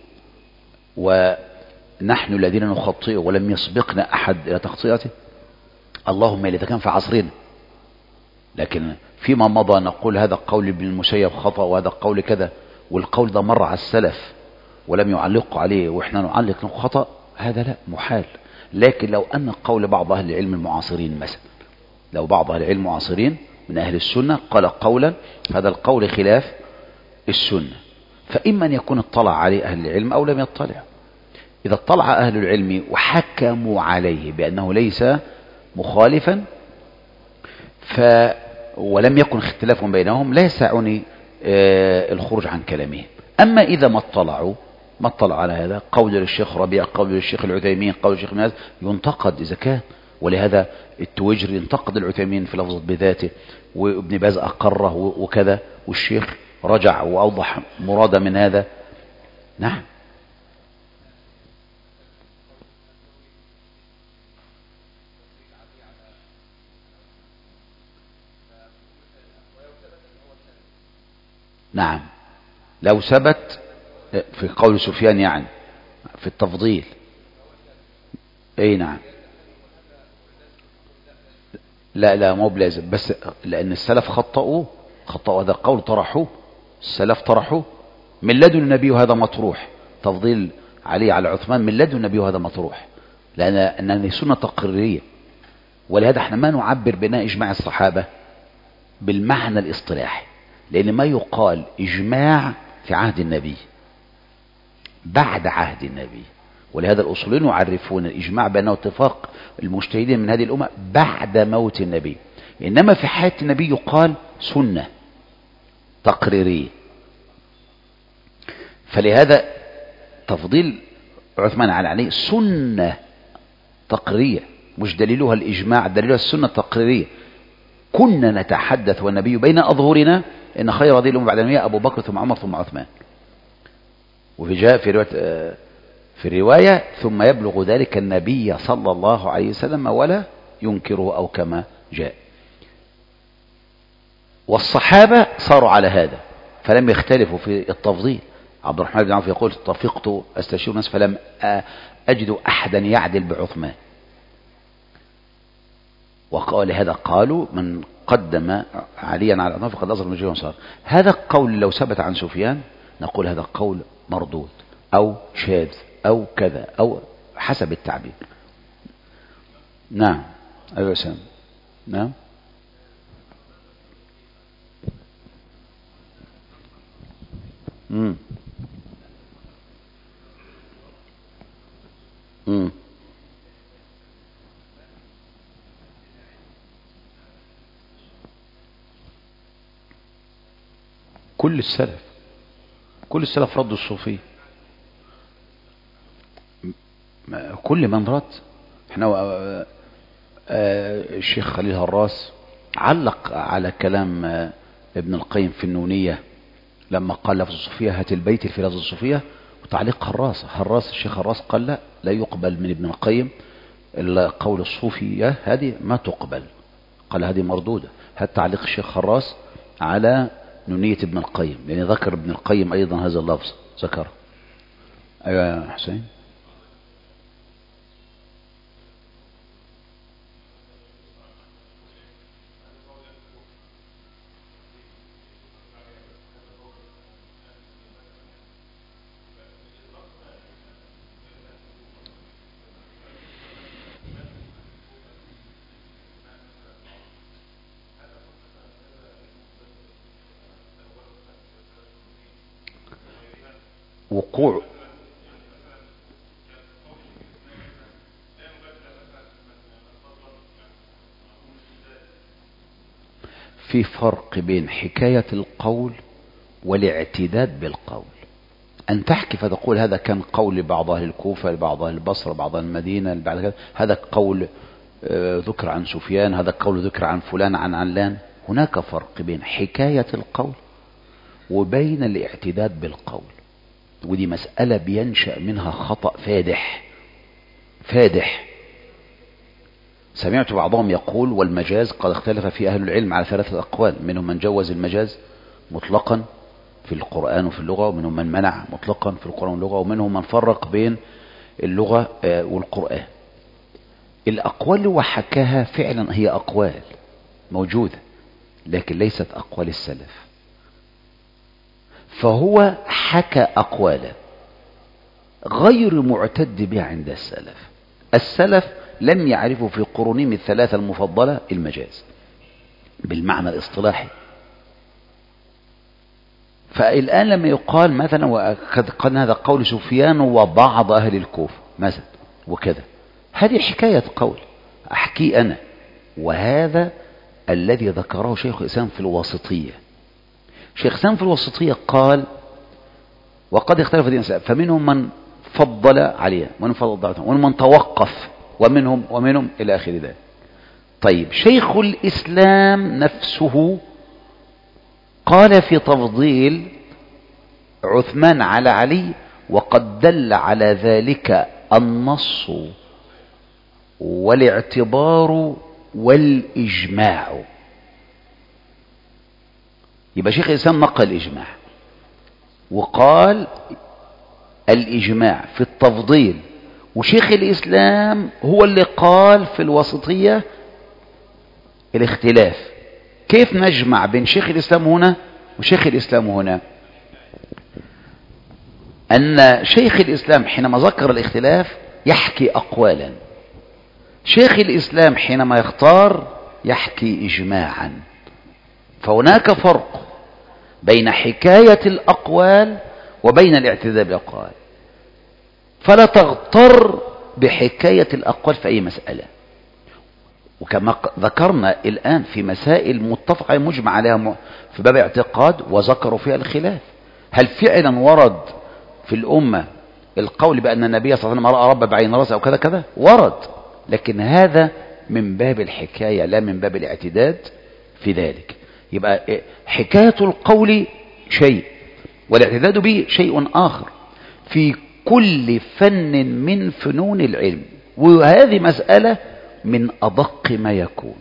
ونحن الذين نخطئه ولم يسبقنا أحد إلى تخطئته؟ اللهم إذا كان في عصرنا، لكن فيما مضى نقول هذا قول ابن المسيب خطأ وهذا قول كذا، والقول ده مر على السلف ولم يعلقوا عليه وإحنا نعلق خطأ، هذا لا، محال. لكن لو أن قول بعض أهل العلم المعاصرين مثلا، لو بعض أهل العلم المعاصرين من أهل السنة قال قولا هذا القول خلاف السنة، فإما أن يكون اطلع عليه أهل العلم أو لم يطلع. إذا اطلع أهل العلم وحكموا عليه بأنه ليس مخالفا ولم يكن اختلاف بينهم، لا يسعني الخروج عن كلامهم. أما إذا ما اطلعوا على هذا، قول للشيخ ربيع، قول للشيخ العثيمين، قول للشيخ الناس، ينتقد إذا كان. ولهذا التويجري ينتقد العثيمين في لفظة بذاته، وابن باز أقره وكذا، والشيخ رجع وأوضح مراده من هذا. نعم. نعم لو ثبت في قول سفيان يعني في التفضيل. اي نعم. لا مو بلازم، بس لأن السلف خطأوا هذا القول، طرحوه السلف، طرحوه من لدن النبي، وهذا مطروح. تفضيل علي على عثمان من لدن النبي وهذا مطروح، لأن سنة تقريرية. ولهذا احنا ما نعبر بناء إجماع الصحابة بالمعنى الاصطلاحي، لأن ما يقال إجماع في عهد النبي بعد عهد النبي. ولهذا الأصوليين يعرفون الإجماع بأنه اتفاق المجتهدين من هذه الأمة بعد موت النبي، إنما في حياة النبي يقال سنة تقريرية. فلهذا تفضيل عثمان على علي سنة تقريرية، مش دليلها الإجماع، دليلها السنة التقريرية. كنا نتحدث والنبي بين أظهرنا إن خير هذه الأمة بعد النبي أبو بكر ثم عمر ثم عثمان. وفي جاء في الرواية ثم يبلغ ذلك النبي صلى الله عليه وسلم ولا ينكره، أو كما جاء. والصحابة صاروا على هذا فلم يختلفوا في التفضيل. عبد الرحمن بن عوف يقول طفقت أستشير الناس فلم أجد أحدا يعدل بعثمان. وقال هذا قالوا من قدم عليا على عثمان فقد أظهر المجيء وانصار. هذا القول لو ثبت عن سفيان نقول هذا قول مردود أو شاذ أو كذا، أو حسب التعبير. نعم. أيوة سام. نعم. كل السلف ردوا الصوفية، كل من رد. احنا الشيخ خليل هراس علق على كلام ابن القيم في النونية لما قال لفظ الصوفية هات البيت في لفظ الصوفية، وتعليق الشيخ هراس قال لا يقبل من ابن القيم القول الصوفية، هذه ما تقبل، قال هذه مردودة. هذا تعليق الشيخ هراس على نونية ابن القيم، يعني ذكر ابن القيم أيضا هذا اللفظ ذكر. أيوة يا حسين. وقوع في فرق بين حكاية القول والاعتداد بالقول. أن تحكي فتقول هذا كان قول لبعض أهل الكوفة، لبعض أهل البصرة، بعض أهل المدينة، لبعض كذا، هذا قول ذكر عن سفيان، هذا قول ذكر عن فلان عن علان. هناك فرق بين حكاية القول وبين الاعتداد بالقول، ودي مسألة بينشأ منها خطأ فادح. سمعت بعضهم يقول والمجاز قد اختلف في أهل العلم على 3 أقوال، منهم من جوز المجاز مطلقا في القرآن وفي اللغة، ومنهم من منع مطلقا في القرآن واللغة، ومنهم من فرق بين اللغة والقرآن. الأقوال اللي هو حكاها فعلا هي أقوال موجودة، لكن ليست أقوال السلف. فهو حكى أقوالا غير معتد بها عند السلف لم يعرفوا في قرونهم ال3 المفضلة المجاز بالمعنى الاصطلاحي. فالآن لما يقال مثلا وقد قال هذا قول سفيان وبعض أهل الكوفة مثلا وكذا، هذه حكاية قول أحكي أنا، وهذا الذي ذكره شيخ الإسلام في الواسطية. شيخ سام في الوسطية قال وقد اختلف دين السلف، فمنهم من فضل عليها ومن فضل ضعفها ومن من توقف ومنهم إلى آخر ذلك. طيب شيخ الإسلام نفسه قال في تفضيل عثمان على علي وقد دل على ذلك النص والاعتبار والإجماع. يبقى شيخ الإسلام نقل الإجماع وقال الإجماع في التفضيل، وشيخ الإسلام هو اللي قال في الوسطية الاختلاف. كيف نجمع بين شيخ الإسلام هنا وشيخ الإسلام هنا؟ أن شيخ الإسلام حينما ذكر الاختلاف يحكي أقوالا، شيخ الإسلام حينما يختار يحكي إجماعا. فهناك فرق بين حكاية الأقوال وبين الاعتداد بالأقوال، فلا تغتر بحكاية الأقوال في أي مسألة. وكما ذكرنا الآن في مسائل متفق مجمع عليها في باب اعتقاد وذكروا فيها الخلاف، هل فعلا ورد في الأمة القول بأن النبي صلى الله عليه وسلم رأى رب بعين رأسه أو كذا كذا؟ ورد، لكن هذا من باب الحكاية لا من باب الاعتداد في ذلك. يبقى حكاية القول شيء والاعتداد به شيء آخر في كل فن من فنون العلم، وهذه مسألة من أدق ما يكون،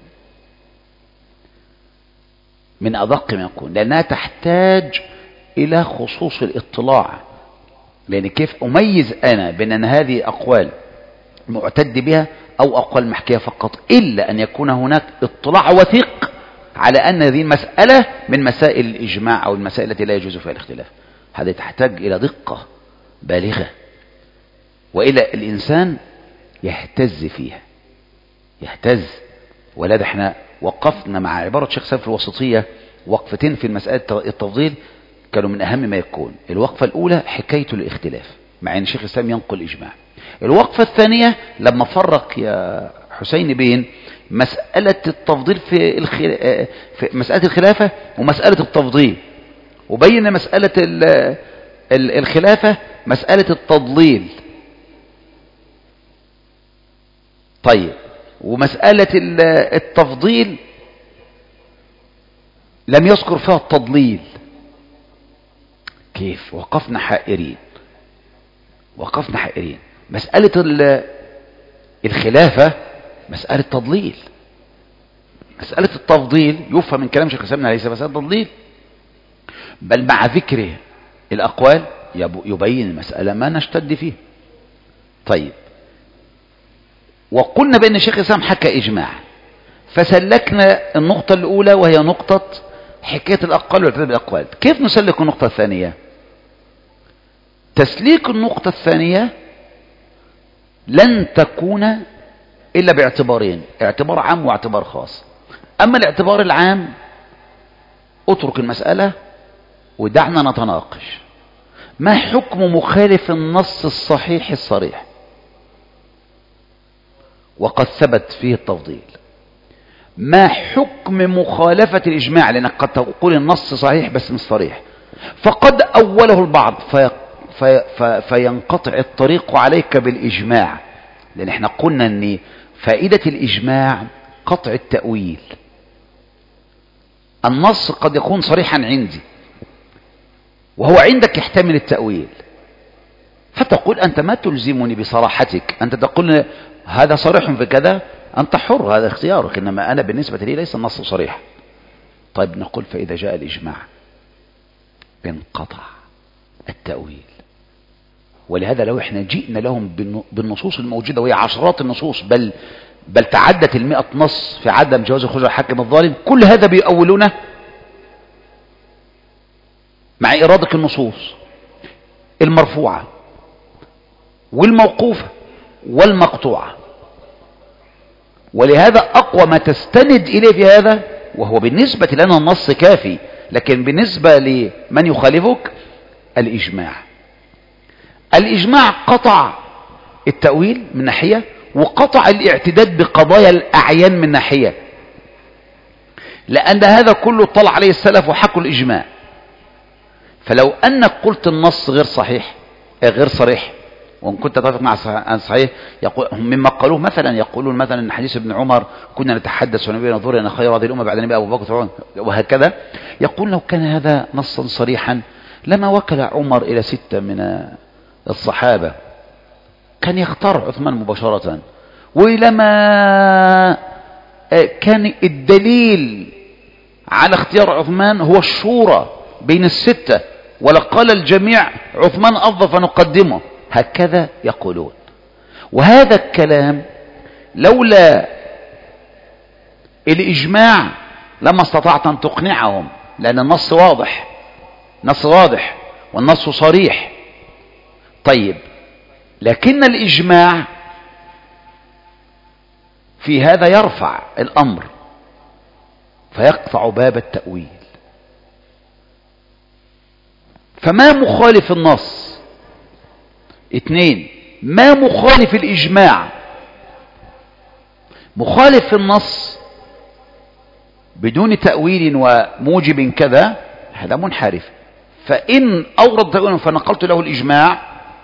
من أدق ما يكون، لأنها تحتاج إلى خصوص الاطلاع. لأن كيف أميز أنا بين أن هذه أقوال معتد بها أو أقوال محكية فقط، إلا أن يكون هناك اطلاع وثيق على أن هذه المسألة من مسائل الإجماع أو المسائل التي لا يجوز فيها الاختلاف. هذا تحتاج إلى دقة بالغة، وإلى الإنسان يهتز فيها، يهتز. ولذا احنا وقفنا مع عبارة شيخ سام في الوسطية وقفتين في المسألة التفضيل كانوا من أهم ما يكون. الوقفة الأولى حكاية الاختلاف مع أن شيخ الإسلام ينقل إجماع. الوقفة الثانية لما فرق يا حسين بين مسألة التفضيل في مسألة الخلافة ومسألة التفضيل، وبين مسألة الخلافة مسألة التضليل. طيب ومسألة التفضيل لم يذكر فيها التضليل. كيف؟ وقفنا حائرين، وقفنا حائرين. مسألة الخلافة مسألة تضليل، مسألة التفضيل يفهم من كلام شيخ الإسلام ليس مسألة تضليل، بل مع ذكره الأقوال يبين المسألة ما نشتد فيه. طيب وقلنا بأن شيخ الإسلام حكى إجماع، فسلكنا النقطة الأولى وهي نقطة حكاية الأقوال والاعتداد بالأقوال. كيف نسلك النقطة الثانية؟ تسليك النقطة الثانية لن تكون إلا باعتبارين، اعتبار عام واعتبار خاص. أما الاعتبار العام اترك المسألة ودعنا نتناقش. ما حكم مخالف النص الصحيح الصريح وقد ثبت فيه التفضيل؟ ما حكم مخالفة الإجماع؟ لأنك قد تقول النص صحيح بس مش صريح، فقد أوله البعض فينقطع الطريق عليك بالإجماع. لأن احنا قلنا أن فائدة الإجماع قطع التأويل. النص قد يكون صريحا عندي وهو عندك يحتمل التأويل، فتقول أنت ما تلزمني بصراحتك، أنت تقول هذا صريح في كذا، أنت حر، هذا اختيارك، إنما أنا بالنسبة لي ليس النص صريح. طيب نقول فإذا جاء الإجماع انقطع التأويل. ولهذا لو احنا جئنا لهم بالنصوص الموجودة وهي عشرات النصوص بل تعدت 100 نص في عدم جواز خروج الحاكم الظالم، كل هذا بيأولونه مع إرادة النصوص المرفوعة والموقوفة والمقطوعة. ولهذا أقوى ما تستند إليه في هذا، وهو بالنسبة لنا النص كافي، لكن بالنسبة لمن يخالفك الإجماع. الإجماع قطع التأويل من ناحية، وقطع الاعتداد بقضايا الأعيان من ناحية، لأن هذا كله طلع عليه السلف وحكوا الإجماع. فلو أنك قلت النص غير صحيح غير صريح، وإن كنت تتفق مع صحيح، يقول مما قالوه مثلا، يقولون مثلا ان حديث ابن عمر كنا نتحدث ونبي نظر ان خير هذه الامه بعد النبي ابو بكر وهكذا، يقول لو كان هذا نصا صريحا لما وكل عمر الى 6 من الصحابه، كان يختار عثمان مباشره. ولما كان الدليل على اختيار عثمان هو الشورى بين ال6، ولا قال الجميع عثمان افضل فنقدمه، هكذا يقولون. وهذا الكلام لولا الإجماع لما استطعت أن تقنعهم، لأن النص واضح، نص واضح والنص صريح. طيب، لكن الإجماع في هذا يرفع الأمر فيقطع باب التأويل. فما مخالف النص؟ 2، ما مخالف الإجماع؟ مخالف في النص بدون تأويل وموجب كذا، هذا منحرف. فإن أورد تأويلا فنقلت له الإجماع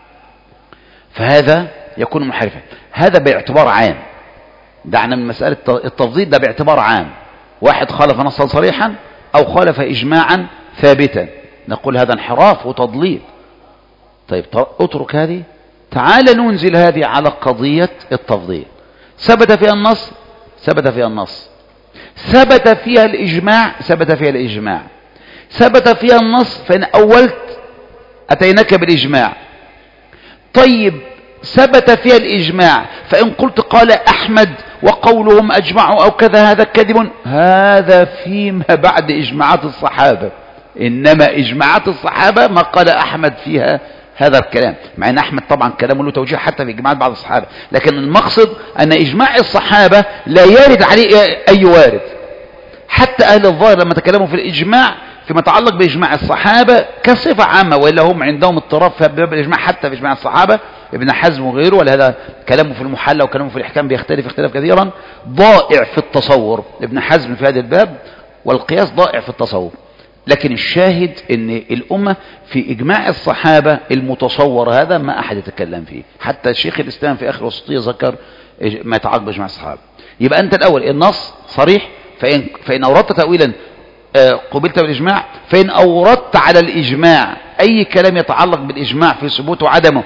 فهذا يكون منحرفا. هذا باعتبار عام، دعنا من مسألة التفضيل، ده باعتبار عام. واحد خالف نصا صريحا أو خالف إجماعا ثابتا، نقول هذا انحراف وتضليل. طيب اترك هذه، تعال ننزل هذه على قضية التفضيل. ثبت فيها النص، ثبت فيها النص، ثبت فيها الإجماع، ثبت فيها الإجماع، ثبت فيها النص، فإن أولت أتيناك بالإجماع. طيب ثبت فيها الإجماع، فإن قلت قال أحمد وقولهم أجمعوا أو كذا، هذا كذب. هذا فيما بعد إجماعات الصحابة، إنما إجماعات الصحابة ما قال أحمد فيها هذا الكلام، مع أن أحمد طبعا كلامه له توجيه حتى في إجماعات بعض الصحابة، لكن المقصد أن إجماع الصحابة لا يرد عليه أي وارد. حتى أهل الظاهر لما تكلموا في الإجماع فيما يتعلق بإجماع الصحابة كصفة عامة، وإلا هم عندهم اضطراب في باب الإجماع حتى في إجماع الصحابة، ابن حزم وغيره، ولهذا كلامه في المحلى وكلامه في الإحكام بيختلف اختلاف كثيرا، ضائع في التصور ابن حزم في هذا الباب، والقياس ضائع في التصور. لكن الشاهد ان الامة في اجماع الصحابة المتصور هذا ما احد يتكلم فيه، حتى شيخ الاسلام في اخر وسطية ذكر ما يتعلق باجماع الصحابة. يبقى انت الاول النص صريح، فان اوردت تأويلا قبلت بالاجماع، فان اوردت على الاجماع اي كلام يتعلق بالاجماع في ثبوته وعدمه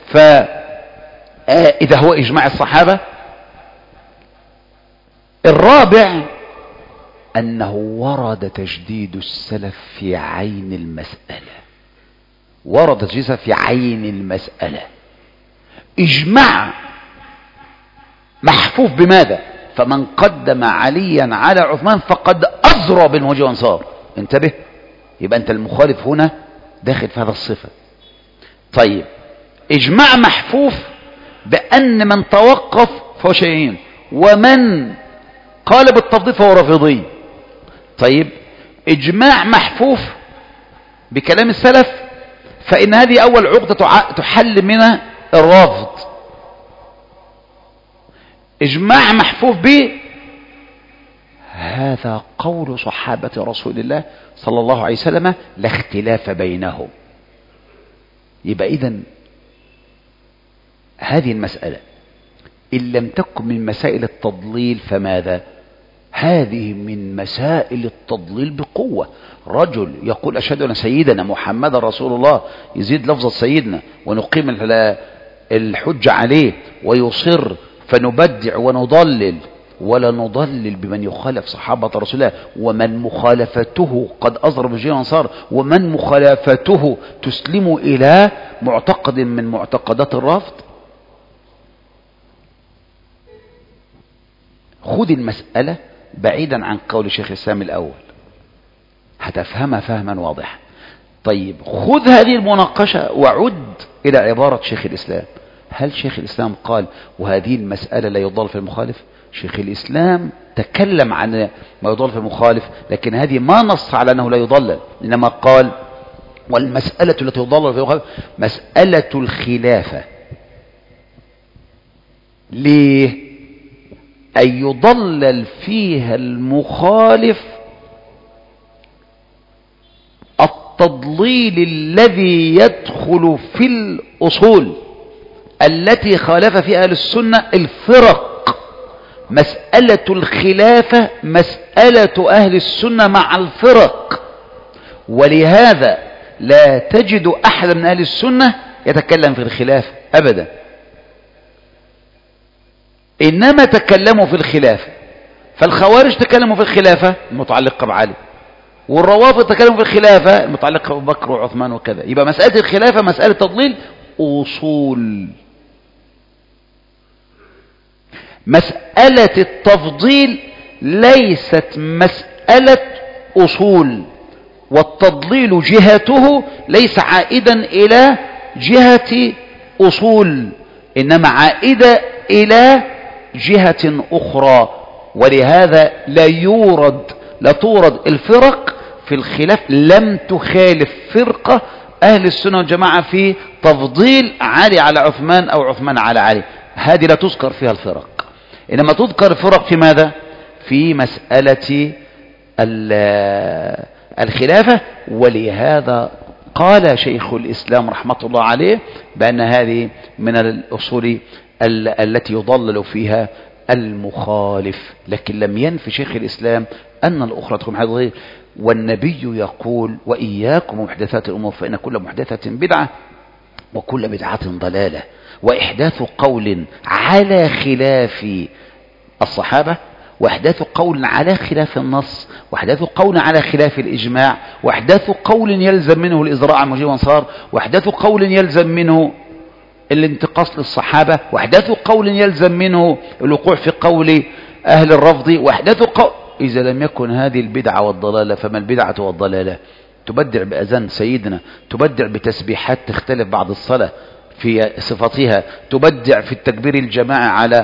فاذا هو اجماع الصحابة. الرابع أنه ورد تجديد السلف في عين المسألة، ورد تجديد السلف في عين المسألة. إجماع محفوف بماذا؟ فمن قدم عليا على عثمان فقد أزرى بالمهاجر والأنصار. انتبه، يبقى أنت المخالف هنا داخل في هذا الصفة. طيب، إجماع محفوف بأن من توقف فهو شيئين، ومن قال بالتفضيل فهو رافضي. طيب، إجماع محفوف بكلام السلف، فإن هذه أول عقدة تحل من الرافض. إجماع محفوف به، هذا قول صحابة رسول الله صلى الله عليه وسلم لا اختلاف بينهم. يبقى إذن هذه المسألة إن لم تكن من مسائل التضليل فماذا؟ هذه من مسائل التضليل بقوة. رجل يقول أشهد أن سيدنا محمد رسول الله، يزيد لفظة سيدنا ونقيم الحجة عليه، ويصر فنبدع ونضلل، ولا نضلل بمن يخالف صحابة رسول الله، ومن مخالفته قد أضرب بالجيل والأنصار، ومن مخالفته تسلم إلى معتقد من معتقدات الرفض. خذ المسألة بعيدا عن قول شيخ الإسلام الأول، هتفهمها فهما واضحا. طيب، خذ هذه المناقشة وعد إلى عبارة شيخ الإسلام. هل شيخ الإسلام قال وهذه المسألة لا يضل في المخالف؟ شيخ الإسلام تكلم عن ما يضل في المخالف، لكن هذه ما نص على أنه لا يضلل، إنما قال والمسألة التي يضل في المخالف مسألة الخلافة. ليه؟ أن يضلل فيها المخالف التضليل الذي يدخل في الأصول التي خالف فيها أهل السنة الفرق. مسألة الخلافة مسألة أهل السنة مع الفرق، ولهذا لا تجد أحد من أهل السنة يتكلم في الخلافة أبدا، إنما تكلموا في الخلافة. فالخوارج تكلموا في الخلافة المتعلقة بعلي، والروافض تكلموا في الخلافة المتعلقة بأبو بكر وعثمان وكذا. يبقى مسألة الخلافة مسألة تضليل أصول. مسألة التفضيل ليست مسألة أصول، والتضليل جهته ليس عائدا إلى جهة أصول، إنما عائدة إلى جهة أخرى. ولهذا لا تورد الفرق في الخلاف. لم تخالف فرقة أهل السنة والجماعة في تفضيل علي على عثمان أو عثمان على علي، هذه لا تذكر فيها الفرق. إنما تذكر الفرق في ماذا؟ في مسألة الخلافة. ولهذا قال شيخ الإسلام رحمة الله عليه بأن هذه من الأصول التي يضلل فيها المخالف، لكن لم ينفي شيخ الإسلام أن الأخرى تكون حديث. والنبي يقول: وإياكم محدثات الأمور فإن كل محدثة بدعة وكل بدعة ضلالة. وإحداث قول على خلاف الصحابة، وإحداث قول على خلاف النص، وإحداث قول على خلاف الإجماع، وإحداث قول يلزم منه الإزراء عن مجيء وانصار، وإحداث قول يلزم منه الانتقاص للصحابة، وإحداث قول يلزم منه الوقوع في قول أهل الرفض، وإحداث قول. إذا لم يكن هذه البدعة والضلالة فما البدعة والضلالة؟ تبدع بأذان سيدنا، تبدع بتسبيحات تختلف بعد الصلاة في صفتها، تبدع في التكبير الجماعي على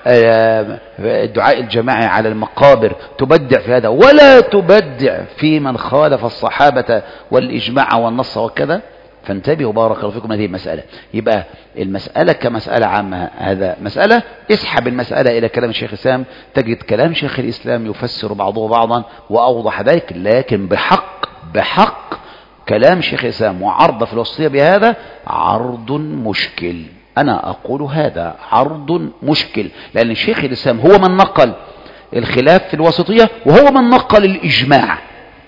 الدعاء الجماعي على المقابر، تبدع في هذا، ولا تبدع في من خالف الصحابة والإجماع والنص وكذا. فانتبهوا بارك الله فيكم هذه المسألة. يبقى المسألة كمسألة عامة هذا مسألة. اسحب المسألة إلى كلام الشيخ الإسلام، تجد كلام شيخ الإسلام يفسر بعضه بعضا وأوضح ذلك، لكن بحق كلام شيخ الإسلام وعرض في الوسطية بهذا عرض مشكل. أنا أقول هذا عرض مشكل، لأن شيخ الإسلام هو من نقل الخلاف في الوسطية، وهو من نقل الإجماع.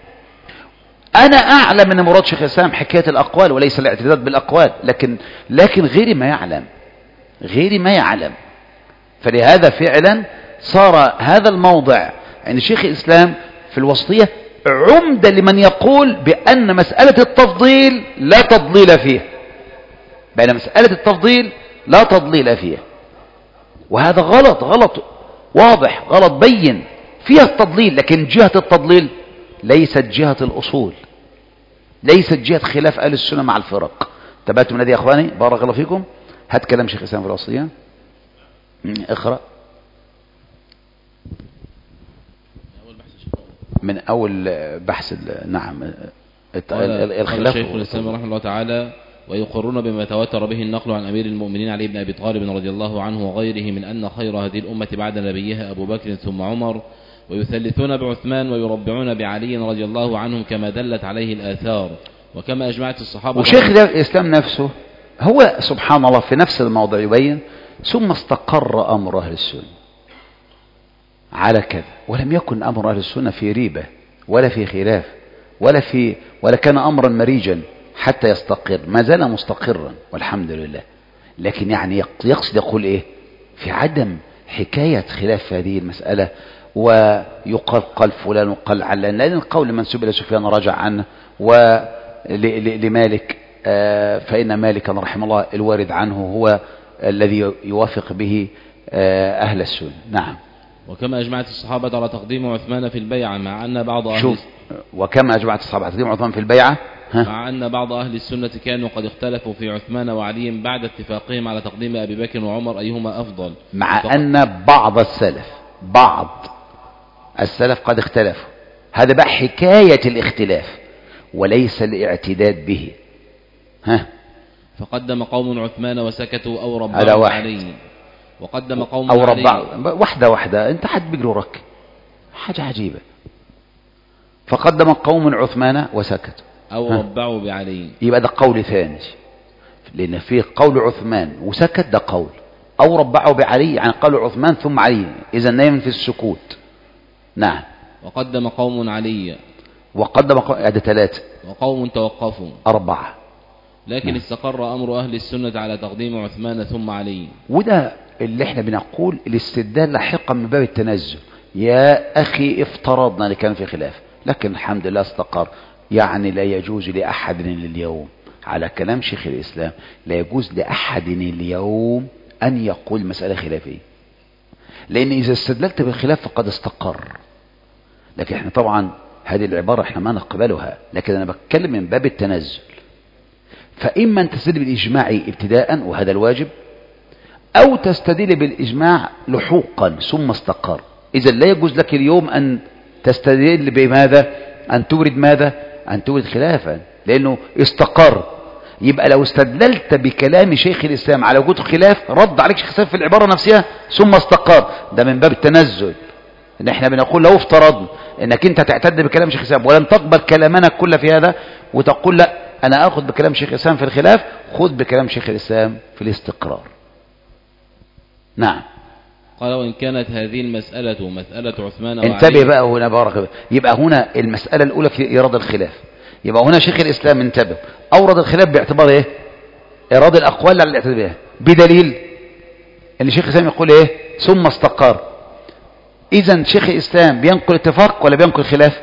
أنا أعلم أن مراد شيخ الإسلام حكاية الأقوال وليس الاعتداد بالأقوال، لكن غيري ما يعلم. فلهذا فعلا صار هذا الموضع عند شيخ الإسلام في الوسطية عمدة لمن يقول بأن مسألة التفضيل لا تضليل فيها، بأن مسألة التفضيل لا تضليل فيها. وهذا غلط واضح، غلط بين فيها التضليل، لكن جهة التضليل ليست جهة الأصول، ليست جهة خلاف أهل السنة مع الفرق. تبعتم من هذه يا أخواني بارك الله فيكم. هات كلام شيخ الإسلام في الوصية، اقرأ من أول بحث. نعم. الخلاف. شيخ الإسلام رحمه الله تعالى: ويقرون بما تواتر به النقل عن أمير المؤمنين علي بن أبي طالب رضي الله عنه وغيره من أن خير هذه الأمة بعد نبيها أبو بكر ثم عمر، ويثلثون بعثمان ويربعون بعلي رضي الله عنهم كما دلت عليه الآثار وكما أجمعت الصحابة. وشيخ الإسلام نفسه هو سبحان الله في نفس الموضع يبين: ثم استقر أمر أهل السنة على كذا، ولم يكن أمر أهل السنة في ريبة ولا في خلاف ولا كان أمرا مريجا حتى يستقر، ما زال مستقرا والحمد لله. لكن يعني يقصد يقول إيه؟ في عدم حكاية خلاف في هذه المسألة، ويقال قال فلان وقال علان، لأن القول منسوب إلى سفيان رجع عنه، ولمالك فإن مالكا رحمه الله الوارد عنه هو الذي يوافق به أهل السنة. نعم. وكما أجمعت الصحابة على تقديم عثمان في البيعة مع أن بعض وكما أجمعت الصحابة على تقديم عثمان في البيعة مع أن بعض أهل السنة كانوا قد اختلفوا في عثمان وعلي بعد اتفاقهم على تقديم أبي بكر وعمر أيهما أفضل، مع أن بعض السلف قد اختلفوا. هذا بقى حكاية الاختلاف وليس الاعتداد به. فقدم قوم عثمان وسكتوا أو ربعوا علي، وقدم قوم أو ربعوا واحدة أنت حد بيقرأك حاجة عجيبة. فقدم قوم عثمان وسكتوا، أو ربعوا بعلي. يبقى ده قول ثاني، لأن فيه قول عثمان وسكت، ده قول. أو ربعوا بعلي يعني قول عثمان ثم علي، إذا نايم في السكوت. نعم. وقدم قوم علي. وقدم قوم، هذا 3. وقوم توقفوا 4. لكن استقر أمر أهل السنة على تقديم عثمان ثم علي. وده اللي احنا بنقول الاستدلال لاحقا من باب التنزل. يا أخي افترضنا اللي كان في خلاف، لكن الحمد لله استقر. يعني لا يجوز لأحد اليوم، على كلام شيخ الإسلام، لا يجوز لأحد اليوم أن يقول مسألة خلافية، لأن إذا استدللت بالخلاف فقد استقر. لكن احنا طبعا هذه العبارة احنا ما نقبلها، لكن أنا بتكلم من باب التنزل. فإما أن تستدل بالإجماع ابتداء وهذا الواجب، أو تستدل بالإجماع لحوقا ثم استقر. إذا لا يجوز لك اليوم أن تستدل بماذا؟ أن تورد ماذا؟ أن تورد خلافا، لأنه استقر. يبقى لو استدللت بكلام شيخ الإسلام على وجود خلاف، رد عليك شيخ الإسلام في العبارة نفسها ثم استقر. ده من باب التنزل، إن احنا بنقول لو افترضنا انك انت تعتد بكلام شيخ الإسلام ولن تقبل كلامنا كله في هذا، وتقول لا انا اخذ بكلام شيخ الإسلام في الخلاف، خذ بكلام شيخ الإسلام في الاستقرار. نعم. قال وإن كانت هذه المسألة مسألة عثمان وعلي. انتبه بقى هنا، بارك. يبقى هنا المسألة الأولى في إيراد الخلاف، يبقى هنا شيخ الإسلام انتبه أورد الخلاف باعتبار إيه؟ إيراد الأقوال على الاعتبار بها، بدليل أن شيخ الإسلام يقول إيه؟ ثم استقر. إذن شيخ الإسلام بينقل اتفاق ولا بينقل خلاف؟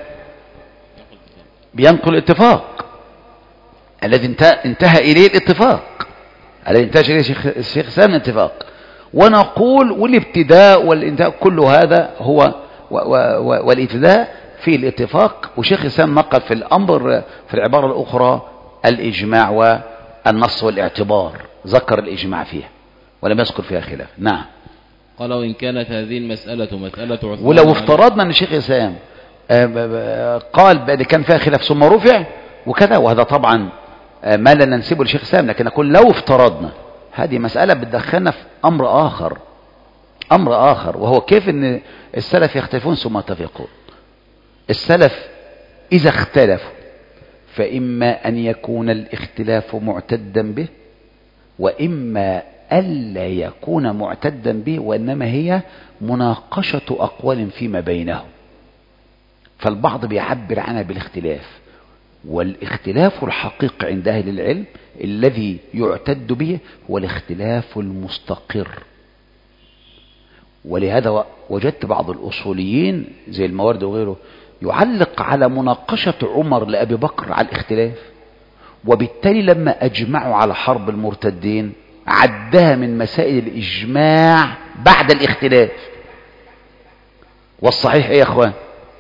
بينقل اتفاق الذي انتهى إليه الاتفاق، الذي انتهى إليه الشيخ الإسلام الاتفاق. ونقول والابتداء والانتهاء كل هذا هو والابتداء في الاتفاق. وشيخ الإسلام نقل في الأمر في العبارة الأخرى الإجماع والنص والاعتبار، ذكر الإجماع فيها ولم يذكر فيها خلاف. نعم. قال وإن كانت هذه المسألة مسألة عثمان، ولو افترضنا أن شيخ الإسلام قال بعد كان فيها خلاف ثم رفع وكذا، وهذا طبعا ما لا ننسبه لشيخ الإسلام، لكن نقول لو افترضنا هذه مسألة بتدخلنا في أمر آخر، وهو كيف أن السلف يختلفون ثم يتفقون. السلف إذا اختلفوا فإما أن يكون الاختلاف معتدا به، وإما ألا يكون معتدا به، وإنما هي مناقشة أقوال فيما بينهم. فالبعض بيعبر عنها بالاختلاف، والاختلاف الحقيقي عند أهل العلم الذي يعتد به هو الاختلاف المستقر. ولهذا وجدت بعض الأصوليين زي الموارد وغيره يعلق على مناقشة عمر لأبي بكر على الاختلاف، وبالتالي لما أجمعوا على حرب المرتدين عدها من مسائل الإجماع بعد الاختلاف. والصحيح ايه يا اخوان؟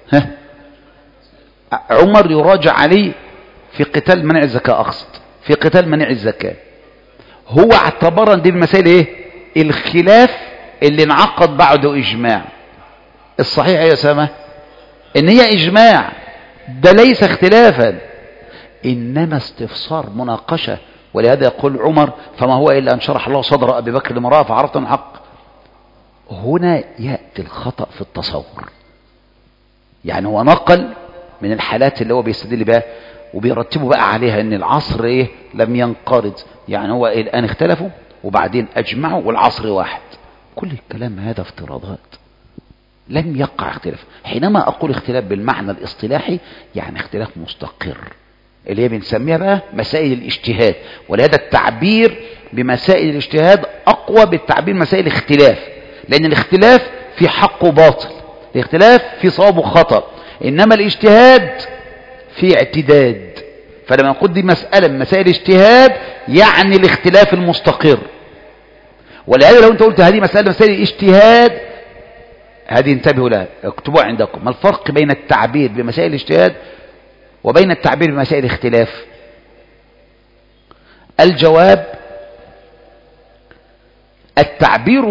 عمر يراجع عليه في قتال منع الزكاة، أقصد في قتال منع الزكاة، هو اعتبر دي المسائل ايه؟ الخلاف اللي انعقد بعده إجماع. الصحيح يا سامة ان هي إجماع، ده ليس اختلافا إنما استفسار مناقشة. ولهذا يقول عمر فما هو إلا أن شرح الله صدر أبي بكر لمرأة فعرفت الحق. هنا يأتي الخطأ في التصور، يعني هو نقل من الحالات اللي هو بيستدل بها وبيرتبوا بقى عليها ان العصر ايه لم ينقرض، يعني هو إيه الآن اختلفوا وبعدين أجمعوا والعصر واحد. كل الكلام هذا افتراضات، لم يقع اختلاف. حينما أقول اختلاف بالمعنى الاصطلاحي يعني اختلاف مستقر، اللي هي بنسميها بقى مسائل الاجتهاد. ولهذا التعبير بمسائل الاجتهاد أقوى بالتعبير مسائل الاختلاف، لأن الاختلاف في حق وباطل، الاختلاف في صواب وخطأ، إنما الاجتهاد في اعتداد. فلما نقول دي مسألة من مسائل الاجتهاد يعني الاختلاف المستقر. ولهذا لو انت قلت هذه مسألة مسائل الاجتهاد، هذه انتبهوا لها اكتبوها عندكم. ما الفرق بين التعبير بمسائل الاجتهاد وبين التعبير بمسائل الاختلاف؟ الجواب التعبير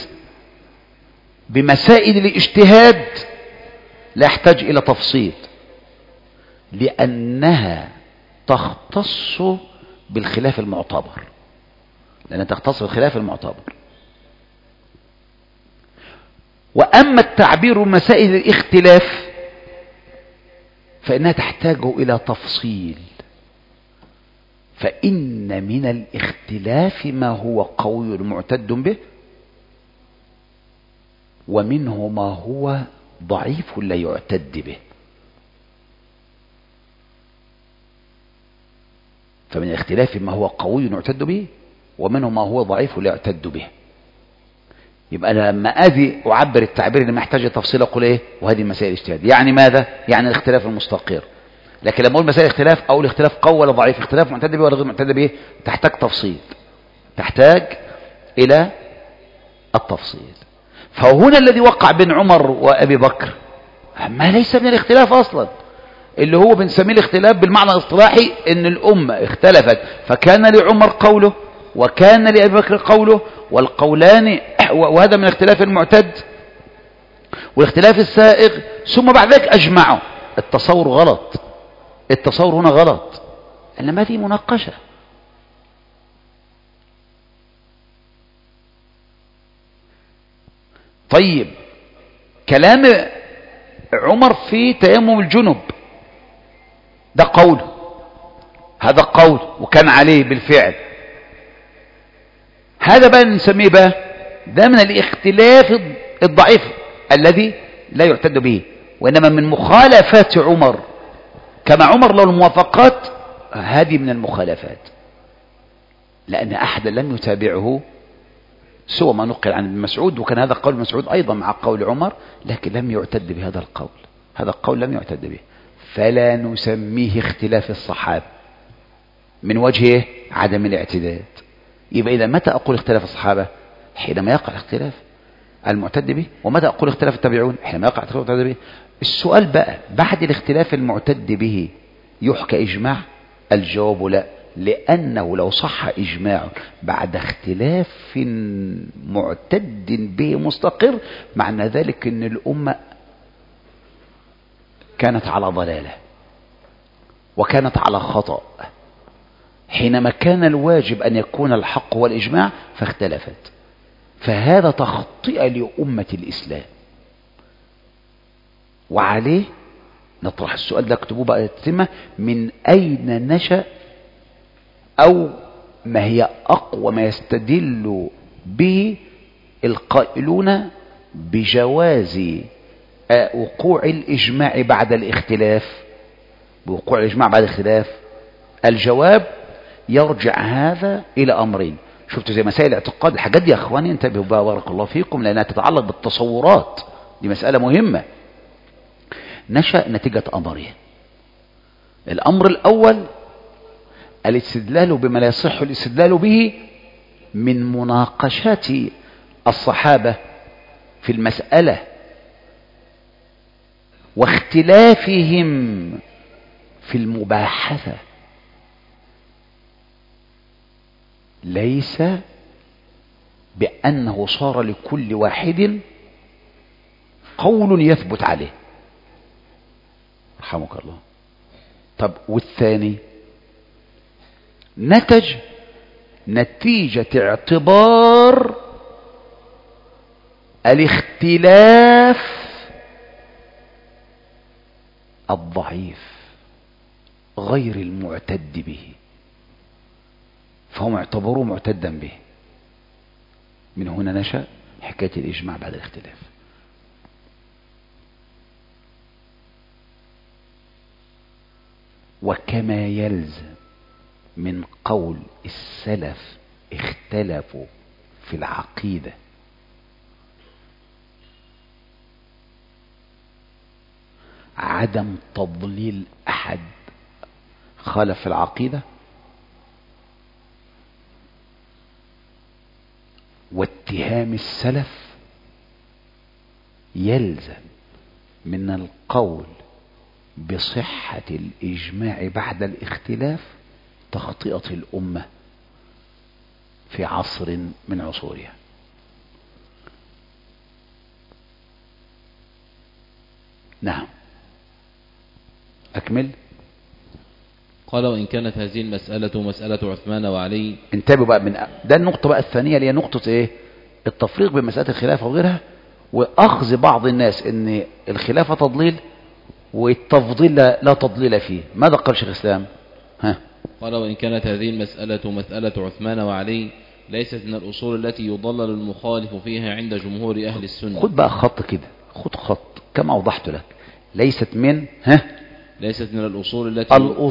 بمسائل الاجتهاد لا يحتاج إلى تفصيل، لأنها تختص بالخلاف المعتبر، لأنها تختص بالخلاف المعتبر. وأما التعبير بمسائل الاختلاف فإنها تحتاج إلى تفصيل، فإن من الاختلاف ما هو قوي معتد به، ومنه ما هو ضعيف لا يعتد به. فمن الاختلاف ما هو قوي يعتد به، ومنه ما هو ضعيف لا يعتد به. يبقى لما أجي أعبر التعبير اللي محتاج تفصيل أقول إيه؟ وهذه مسائل اجتهاد. يعني ماذا؟ يعني الاختلاف المستقر. لكن لما أقول مسائل اختلاف أو الاختلاف قوي ولا ضعيف، اختلاف معتد به ولا غير معتد به، تحتاج تفصيل، تحتاج إلى التفصيل. فهنا الذي وقع بين عمر وأبي بكر ما ليس من الاختلاف أصلا، اللي هو بنسميه الاختلاف بالمعنى الاصطلاحي ان الأمة اختلفت، فكان لعمر قوله وكان لأبي بكر قوله، والقولان وهذا من الاختلاف المعتد والاختلاف السائغ. ثم بعد ذلك أجمعوا. التصور غلط، التصور هنا غلط، إنما هذه مناقشة. طيب كلام عمر في تيمم الجنب ده قول، هذا قول وكان عليه بالفعل، هذا بقى نسميه بقى ده من الاختلاف الضعيف الذي لا يعتد به، وإنما من مخالفات عمر. كما عمر له الموافقات، هذه من المخالفات، لأن أحدا لم يتابعه سوى ما نقل عن ابن مسعود، وكان هذا قول مسعود أيضا مع قول عمر، لكن لم يعتد بهذا القول، هذا القول لم يعتد به، فلا نسميه اختلاف الصحابة من وجه عدم الاعتداد. يبقى إذا متى أقول اختلاف الصحابة؟ حينما يقع الاختلاف المعتد به. ومتى أقول اختلاف التابعون؟ حينما يقع اختلاف المعتد به. السؤال بقى بعد الاختلاف المعتد به يحكى إجماع؟ الجواب لا، لأنه لو صح إجماع بعد اختلاف معتد به مستقر، معنى ذلك أن الأمة كانت على ضلالة وكانت على خطأ، حينما كان الواجب أن يكون الحق هو الإجماع فاختلفت. فهذا تخطئة لأمة الإسلام، وعليه نطرح السؤال ده، اكتبوه بقى يتسمى: من أين نشأ، أو ما هي أقوى ما يستدل به القائلون بجواز وقوع الإجماع بعد الاختلاف، بوقوع الإجماع بعد الاختلاف؟ الجواب يرجع هذا إلى أمرين. شفتوا زي مسائل الاعتقاد، الحاجات دي يا أخواني انتبهوا بها بارك الله فيكم، لأنها تتعلق بالتصورات، دي مسألة مهمة. نشأ نتيجة أمرين. الأمر الأول الاستدلال بما لا يصح الاستدلال به من مناقشات الصحابة في المسألة واختلافهم في المباحثة، ليس بأنه صار لكل واحد قول يثبت عليه. رحمك الله. طب والثاني نتج نتيجة اعتبار الاختلاف الضعيف غير المعتد به، فهم اعتبروه معتدا به. من هنا نشأ حكاية الإجماع بعد الاختلاف. وكما يلزم من قول السلف اختلفوا في العقيدة عدم تضليل أحد خالف العقيدة، واتهام السلف يلزم من القول بصحة الإجماع بعد الاختلاف تخطئة الأمة في عصر من عصورها. نعم أكمل. قال: وإن كانت هذه المسألة مسألة عثمان وعلي. انتبهوا بقى من ده النقطة بقى الثانية اللي هي نقطة ايه؟ التفريق بين مسألة الخلافة وغيرها، وأخذ بعض الناس ان الخلافة تضليل والتفضيل لا تضليل فيه. ماذا قال شيخ الإسلام؟ قال وإن كانت هذه المسألة مسألة عثمان وعلي ليست من الأصول التي يضلل المخالف فيها عند جمهور أهل السنة. خد بقى خط كده، خد خط كما أوضحت لك. ليست من ليست من الأصول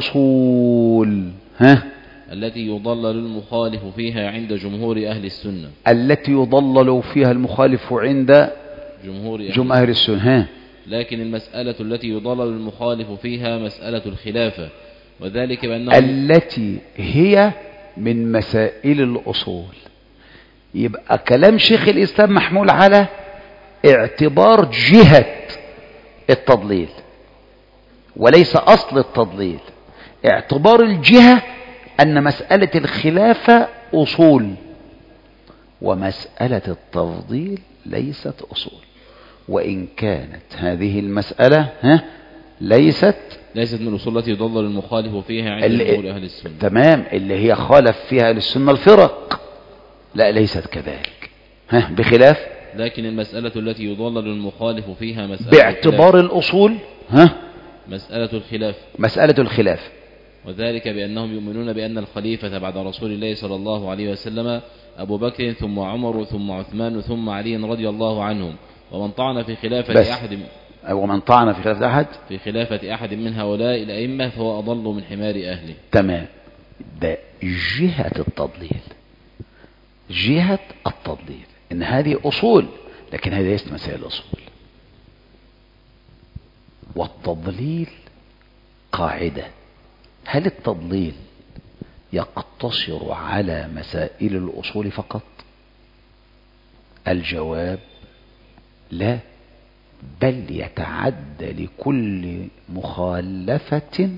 التي يضلل المخالف فيها عند جمهور أهل السنة. التي يضلل فيها المخالف عند جمهور السنة. لكن المسألة التي يضلل المخالف فيها مسألة الخلافة، وذلك بأنه التي هي من مسائل الأصول. يبقى كلام شيخ الإسلام محمول على اعتبار جهة التضليل وليس أصل التضليل. اعتبار الجهة أن مسألة الخلافة أصول، ومسألة التفضيل ليست أصول، وإن كانت هذه المسألة ليست من الأصول التي يضلل المخالف فيها عند جمهور أهل السنة. تمام، اللي هي خالف فيها للسنة الفرق، لا ليست كذلك. بخلاف لكن المسألة التي يضلل المخالف فيها مسألة باعتبار الأصول مسألة الخلاف، وذلك بأنهم يؤمنون بأن الخليفة بعد رسول الله صلى الله عليه وسلم أبو بكر ثم عمر ثم عثمان ثم علي رضي الله عنهم، ومن طعن في خلافة أحد من هؤلاء الأئمة فهو أضل من حمار أهله. تمام، ده جهة التضليل إن هذه أصول، لكن هذه ليست مسائل الأصول. والتضليل قاعدة. هل التضليل يقتصر على مسائل الأصول فقط؟ الجواب لا، بل يتعدى لكل مخالفة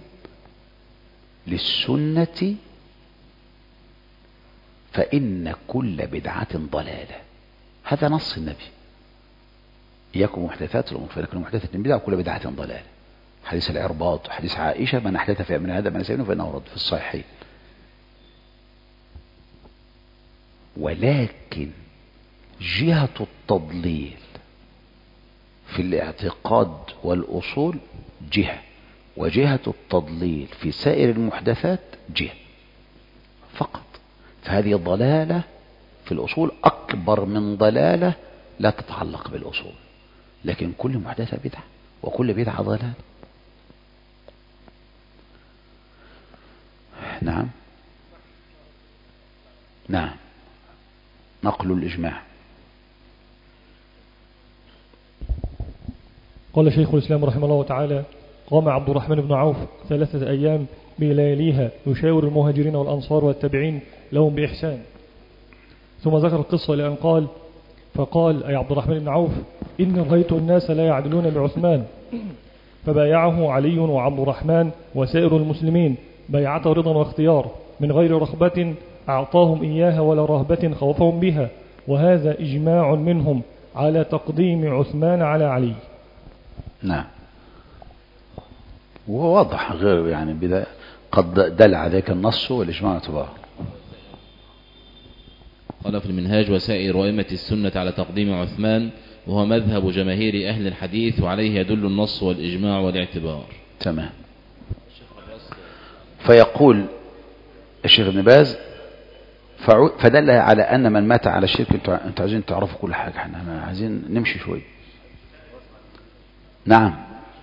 للسنة، فإن كل بدعة ضلالة. هذا نص النبي: إياكم محدثات الأمور فإن كل محدثة بدعة وكل بدعة ضلالة. حديث العرباض وحديث عائشة: من أحدث في أمرنا هذا ما ليس منه فإنه رد، في الصحيحين. ولكن جهة التضليل في الاعتقاد والأصول جهة، وجهة التضليل في سائر المحدثات جهة فقط. فهذه الضلالة في الأصول أكبر من ضلالة لا تتعلق بالأصول، لكن كل محدثة بدعة وكل بدعة ضلالة. نعم، نقل الإجماع. قال شيخ الإسلام رحمه الله تعالى: قام عبد الرحمن بن عوف 3 أيام بلياليها يشاور المهاجرين والأنصار والتابعين لهم بإحسان، ثم ذكر القصة لأن قال: فقال أي عبد الرحمن بن عوف: إني رأيت الناس لا يعدلون بعثمان، فبايعه علي وعبد الرحمن وسائر المسلمين بيعة رضا واختيار من غير رغبة أعطاهم إياها ولا رهبة خوفهم بها، وهذا إجماع منهم على تقديم عثمان على علي. نعم، وهو واضح غير يعني بدا قد دل عليك النص والإجماع اعتباره. قال في المنهاج: وسائر أئمة السنة على تقديم عثمان، وهو مذهب جماهير أهل الحديث، وعليه يدل النص والإجماع والاعتبار. تمام. فيقول الشيخ ابن باز: فدل على أن من مات على الشرك. انتوا عايزين تعرفوا كل حاجة، احنا عايزين نمشي شوي. نعم.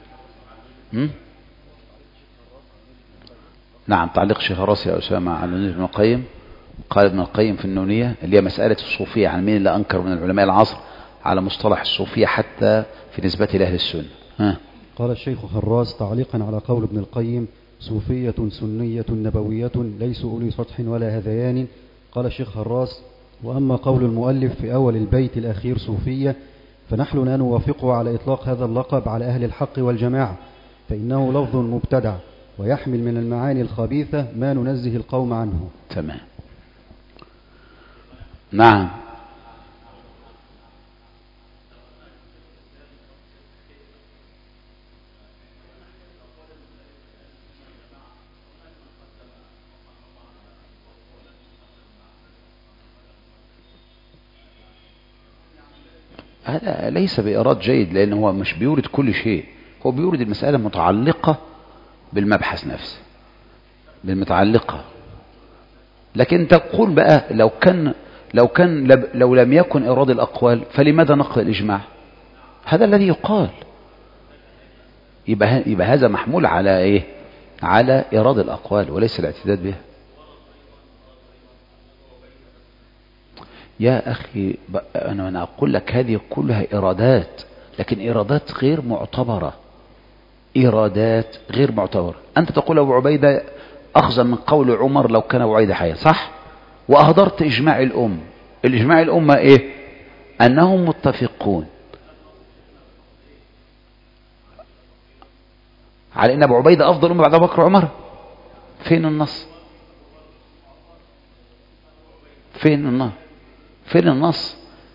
نعم، تعليق الشيخ الراسي يا أسامة على ابن القيم. قال ابن القيم في النونية اللي هي مسألة الصوفية، عن مين اللي أنكر من العلماء العصر على مصطلح الصوفية حتى في نسبة لأهل السنة. قال الشيخ خراس تعليقا على قول ابن القيم: صوفية سنية نبوية ليسوا أولي سطح ولا هذيان. قال الشيخ خراس: وأما قول المؤلف في أول البيت الأخير صوفية، فنحن لا نوافقه على إطلاق هذا اللقب على أهل الحق والجماعة، فإنه لفظ مبتدع ويحمل من المعاني الخبيثة ما ننزه القوم عنه. تمام. نعم. هذا ليس بإيراد جيد، لأنه هو مش بيورد كل شيء، هو بيورد المسألة متعلقة بالمبحث نفسه. بالمتعلقة. لكن تقول بقى لو لم يكن إيراد الأقوال فلماذا نقل الإجماع؟ هذا الذي يقال. يبقى هذا محمول على إيه؟ على إيراد الأقوال وليس الاعتداد بها. يا أخي أنا أقول لك هذه كلها إيرادات، لكن إيرادات غير معتبرة. إيرادات غير معتبرة. أنت تقول أبو عبيدة أخذا من قول عمر لو كان أبو عبيدة حيا، صح؟ وأهدرت إجماع الأمة. الإجماع الأمة إيه؟ أنهم متفقون على أن أبو عبيدة أفضل أمة بعد أبو بكر وعمر. فين النص؟ فين النص؟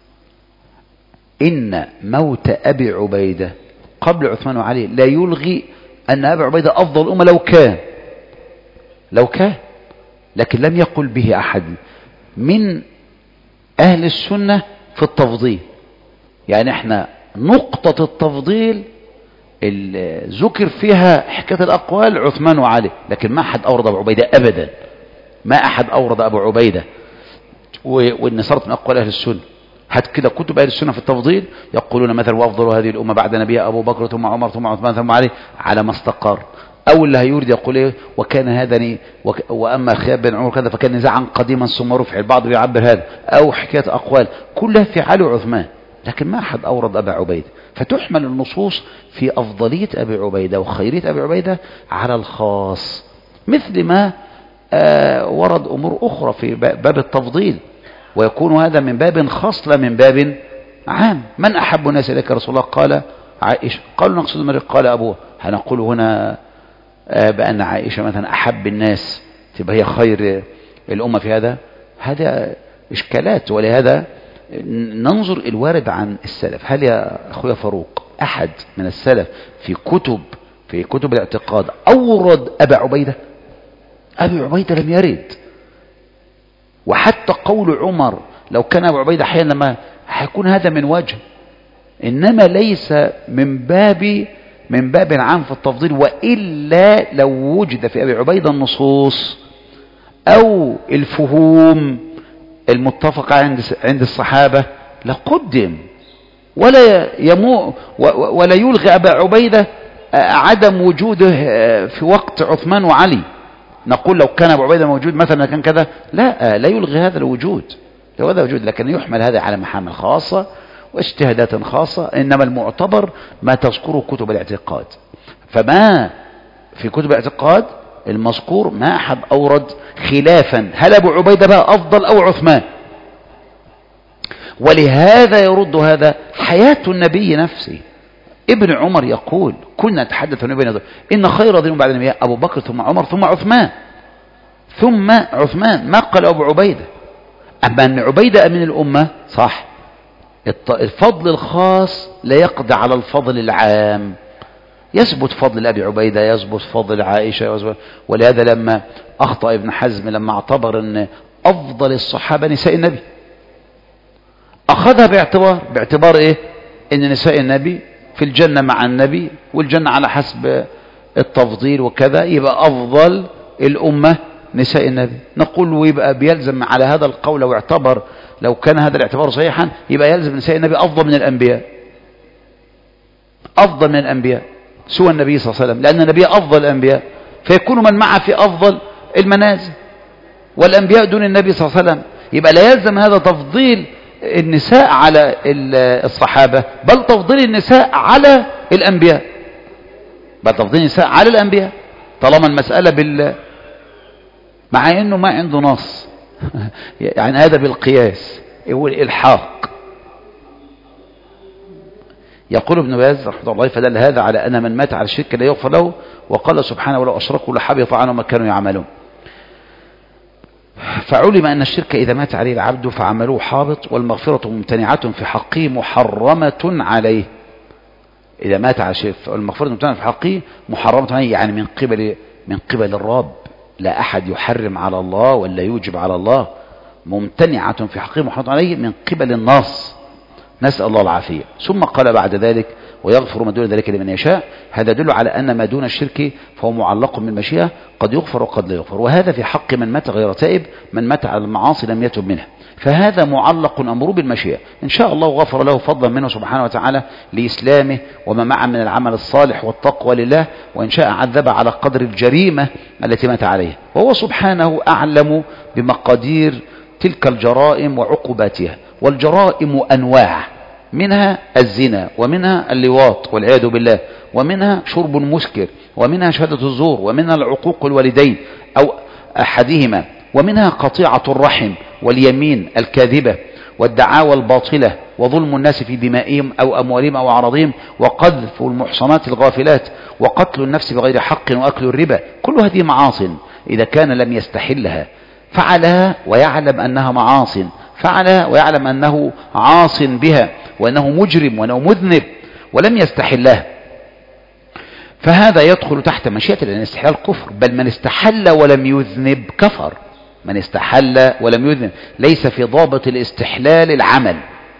إن موت أبي عبيدة قبل عثمان وعلي لا يلغي أن أبي عبيدة أفضل أمة لو كان، لكن لم يقل به أحد من أهل السنة في التفضيل. يعني احنا نقطة التفضيل اللي ذكر فيها حكاية الأقوال عثمان وعلي، لكن ما أحد أورد أبو عبيدة أبدا، ما أحد أورد أبو عبيدة. وإن صارت من أقوال أهل السنة. هات كده كتب أهل السنة في التفضيل يقولون مثلا وأفضل هذه الأمة بعد نبيها أبو بكر ثم عمر ثم عثمان ثم علي على ما استقر. أو اللي هيورد يقول إيه وكان هذا وأما خياب بن عمر كذا فكان نزاعا قديما ثم رفع. البعض بيعبر هذا أو حكاية أقوال كلها في علي وعثمان، لكن ما أحد أورد أبا عبيدة. فتحمل النصوص في أفضلية أبي عبيدة وخيرية أبي عبيدة على الخاص، مثل ما ورد أمور أخرى في باب التفضيل، ويكون هذا من باب خاص لا من باب عام. من أحب الناس إليك رسول الله؟ قال عائشة. قالوا نقصد المرء؟ قال أبوه. هنقول هنا بأن عائشة مثلا أحب الناس تبقى هي خير الأمة في هذا إشكالات. ولهذا ننظر الوارد عن السلف. هل يا أخويا فاروق أحد من السلف في كتب الاعتقاد أورد أبا عبيدة؟ أبي عبيدة لم يرد. وحتى قول عمر لو كان أبو عبيدة حيا لما هيكون هذا من وجه، إنما ليس من باب عام في التفضيل. وإلا لو وجد في أبي عبيدة النصوص أو الفهوم المتفقة عند الصحابة لقدم، ولا يلغي أبا عبيدة عدم وجوده في وقت عثمان وعلي. نقول لو كان أبو عبيدة موجود مثلا كان كذا، لا يلغي هذا الوجود، لكن يحمل هذا على محامل خاصة واجتهادات خاصة. إنما المعتبر ما تذكره كتب الاعتقاد. فما في كتب الاعتقاد المذكور ما أحد أورد خلافا هل أبو عبيدة بقى أفضل أو عثمان. ولهذا يرد هذا حياة النبي نفسه. ابن عمر يقول كنا نتحدث عن ابن إن خير دين بعد النبي أبو بكر ثم عمر ثم عثمان ما قال أبو عبيدة. أما أن عبيدة من الأمة صح، الفضل الخاص لا يقضي على الفضل العام. يثبت فضل أبي عبيدة، يثبت فضل عائشة. ولهذا لما أخطأ ابن حزم لما اعتبر أن أفضل الصحابة نساء النبي أخذها باعتبار إيه؟ أن نساء النبي في الجنة مع النبي، والجنة على حسب التفضيل وكذا، يبقى أفضل الأمة نساء النبي. نقول ويبقى بيلزم على هذا القول واعتبر لو كان هذا الاعتبار صحيحا يبقى يلزم نساء النبي أفضل من الأنبياء سوى النبي صلى الله عليه وسلم، لأن النبي أفضل الأنبياء، فيكون من معه في أفضل المنازل، والأنبياء دون النبي صلى الله عليه وسلم. يبقى لا يلزم هذا تفضيل النساء على الصحابة، بل تفضيل النساء على الأنبياء، طالما المسألة مع أنه ما عنده نص يعني هذا بالقياس يقول الحاق. يقول ابن باز رحمه الله فدل هذا على أن من مات على الشرك لا يغفر له، وقال سبحانه ولو أشركوا لحبط عنهم ما كانوا يعملون. فعلم أن الشرك إذا مات عليه العبد فعمله حابط، والمغفرة ممتنعة في حقه محرمة عليه. إذا مات على الشرك والمغفرة ممتنعة في حقه محرمة عليه، يعني من قبل الرب، لا أحد يحرم على الله ولا يوجب على الله، ممتنعة في حقه محرمة عليه من قبل النص، نسأل الله العافية. ثم قال بعد ذلك ويغفر ما دون ذلك لمن يشاء. هذا يدل على أن ما دون الشرك فهو معلق بالمشيئة، قد يغفر وقد لا يغفر. وهذا في حق من مات غير تائب، من مات على المعاصي لم يتب منها، فهذا معلق أمره بالمشيئة. إن شاء الله غفر له فضلا منه سبحانه وتعالى لإسلامه وما معه من العمل الصالح والتقوى لله، وإن شاء عذب على قدر الجريمة التي مات عليها، وهو سبحانه أعلم بمقادير تلك الجرائم وعقوباتها. والجرائم أنواع، منها الزنا، ومنها اللواط والعياذ بالله، ومنها شرب مسكر، ومنها شهادة الزور، ومنها العقوق الوالدين أو أحدهما، ومنها قطيعة الرحم واليمين الكاذبة والدعاوى الباطلة وظلم الناس في دمائهم أو أموالهم أو أعراضهم وقذف المحصنات الغافلات وقتل النفس بغير حق وأكل الربا. كل هذه معاصٍ إذا كان لم يستحلها فعلها ويعلم أنها معاصٍ، فعلها ويعلم أنه عاص بها وأنه مجرم وأنه مذنب ولم يستحلها، فهذا يدخل تحت مشيئة لأن الاستحلال كفر. بل من استحل ولم يذنب كفر. من استحل ولم يذنب، ليس في ضابط الاستحلال العمل.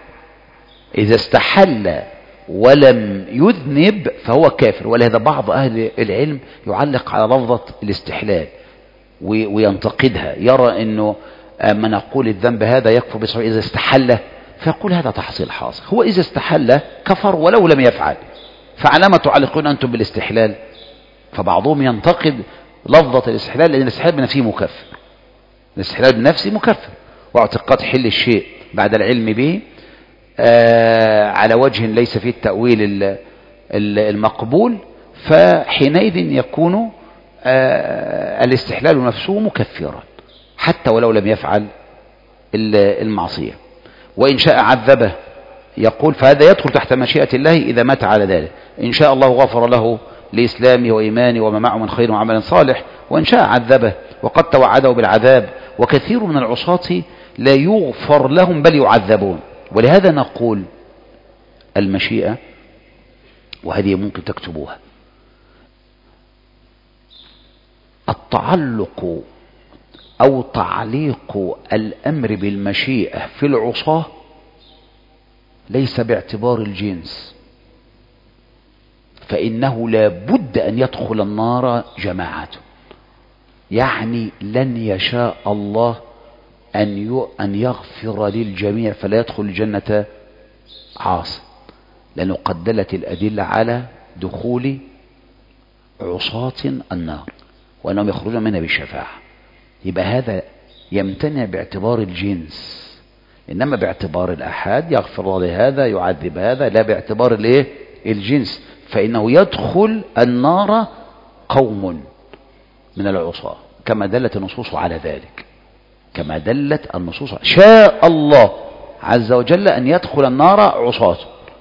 إذا استحل ولم يذنب فهو كافر. ولهذا بعض أهل العلم يعلق على لفظة الاستحلال وينتقدها، يرى أنه من يقول الذنب هذا يكفر بصحيح إذا استحل، فيقول هذا تحصيل حاصل. هو إذا استحل كفر ولو لم يفعل، فعلامة تعلقون أنتم بالاستحلال؟ فبعضهم ينتقد لفظة الاستحلال لأن الاستحلال بنفسه مكفر. الاستحلال بنفسه مكفر، واعتقاد حل الشيء بعد العلم به على وجه ليس فيه التأويل المقبول، فحينئذ يكون الاستحلال نفسه مكفرا حتى ولو لم يفعل المعصية. وإن شاء عذبه، يقول فهذا يدخل تحت مشيئة الله إذا مات على ذلك. إن شاء الله غفر له لإسلامه وإيمانه وما معه من خير وعمل صالح، وإن شاء عذبه وقد توعده بالعذاب. وكثير من العصاة لا يغفر لهم بل يعذبون. ولهذا نقول المشيئة، وهذه ممكن تكتبوها، التعلق أو تعليق الأمر بالمشيئة في العصاة ليس باعتبار الجنس، فإنه لا بد أن يدخل النار جماعة. يعني لن يشاء الله أن يغفر للجميع فلا يدخل الجنة عاص، لأنه قد دلت الأدلة على دخول عصاة النار وأنهم يخرجون منها بالشفاعة. يبقى هذا يمتنع باعتبار الجنس، إنما باعتبار الأحاد يغفر الله لهذا يعذب هذا، لا باعتبار الجنس، فإنه يدخل النار قوم من العصاة كما دلت النصوص على ذلك. كما دلت النصوص شاء الله عز وجل أن يدخل النار عصاة.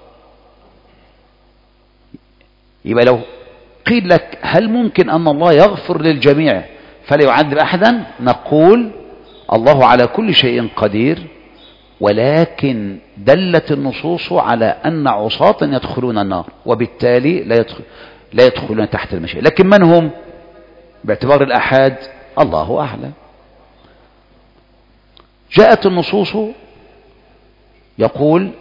يبقى لو قيل لك هل ممكن أن الله يغفر للجميع فلا يعذب أحدا، نقول الله على كل شيء قدير، ولكن دلت النصوص على أن عصاة يدخلون النار وبالتالي لا يدخلون تحت المشيئة. لكن من هم باعتبار الأحاد الله أعلم. جاءت النصوص يقول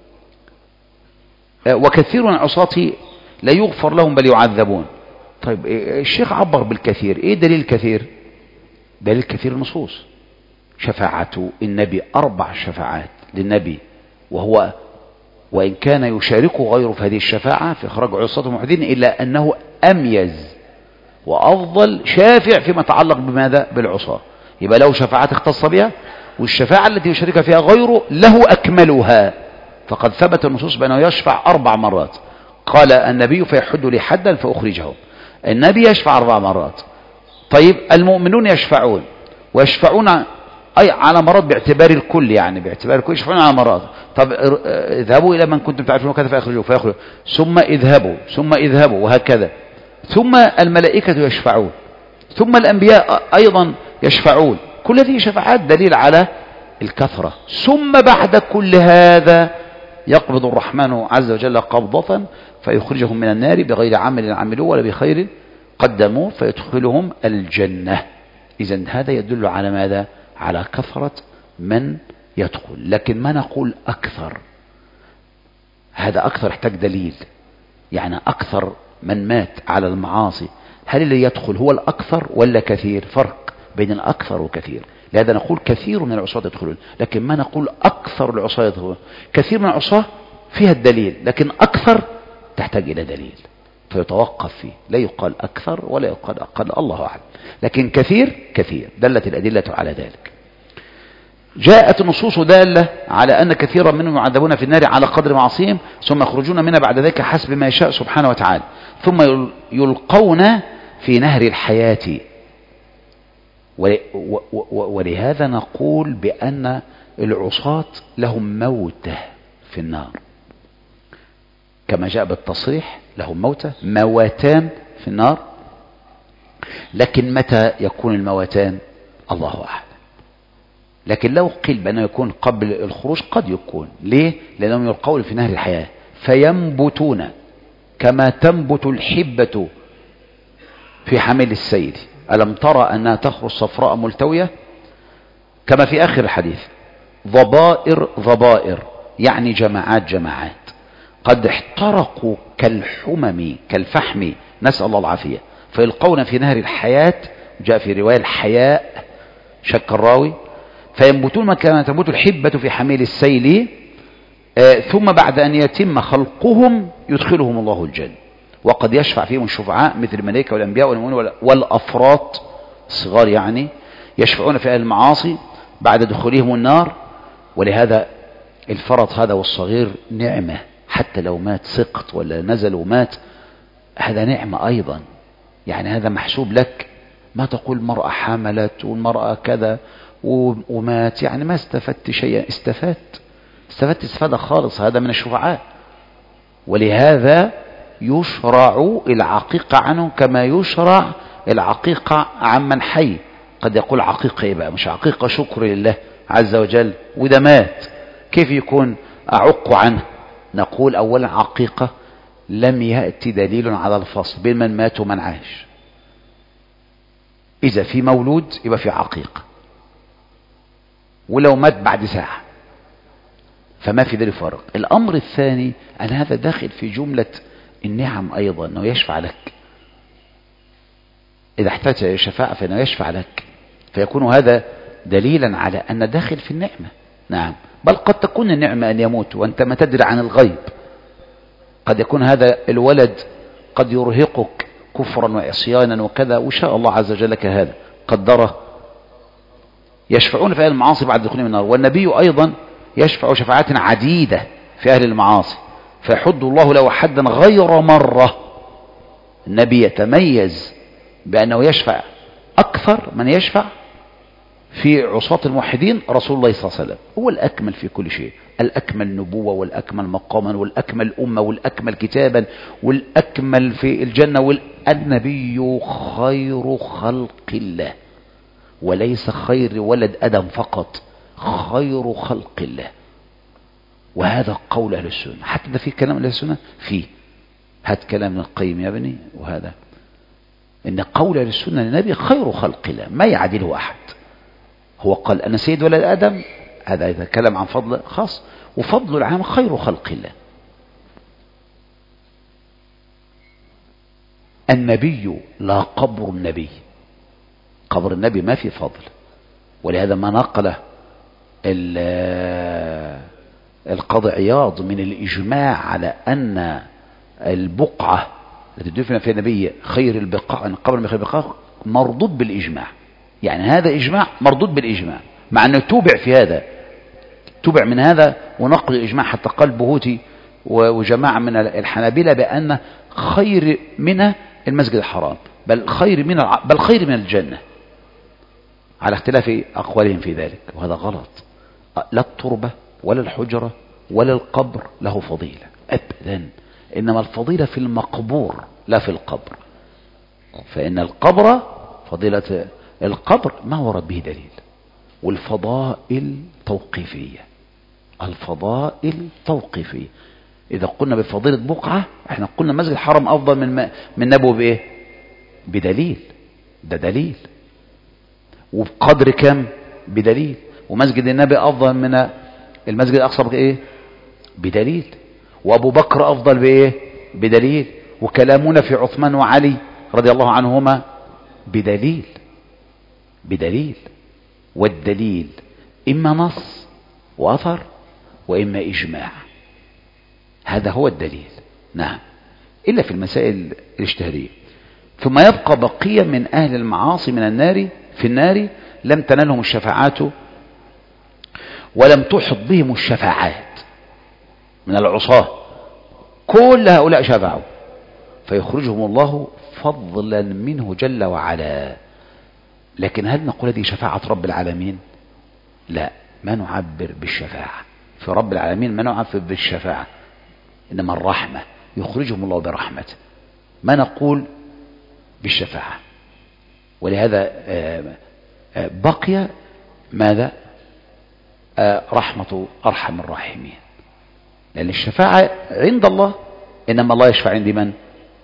وكثير من العصاة لا يغفر لهم بل يعذبون. طيب الشيخ عبر بالكثير، ايه دليل الكثير؟ دليل كثير النصوص. شفاعة النبي 4 شفاعات للنبي، وهو وإن كان يشارك غيره في هذه الشفاعة في إخراج عصاة الموحدين إلا أنه أميز وأفضل شافع فيما يتعلق بماذا؟ بالعصاة. يبقى له شفاعات اختص بها، والشفاعة التي يشارك فيها غيره له أكملها. فقد ثبت النصوص بأنه يشفع 4 مرات. قال النبي فيحد لي حدا فأخرجه. النبي يشفع 4 مرات. طيب المؤمنون يشفعون، ويشفعون أي على مرات باعتبار الكل، يعني باعتبار الكل يشفعون على مرات. طب اذهبوا إلى من كنتم تعرفون كذا فيخرجوا، ثم اذهبوا وهكذا. ثم الملائكة يشفعون، ثم الأنبياء أيضا يشفعون. كل هذه شفاعات دليل على الكثرة. ثم بعد كل هذا يقبض الرحمن عز وجل قبضة فيخرجهم من النار بغير عمل عملوه ولا بخير قدموه فيدخلهم الجنة. إذن هذا يدل على ماذا؟ على كثرة من يدخل. لكن ما نقول أكثر، هذا أكثر يحتاج دليل. يعني أكثر من مات على المعاصي، هل اللي يدخل هو الأكثر ولا كثير؟ فرق بين الأكثر وكثير. لهذا نقول كثير من العصاة يدخلون، لكن ما نقول أكثر العصاة يدخلون. كثير من العصاة فيها الدليل، لكن أكثر تحتاج إلى دليل فيتوقف فيه، لا يقال أكثر ولا يقال أقل، الله أعلم. لكن كثير دلت الأدلة على ذلك. جاءت النصوص دالة على أن كثيرا منهم يعذبون في النار على قدر معصيهم، ثم يخرجون منها بعد ذلك حسب ما يشاء سبحانه وتعالى، ثم يلقون في نهر الحياة. ولهذا نقول بأن العصاة لهم موتة في النار، كما جاء بالتصريح لهم موتان في النار. لكن متى يكون الموتان؟ الله أعلم. لكن لو قيل بأنه يكون قبل الخروج قد يكون. ليه؟ لأنهم يلقون في نهر الحياة فينبتون كما تنبت الحبة في حمل السيل. ألم ترى أنها تخرج صفراء ملتوية؟ كما في آخر الحديث ضبائر يعني جماعات قد احترقوا كالفحم، نسأل الله العافية، فيلقون في نهر الحياة. جاء في رواية الحياء، شك الراوي، فينبتون كما تنبت الحبة في حميل السيل، ثم بعد أن يتم خلقهم يدخلهم الله الجنة. وقد يشفع فيهم الشفعاء مثل الملائكة والأنبياء والمؤمنين والأفراط الصغار، يعني يشفعون في أهل المعاصي بعد دخولهم النار. ولهذا الفرط هذا والصغير نعمة، حتى لو مات سقط ولا نزل ومات هذا نعمة أيضا، يعني هذا محسوب لك. ما تقول المرأة حملت والمرأة كذا ومات، يعني ما استفدت شيئا. استفدت استفادة خالص، هذا من الشفعاء. ولهذا يشرع العقيقة عنه كما يشرع العقيقة عن من حي. قد يقول عقيقة ايه بقى؟ مش عقيقة شكر لله عز وجل وده مات، كيف يكون أعق عنه؟ نقول أولا عقيقة لم يأتي دليل على الفصل بين من مات ومن عاش. إذا في مولود يبقى في عقيقة، ولو مات بعد ساعة فما في ذلك فرق. الأمر الثاني أن هذا داخل في جملة النعم أيضا، أنه يشفع لك إذا احتاج الشفاعة، فإنه يشفع لك، فيكون هذا دليلا على أن داخل في النعمة. نعم، بل قد تكون النعمة أن يموت وأنت ما تدري عن الغيب. قد يكون هذا الولد قد يرهقك كفرا وعصيانا وكذا، وشاء الله عز وجل لك هذا قدره. يشفعون في أهل المعاصي بعد دخولهم النار. والنبي أيضا يشفع شفاعات عديدة في أهل المعاصي، فيحد الله له حدا غير مرة. النبي يتميز بأنه يشفع أكثر من يشفع في عصاة الموحدين. رسول الله صلى الله عليه وسلم هو الأكمل في كل شيء، الأكمل نبوة والأكمل مقاما والأكمل أمة والأكمل كتابا والأكمل في الجنة. النبي خير خلق الله، وليس خير ولد أدم فقط، خير خلق الله. وهذا قول أهل السنة. حتى ده في كلام أهل السنة فيه، هات كلام ابن القيم يا ابني، وهذا إن قول أهل السنة النبي خير خلق الله ما يعدله أحد. هو قال أنا سيد ولد آدم، هذا إذا كلام عن فضل خاص، وفضل العام خير خلق الله. النبي لا قبر النبي، قبر النبي ما في فضل. ولهذا ما نقله القاضي عياض من الإجماع على أن البقعة التي دفن فيها النبي خير البقاع، أن قبر خير البقاع، مردود بالإجماع. يعني هذا إجماع مردود بالإجماع، مع أنه توبع في هذا، توبع من هذا ونقل الإجماع حتى قال بهوتي وجماعة من الحنابلة بأن خير من المسجد الحرام، بل خير من الجنة، على اختلاف أقوالهم في ذلك. وهذا غلط. لا التربة ولا الحجرة ولا القبر له فضيلة أبدا، إنما الفضيلة في المقبور لا في القبر. فإن القبر فضيلة القبر ما ورد به دليل، والفضائل توقيفية. الفضائل توقيفية. إذا قلنا بفضيلة بقعة، احنا قلنا مسجد الحرام أفضل من نبوه بإيه؟ بدليل، ده دليل. وبقدر كم؟ بدليل. ومسجد النبي أفضل من المسجد الأقصى بإيه؟ بدليل. وأبو بكر أفضل بإيه؟ بدليل، وكلامنا في عثمان وعلي رضي الله عنهما بدليل، والدليل إما نص وأثر وإما إجماع، هذا هو الدليل. نعم، إلا في المسائل الاجتهادية. ثم يبقى بقية من أهل المعاصي من النار في النار لم تنالهم الشفاعات ولم تحط بهم الشفاعات من العصاة، كل هؤلاء شفعوا فيخرجهم الله فضلا منه جل وعلا. لكن هل نقول هذه شفاعة رب العالمين؟ لا، ما نعبر بالشفاعة في رب العالمين، ما نعبر بالشفاعة، إنما الرحمة، يخرجهم الله برحمته، ما نقول بالشفاعة. ولهذا بقي ماذا؟ رحمة أرحم الراحمين، لأن الشفاعة عند الله، إنما الله يشفع عند من؟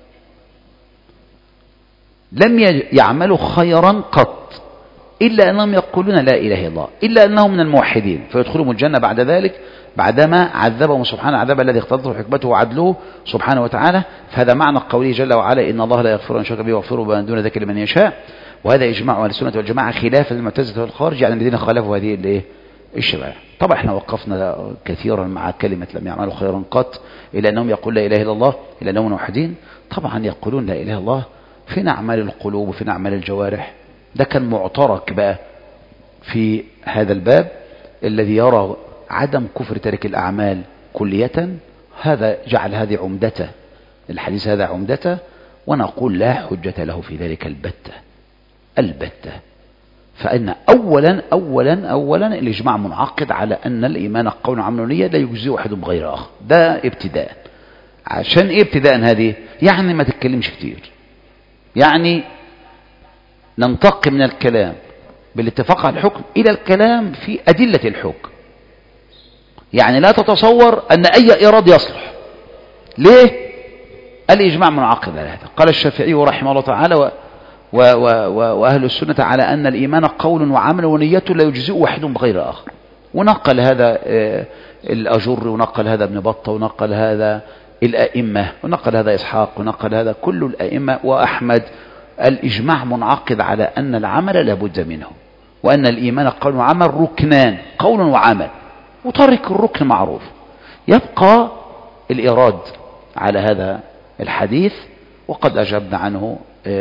لم يعملوا خيرا قط إلا أنهم يقولون لا إله إلا الله، إلا أنهم من الموحدين فيدخلهم الجنة بعد ذلك، بعدما عذبهم سبحانه عذاب الذي اقتضته حكمته وعدله سبحانه وتعالى. فهذا معنى قوله جل وعلا إن الله لا يغفر أن يشرك به ويغفر ما دون ذلك لمن يشاء. وهذا إجماع أهل السنة والجماعة خلافا للمعتزلة والخوارج، يعني الذين خالفوا هذه الشرائع. طبعا احنا وقفنا كثيرا مع كلمة لم يعملوا خيرا قط، إلا أنهم يقول لا إله إلا الله، إلا أنهم موحدين. طبعا يقولون لا إله إلا الله فين أعمال القلوب وفين أعمال الجوارح. ده كان معترك بقى في هذا الباب الذي يرى عدم كفر تارك الأعمال كلية، هذا جعل هذه عمدته، الحديث هذا عمدته، ونقول لا حجة له في ذلك البتة. فإن أولا الإجماع منعقد على أن الإيمان قول وعمل ونية لا يجزي واحد بغير آخر، ده ابتداء. عشان إيه ابتداء هذه؟ يعني ما تتكلمش كتير، يعني ننتقل من الكلام بالاتفاق على الحكم إلى الكلام في أدلة الحكم. يعني لا تتصور أن أي إيراد يصلح. ليه؟ الإجماع منعقد على هذا. قال الشافعي رحمه الله تعالى وأهل السنة على أن الإيمان قول وعمل ونية لا يجزئ واحد بغير آخر. ونقل هذا الأجر، ونقل هذا ابن بطة، ونقل هذا الأئمة، ونقل هذا إسحاق، ونقل هذا كل الأئمة وأحمد. الإجماع منعقد على أن العمل لابد منه، وأن الإيمان قول وعمل ركنان، قول وعمل، وترك الركن معروف. يبقى الإيراد على هذا الحديث، وقد أجبنا عنه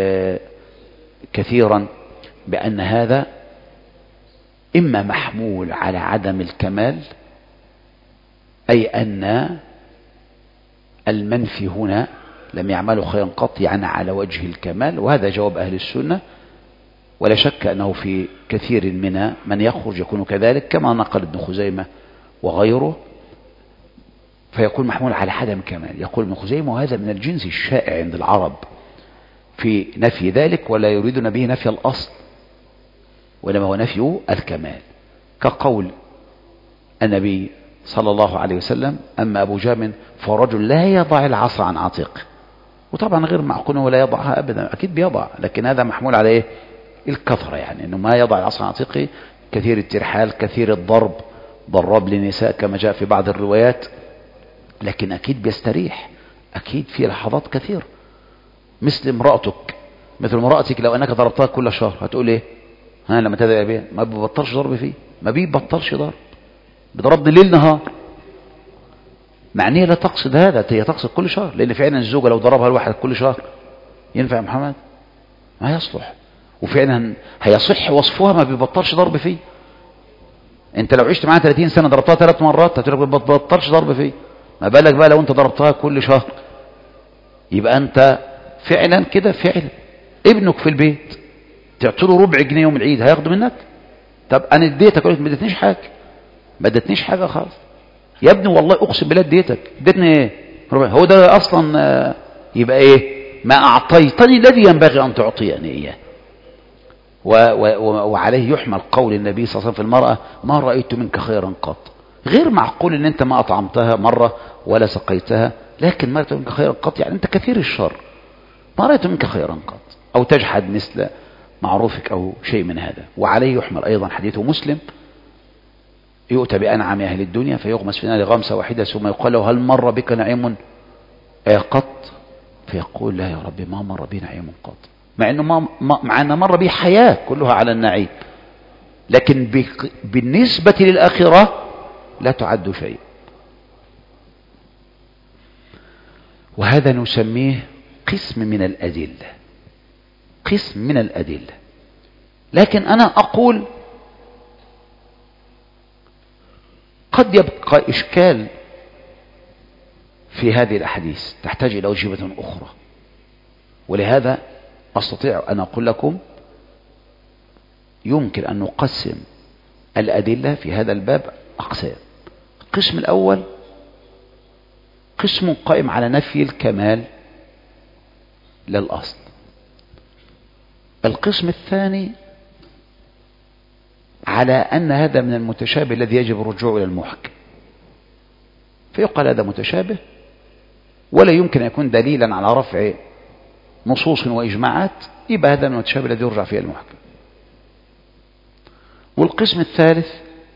كثيرا بأن هذا إما محمول على عدم الكمال، أي أن المنفي هنا لم يعملوا خيرا قط يعني على وجه الكمال، وهذا جواب أهل السنة. ولا شك أنه في كثير من يخرج يكون كذلك، كما نقل ابن خزيمة وغيره، فيكون محمول على عدم كمال. يقول ابن خزيمة وهذا من الجنس الشائع عند العرب في نفي ذلك، ولا يريدون به نفي الأصل، وإنما هو نفي الكمال، كقول النبي صلى الله عليه وسلم أما أبو جهم فرجل لا يضع العصا عن عاتقه. وطبعا غير معقول ولا يضعها أبدا، أكيد بيضع، لكن هذا محمول على إيه؟ الكثرة، يعني أنه ما يضع العصا عن عاتقه، كثير الترحال، كثير الضرب، ضرب للنساء كما جاء في بعض الروايات، لكن أكيد بيستريح، أكيد في لحظات كثيرة. مثل امرأتك لو أنك ضربتها كل شهر هتقول إيه؟ لما تذهب بها ما بيبطلش ضرب فيه، ما بيبطلش ضرب، بضرب ليل نهار. معنيه لا تقصد هذا، هي تقصد كل شهر، لأن فعلا الزوجة لو ضربها الواحد كل شهر ينفع يا محمد؟ ما يصلح. وفعلا هيصح وصفها ما بيبطلش ضرب فيه. انت لو عشت معاها 30 سنة ضربتها 3 مرات هتقول لك ما بتبطلش ضرب فيه، ما بالك بقى لو انت ضربتها كل شهر؟ يبقى انت فعلا كده فعلا. ابنك في البيت تعطيله ربع جنيه يوم العيد هياخده منك؟ طب انا اديتك، قلت ما ادتنيش حاجه، ما ادتنيش حاجه خالص يا ابني، والله اقسم بالله اديتني ايه؟ هو ده اصلا يبقى ايه؟ ما اعطيتني الذي ينبغي ان تعطيني اياه. وعليه يحمل قول النبي صلى الله عليه وسلم في المرأة ما رأيت منك خيرا قط. غير معقول ان انت ما اطعمتها مرة ولا سقيتها، لكن ما رأيت منك خيرا قط يعني انت كثير الشر، ما رأيت منك خيرا قط، او تجحد مثل معروفك او شيء من هذا. وعليه يحمل ايضا حديث مسلم يؤتى بأنعم أهل الدنيا فيغمس في النار غمسة واحدة ثم يقال له هل مر بك نعيم قط، فيقول لا يا ربي ما مر بي نعيم قط، مع انه مع ان مر بي حياة كلها على النعيم، لكن بالنسبة للآخرة لا تعد شيء. وهذا نسميه قسم من الأدلة، قسم من الأدلة. لكن أنا أقول قد يبقى إشكال في هذه الأحاديث تحتاج إلى أجوبة أخرى، ولهذا أستطيع أن أقول لكم يمكن أن نقسم الأدلة في هذا الباب أقسام. القسم الأول قسم قائم على نفي الكمال للأصل. القسم الثاني على أن هذا من المتشابه الذي يجب الرجوع إلى المحكم، فيقال هذا متشابه ولا يمكن أن يكون دليلا على رفع نصوص وإجماعات، يبقى هذا من المتشابه الذي يرجع فيه المحكم. والقسم الثالث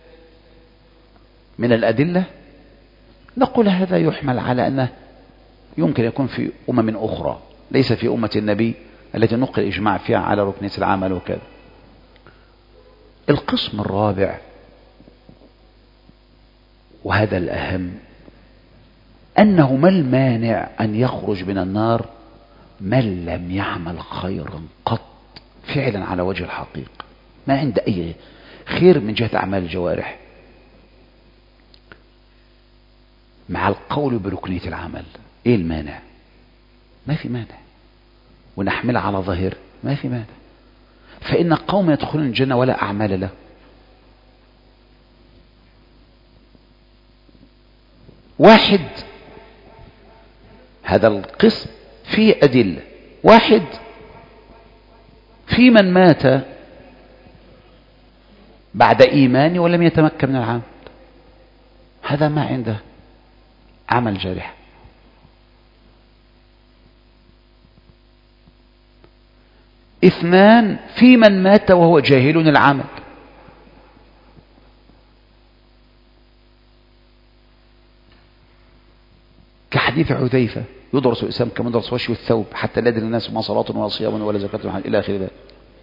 من الأدلة نقول هذا يحمل على أنه يمكن يكون في أمم أخرى ليس في أمة النبي التي نقل إجماع فيها على ركنية العمل وكذا. القسم الرابع وهذا الأهم أنه ما المانع أن يخرج من النار من لم يعمل خيرا قط فعلا على وجه الحقيقة، ما عند أي خير من جهة أعمال الجوارح، مع القول بركنية العمل. إيه المانع؟ ما في مانع، ونحمل على ظاهر ما في مانع. فإن قوم يدخلون الجنة ولا أعمال له، واحد هذا القسم فيه أدلة، واحد في من مات بعد إيمان ولم يتمكن من العمل، هذا ما عنده عمل جارح. اثنان في من مات وهو جاهل العمل، كحديث حذيفة يدرس الإسلام كما يدرس وشي والثوب حتى لا يدري الناس ما صلاة ولا صيام ولا زكاة إلى آخر ذلك.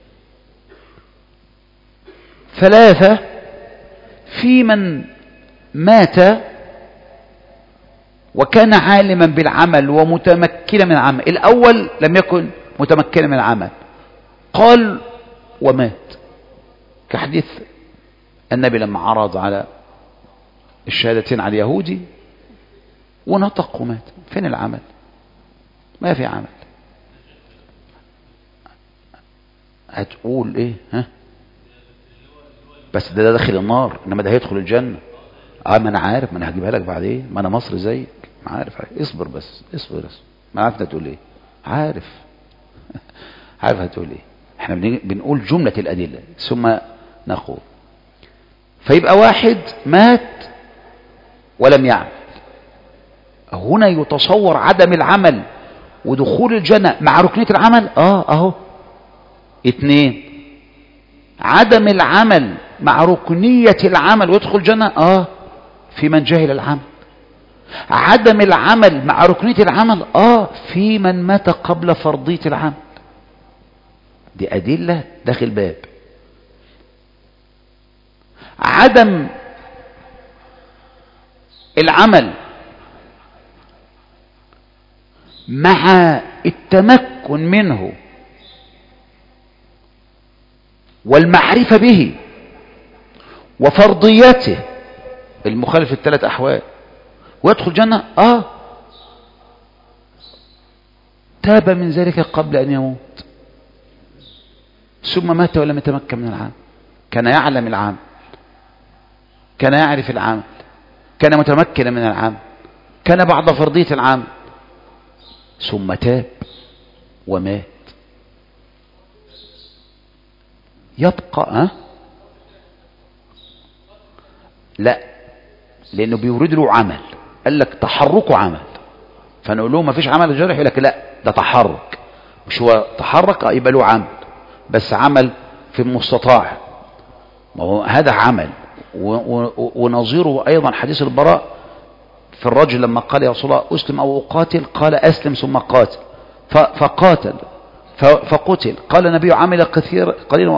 ثلاثة في من مات وكان عالما بالعمل ومتمكنا من العمل. الأول لم يكن متمكنا من العمل قال ومات، كحديث النبي لما عرض على الشهادتين على اليهودي ونطق ومات. فين العمل؟ ما في عمل. هتقول ايه؟ ها بس ده داخل النار، انما ده هيدخل الجنة. ما انا عارف، ما انا هجيبها لك بعدين، ما انا مصري زيك، ما عارف. اصبر بس، اصبر بس، ما عارف هتقول ايه، عارف عارف هتقول ايه. احنا بنقول جملة الأدلة ثم نقول. فيبقى واحد مات ولم يعمل، هنا يتصور عدم العمل ودخول الجنة مع ركنية العمل. اهو. اثنين عدم العمل مع ركنية العمل ويدخل الجنة في من جهل العمل. عدم العمل مع ركنية العمل في من مات قبل فرضية العمل. دي أدلة داخل باب. عدم العمل مع التمكن منه والمعرفة به وفرضيته المخالف الثلاث أحوال ويدخل الجنة تاب من ذلك قبل أن يموت ثم مات ولم يتمكن من العمل. كان يعلم العمل، كان يعرف العمل، كان متمكنا من العمل، كان بعد فرضية العمل ثم تاب ومات. يبقى لا، لأنه بيورد له عمل. قال لك تحركه عمل، فنقول له ما فيش عمل جارح، يقول لك لا ده تحرك. مش هو تحرك يبقى له عمل، بس عمل في المستطاع، ما هو هذا عمل. ونظيره أيضا حديث البراء في الرجل لما قال يا رسول الله أسلم أو أقاتل، قال أسلم ثم قاتل، فقاتل فقتل. قال النبي عمل كثير قليلا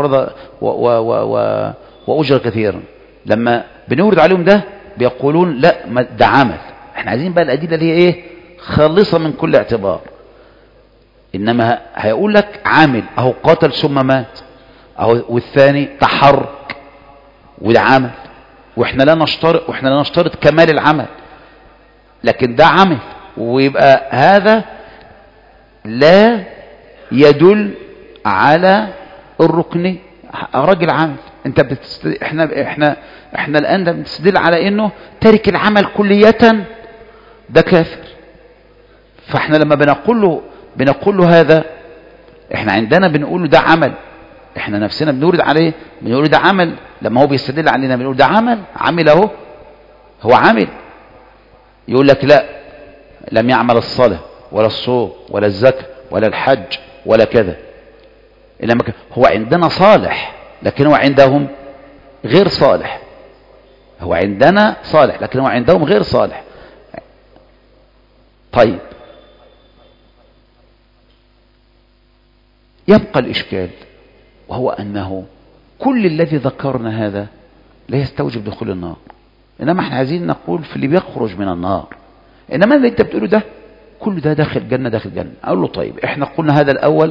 وأجر كثيرا. لما بنورد عليهم ده بيقولون لا ده عمل. احنا عايزين بقى الأدلة اللي هي ايه خالصة من كل اعتبار. إنما هيقول لك عامل أهو قاتل ثم مات أهو، والثاني تحرك وده عمل، واحنا لا نشترط كمال العمل، لكن ده عمل، ويبقى هذا لا يدل على الركن. راجل عمل انت احنا الان بنستدل على انه تارك العمل كلية ده كافر. فاحنا لما بنقول له هذا، احنا عندنا بنقول له ده عمل، احنا نفسنا بنورد عليه بنقول ده عمل. لما هو بيستدل علينا بنقول ده عمل اهو، هو عمل. يقول لك لا لم يعمل الصلاة ولا الصوم ولا الزكاة ولا الحج ولا كذا، إنما هو عندنا صالح لكن هو عندهم غير صالح. هو عندنا صالح لكن هو عندهم غير صالح. طيب يبقى الإشكال، وهو أنه كل الذي ذكرنا هذا لا يستوجب دخول النار، إنما احنا عايزين نقول في اللي بيخرج من النار. إنما اللي انت بتقوله ده كل ده داخل جنة. أقول له طيب احنا قلنا هذا الأول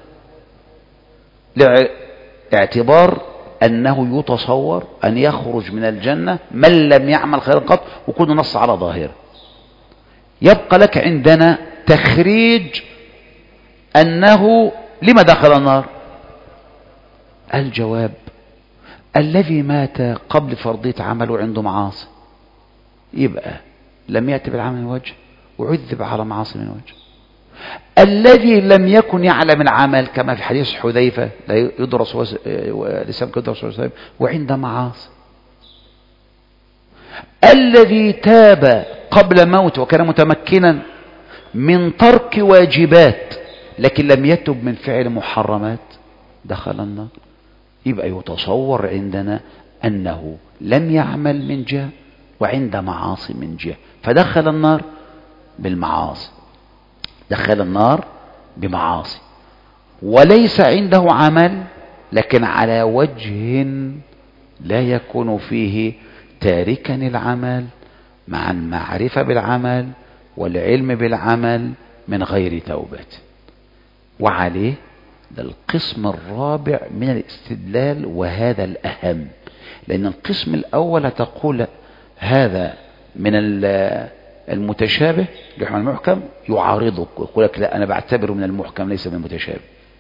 لاعتبار أنه يتصور أن يخرج من الجنة من لم يعمل خيرا قط، وكل نص على ظاهره. يبقى لك عندنا تخريج أنه لما دخل النار. الجواب الذي مات قبل فرضية عمله عنده معاصي، يبقى لم يأتي بالعمل من وجه وعذب على معاصي من وجه. الذي لم يكن يعلم العمل كما في حديث حذيفة لا يدرس لسان يدرس وعند معاصي. الذي تاب قبل موته وكان متمكنا من ترك واجبات لكن لم يتب من فعل محرمات دخل النار. يبقى يتصور عندنا أنه لم يعمل من جهة وعند معاصي من جهة، فدخل النار بالمعاصي، دخل النار بمعاصي، وليس عنده عمل لكن على وجه لا يكون فيه تاركا العمل مع المعرفة بالعمل والعلم بالعمل من غير توبة. وعليه ده القسم الرابع من الاستدلال، وهذا الأهم، لأن القسم الأول تقول هذا من المتشابه يحمل المحكم يعارضك، يقول لك لا أنا بعتبره من المحكم ليس من المتشابه.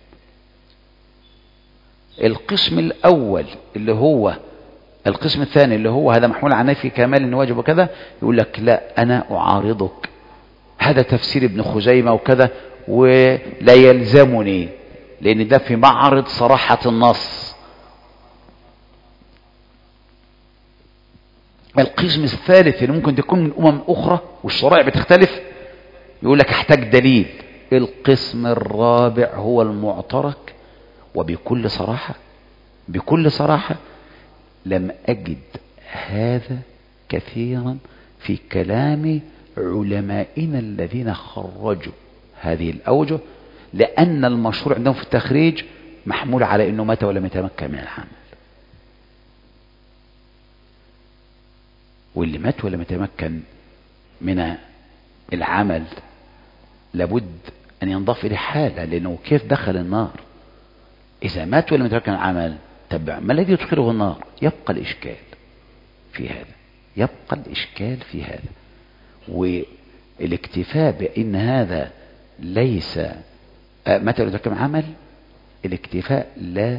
القسم الأول اللي هو القسم الثاني اللي هو هذا محمول على نفي كمال واجب وكذا، يقول لك لا أنا أعارضك، هذا تفسير ابن خزيمة وكذا ولا يلزمني، لأن ده في معرض صراحة النص. القسم الثالث اللي ممكن تكون من أمم أخرى والشرائع بتختلف، يقول لك احتاج دليل. القسم الرابع هو المعترك، وبكل صراحة لم أجد هذا كثيرا في كلام علمائنا الذين خرجوا هذه الأوجه، لأن المشهور عندهم في التخريج محمول على أنه مات ولم يتمكن من العمل. واللي مات ولم يتمكن من العمل لابد أن ينضاف إليه حالة، لأنه كيف دخل النار إذا مات ولم يتمكن من العمل؟ تبع ما الذي يدخله النار؟ يبقى الإشكال في هذا، والاكتفاء بأن هذا ليس متى يتمكن عمل، الاكتفاء لا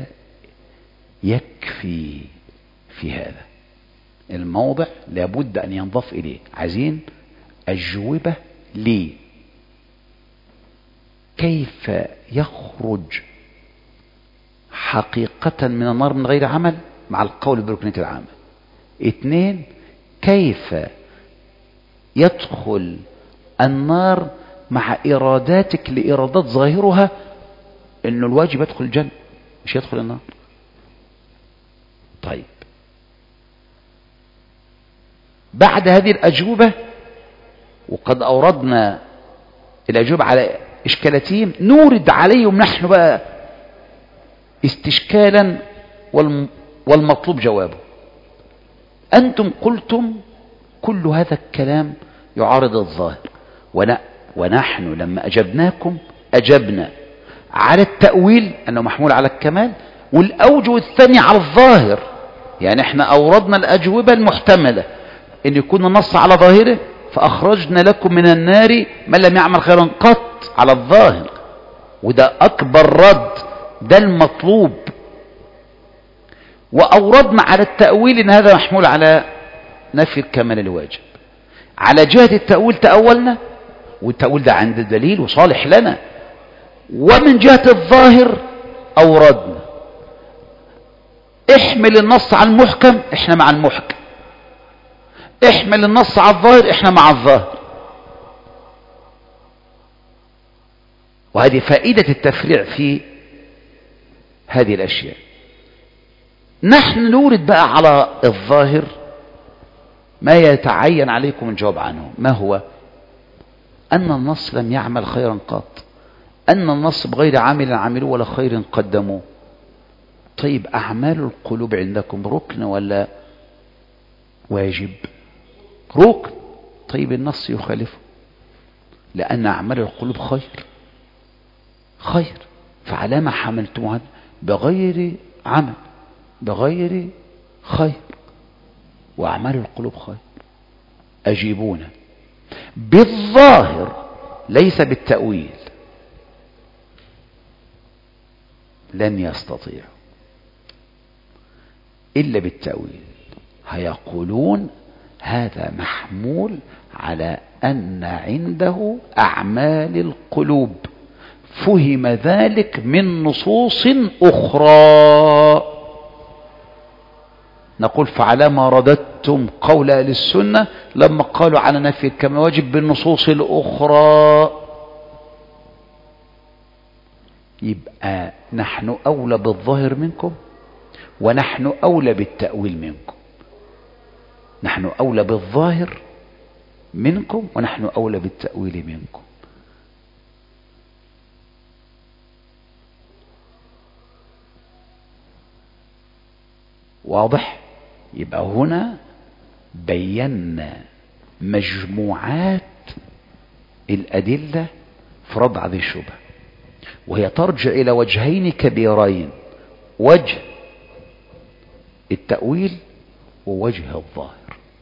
يكفي في هذا الموضع، لابد أن ينضاف إليه. عايزين أجوبة ليه كيف يخرج حقيقة من النار من غير عمل مع القول بركنية العمل. 2 كيف يدخل النار مع إراداتك لإرادات ظاهرها إنه الواجب يدخل الجنة مش يدخل النار. طيب بعد هذه الأجوبة وقد أوردنا الأجوبة على إشكالاتهم، نورد عليهم نحن بقى استشكالا والمطلوب جوابه. أنتم قلتم كل هذا الكلام يعارض الظاهر، ونحن لما أجبناكم أجبنا على التأويل أنه محمول على الكمال، والأوجه الثاني على الظاهر. يعني احنا أوردنا الأجوبة المحتملة أن يكون النص على ظاهره، فأخرجنا لكم من النار من لم يعمل خيرا قط على الظاهر، وده أكبر رد، ده المطلوب. وأوردنا على التأويل أن هذا محمول على نفي الكمال الواجب. على جهة التأويل تأولنا، والتأويل ده عند الدليل وصالح لنا. ومن جهة الظاهر أوردنا احمل النص على المحكم، احنا مع المحكم. احمل النص على الظاهر، احنا مع الظاهر. وهذه فائدة التفريع في هذه الأشياء. نحن نورد بقى على الظاهر ما يتعين عليكم الجواب عنه. ما هو؟ أن النص لم يعمل خيرا قط، أن النص بغير عامل عملوه ولا خير قدموه. طيب أعمال القلوب عندكم ركن ولا واجب؟ ركن. طيب النص يخالفه، لأن أعمال القلوب خير، فعلى ما حملتم بغير عمل بغير خير، وأعمال القلوب خير. أجيبونا بالظاهر ليس بالتأويل. لن يستطيعوا إلا بالتأويل. هيقولون هذا محمول على أن عنده أعمال القلوب، فهم ذلك من نصوص أخرى. نقول فعلى ما رددتم قول أهل السنة لما قالوا على نفي الكمال واجب بالنصوص الأخرى. يبقى نحن أولى بالظاهر منكم، ونحن أولى بالتأويل منكم. نحن أولى بالظاهر منكم، ونحن أولى بالتأويل منكم. واضح؟ يبقى هنا بينا مجموعات الأدلة في رد هذه الشبهة، وهي ترجع إلى وجهين كبيرين: وجه التأويل ووجه الظاهر.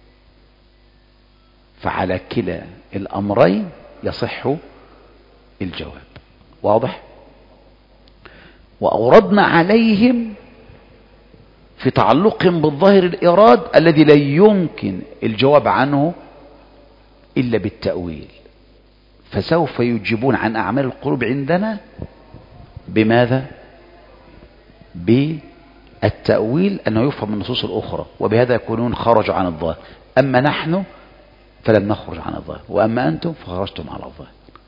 فعلى كلا الأمرين يصح الجواب. واضح؟ وأوردنا عليهم في تعلقهم بالظاهر الإراد الذي لا يمكن الجواب عنه إلا بالتأويل، فسوف يجيبون عن أعمال القلوب عندنا بماذا؟ بالتأويل، أنه يفهم من النصوص الأخرى، وبهذا يكونون خرجوا عن الظاهر. أما نحن فلم نخرج عن الظاهر، وأما أنتم فخرجتم على الظاهر.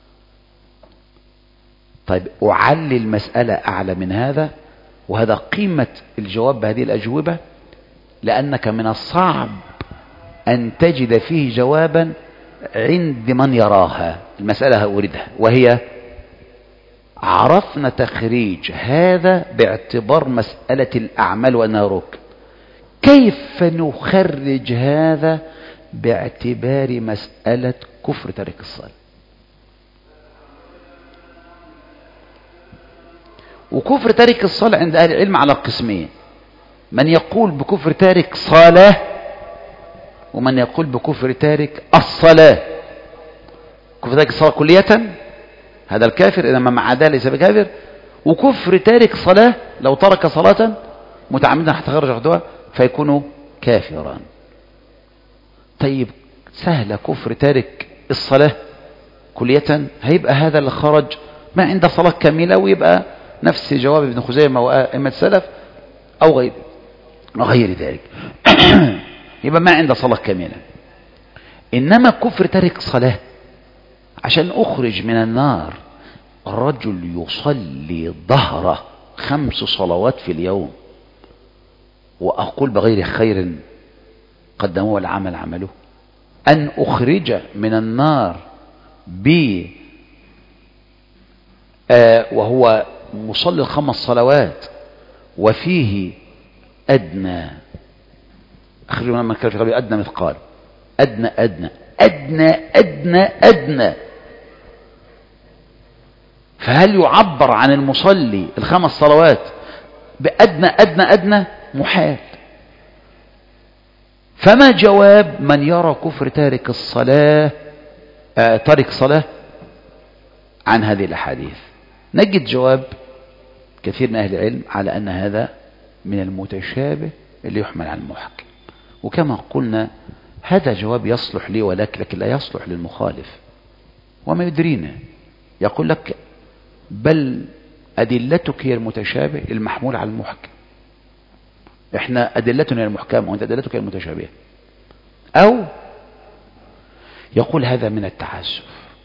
طيب أعلي المسألة أعلى من هذا، وهذا قيمة الجواب بهذه الأجوبة، لأنك من الصعب أن تجد فيه جوابا عند من يراها. المسألة هأوردها، وهي: عرفنا تخريج هذا باعتبار مسألة الأعمال وأنها ركن، كيف نخرج هذا باعتبار مسألة كفر تارك الصلاة؟ وكفر تارك الصلاة عند أهل العلم على قسمين: من يقول بكفر تارك صلاة، ومن يقول بكفر تارك الصلاة. كفر تارك الصلاة كلية هذا الكافر، إنما مع عداء ليس بكافر. وكفر تارك صلاة لو ترك صلاة متعمدا حتى خرج عهدها فيكون كافرا. طيب سهل كفر تارك الصلاة كلية، هيبقى هذا اللي خرج ما عند صلاة كاملة، ويبقى نفس جواب ابن خزيمة وأئمة السلف أو غير ذلك. يبقى ما عند صلاة كاملة. إنما كفر تارك صلاة، عشان أخرج من النار الرجل يصلي ظهره 5 صلوات في اليوم، وأقول بغير خير قدموه والعمل عمله، أن أخرج من النار وهو مصلي الخمس صلوات وفيه أدنى، أخرج من النار في قلبه أدنى مثقال، أدنى أدنى أدنى أدنى أدنى. فهل يعبر عن المصلي الخمس صلوات بأدنى أدنى أدنى؟ محال. فما جواب من يرى كفر تارك الصلاة تارك صلاة عن هذه الأحاديث؟ نجد جواب كثير من أهل العلم على أن هذا من المتشابه اللي يحمل على المحكم، وكما قلنا هذا جواب يصلح لي ولك، لكن لا يصلح للمخالف. وما يدرينا، يقول لك بل أدلتك هي المتشابه المحمول على المحكم، احنا أدلتنا هي المحكمة وانت أدلتك هي المتشابهة. أو يقول هذا من التعسف،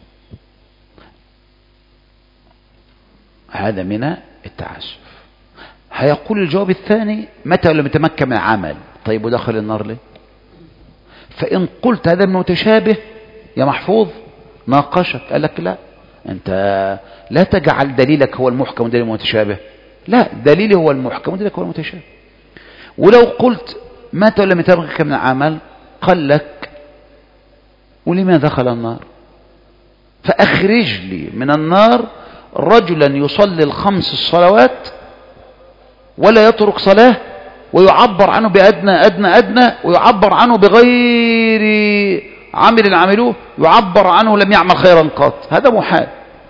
هذا من التعسف. هيقول الجواب الثاني متى لم يتمكن من عمل، طيب ودخل النار ليه؟ فإن قلت هذا متشابه يا محفوظ ناقشك، قال لك لا، انت لا تجعل دليلك هو المحكم ودليل المتشابه، لا، دليلي هو المحكم ودليلك هو المتشابه. ولو قلت متى لم يتمكن من عمل، قال لك ولما دخل النار؟ فأخرج لي من النار رجلا يصلي الخمس الصلوات ولا يترك صلاة، ويعبر عنه بأدنى أدنى أدنى، ويعبر عنه بغير عمل عملوه، يعبر عنه لم يعمل خيرا قط. هذا محال.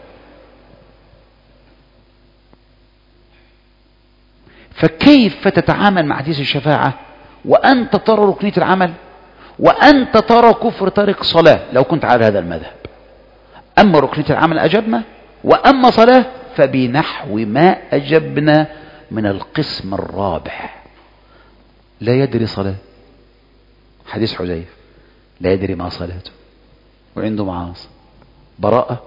فكيف تتعامل مع حديث الشفاعة وأنت ترى ركنية العمل وأنت ترى كفر تارك صلاة لو كنت على هذا المذهب؟ أما ركنية العمل أجبنا، وأما صلاة فبنحو ما أجبنا من القسم الرابع. لا يدري صلاة، حديث حذيفة، لا يدري ما صلاته وعنده معاصي، براءة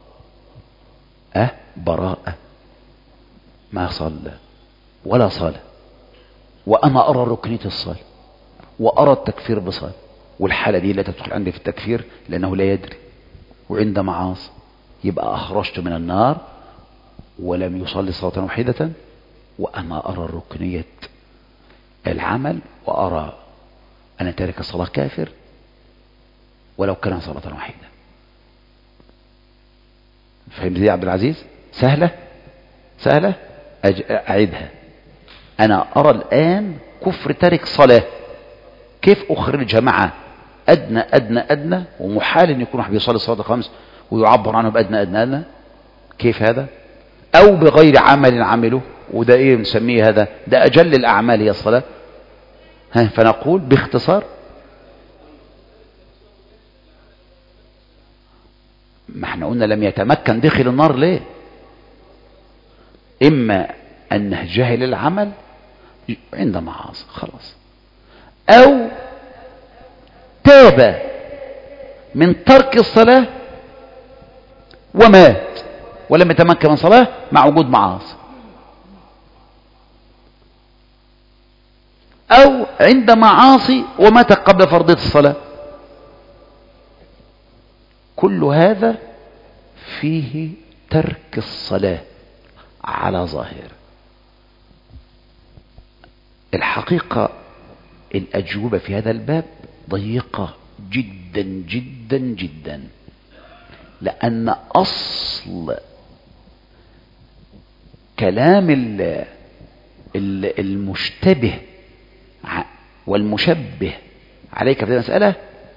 براءة، ما صلى ولا صلاة، وأنا أرى ركنية الصلاة وأرى التكفير بصلاة، والحالة دي لا تدخل عندي في التكفير لأنه لا يدري وعند معاصي، يبقى أخرجت من النار ولم يصلي صلاة واحدة، وأنا أرى ركنية العمل وأرى أن تارك الصلاة كافر ولو كان صلاة واحدة. فهمت دي يا عبد العزيز؟ سهلة سهلة. أعيدها. أنا أرى الآن كفر تارك صلاة، كيف أخرجها مع أدنى أدنى أدنى؟ ومحال أن يكون واحد بيصلي الصلاة الخمس ويعبر عنه بأدنى أدنى أدنى، كيف هذا؟ أو بغير عمل عمله، وده إيه نسميه هذا؟ ده أجل الأعمال هي الصلاة. فنقول باختصار، ما احنا قلنا لم يتمكن دخل النار ليه؟ إما أنه جهل العمل عند معاصي خلاص، أو تاب من ترك الصلاة ومات ولم يتمكن من صلاة مع وجود معاصي، أو عند معاصي ومات قبل فرضية الصلاة. كل هذا فيه ترك الصلاة على ظاهر. الحقيقة الأجوبة في هذا الباب ضيقة جدا جدا جدا، لأن أصل كلام المشتبه والمشبه عليك في هذه المسألة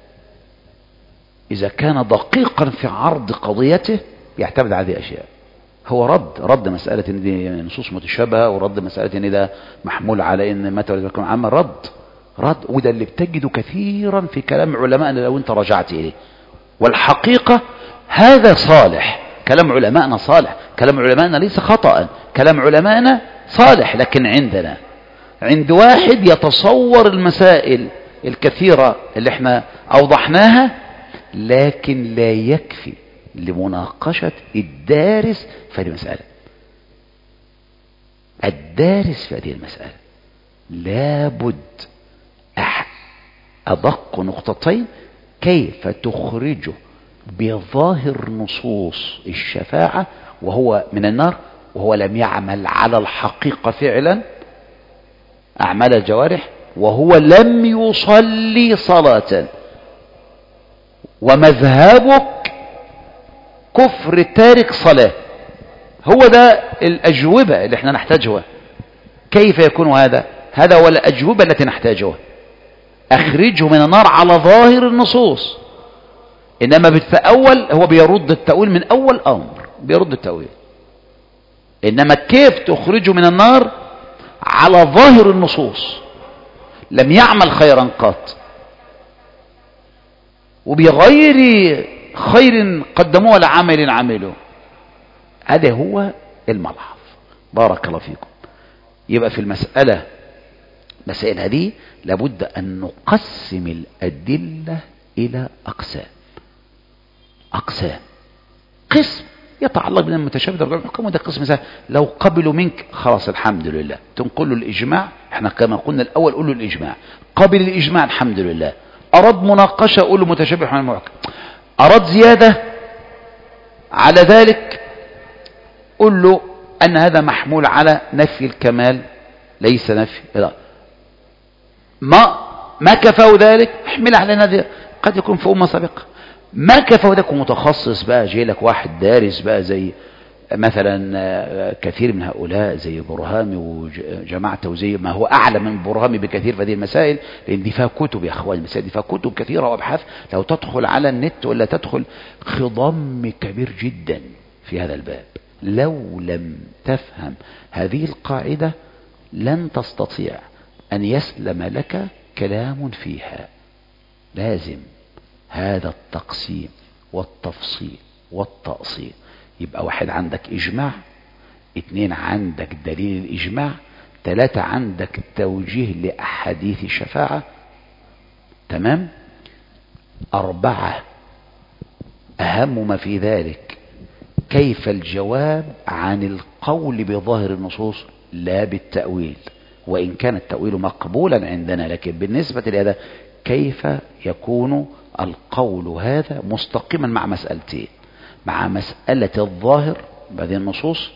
إذا كان دقيقا في عرض قضيته يعتمد على هذه الأشياء. هو رد مسألة إن دي نصوص متشابهة، ورد مسألة إن ده محمول على إن متى ولد يكون عاما، رد، وده اللي بتجده كثيرا في كلام علماءنا لو أنت رجعت إليه. والحقيقة هذا صالح، كلام علماءنا صالح، كلام علماءنا ليس خطأ، كلام علماءنا صالح، لكن عند واحد يتصور المسائل الكثيرة اللي احنا أوضحناها، لكن لا يكفي لمناقشة الدارس في هذه المسألة. الدارس في هذه المسألة لابد أدق نقطتين كيف تخرجه بظاهر نصوص الشفاعة وهو من النار وهو لم يعمل على الحقيقة فعلا أعمال الجوارح، وهو لم يصلي صلاة، ومذهبك كفر تارك صلاة. هو ده الأجوبة اللي احنا نحتاجها. كيف يكون هذا؟ هذا هو الأجوبة التي نحتاجها. أخرجه من النار على ظاهر النصوص. إنما بالتأول هو بيرد التأويل من أول أمر، بيرد التأويل. إنما كيف تخرجه من النار على ظاهر النصوص، لم يعمل خيرا قط، وبغير خير قدموه ولا عمل عمله. هذا هو الملحظ. بارك الله فيكم. يبقى في المسألة مسائل هذه لابد أن نقسم الأدلة إلى أقسام. قسم يتعلق بالمتشابه درجات الحكم، وده قسم مثلا لو قبلوا منك خلاص الحمد لله، تنقل له الإجماع. احنا كما قلنا الأول قول له الإجماع، قبل الإجماع الحمد لله. أراد مناقشة قول له متشابه عن المحكم، أراد زيادة على ذلك قل له أن هذا محمول على نفي الكمال ليس نفي، لا ما كفاه ذلك احمل على هذا. قد يكون في أمة سابقة ما كفاه ذلك متخصص بقى، جاي لك واحد دارس بقى زي مثلا كثير من هؤلاء زي برهامي وجماعته، وزي ما هو أعلى من برهامي بكثير في هذه المسائل، لأن دي فيها كتب يا أخوان. المسائل دي فيها كتب كثيرة وأبحاث، لو تدخل على النت ولا تدخل خضم كبير جدا في هذا الباب. لو لم تفهم هذه القاعدة لن تستطيع أن يسلم لك كلام فيها. لازم هذا التقسيم والتفصيل والتأصيل. يبقى واحد عندك إجماع، اثنين عندك دليل الإجماع، ثلاثة عندك توجيه لأحاديث الشفاعة، تمام، أربعة أهم ما في ذلك كيف الجواب عن القول بظاهر النصوص لا بالتأويل، وإن كان التأويل مقبولا عندنا، لكن بالنسبة لهذا كيف يكون القول هذا مستقيما مع مسألتين، مع مسألة الظاهر بهذه النصوص،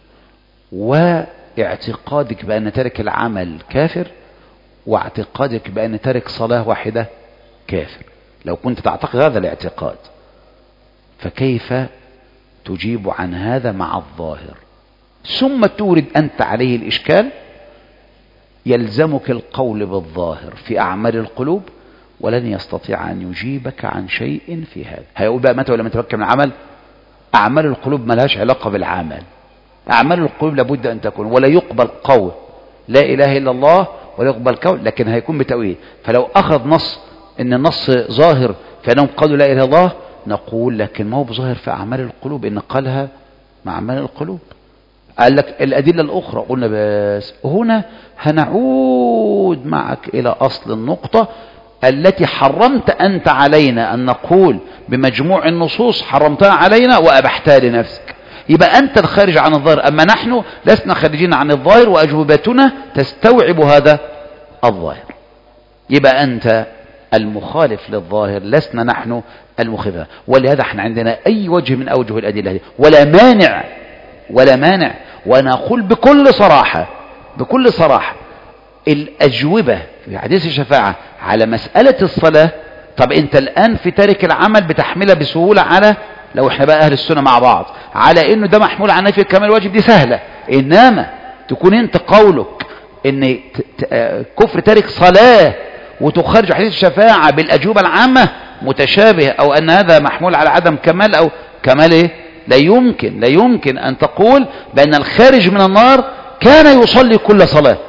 واعتقادك بأن ترك العمل كافر، واعتقادك بأن ترك صلاة واحدة كافر. لو كنت تعتقد هذا الاعتقاد فكيف تجيب عن هذا مع الظاهر؟ ثم تورد أنت عليه الإشكال. يلزمك القول بالظاهر في أعمال القلوب، ولن يستطيع أن يجيبك عن شيء في هذا. هيقول بقى متى ولم يتمكن من العمل؟ أعمال القلوب ما لهاش علاقة بالعمل. أعمال القلوب لابد أن تكون، ولا يقبل قول لا إله إلا الله ولا يقبل قول، لكن هيكون بتأويل. فلو أخذ نص إن النص ظاهر فإنهم قالوا لا إله إلا الله، نقول لكن ما هو بظاهر في أعمال القلوب، إن قالها مع أعمال القلوب. قال لك الأدلة الأخرى، قلنا بس هنا هنعود معك إلى أصل النقطة التي حرمت أنت علينا أن نقول بمجموع النصوص، حرمتها علينا وأبحتها لنفسك. يبقى أنت الخارج عن الظاهر، أما نحن لسنا خارجين عن الظاهر، وأجوبتنا تستوعب هذا الظاهر. يبقى أنت المخالف للظاهر، لسنا نحن المخالفة. ولهذا احنا عندنا أي وجه من أوجه الأدلة هذه ولا مانع. وأنا أقول بكل صراحة الأجوبة في حديث الشفاعة على مسألة الصلاة. طب أنت الآن في تارك العمل بتحملها بسهولة على، لو احنا بقى أهل السنة مع بعض، على إنه ده محمول على نفي الكمال الواجب، دي سهلة. إنما تكون أنت قولك إن كفر تارك صلاة وتخرج حديث الشفاعة بالأجوبة العامة متشابه، أو أن هذا محمول على عدم كمال أو كمال إيه؟ لا يمكن أن تقول بأن الخارج من النار كان يصلي كل صلاة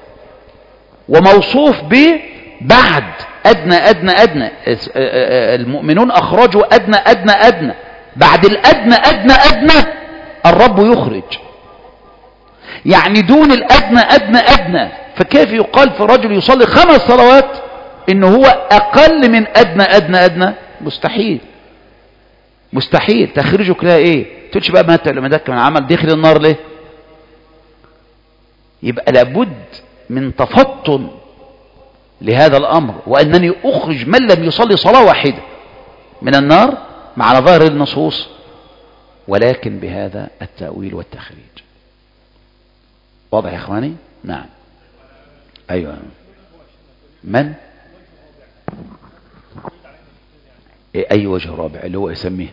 وموصوف به بعد أدنى. المؤمنون أخرجوا أدنى. بعد الأدنى الرب يخرج، يعني دون الأدنى. فكيف يقال في رجل يصلي 5 صلوات إنه هو أقل من أدنى؟ مستحيل. تخرجك لها إيه؟ تقولش بقى متى لما ذاك من عمل دخل النار ليه؟ يبقى لابد من تفطن لهذا الأمر، وأنني أخرج من لم يصلي صلاة واحدة من النار مع ظاهر النصوص، ولكن بهذا التأويل والتخريج. واضح يا إخواني؟ نعم. أيوة. من؟ أي وجه رابع اللي هو يسميه؟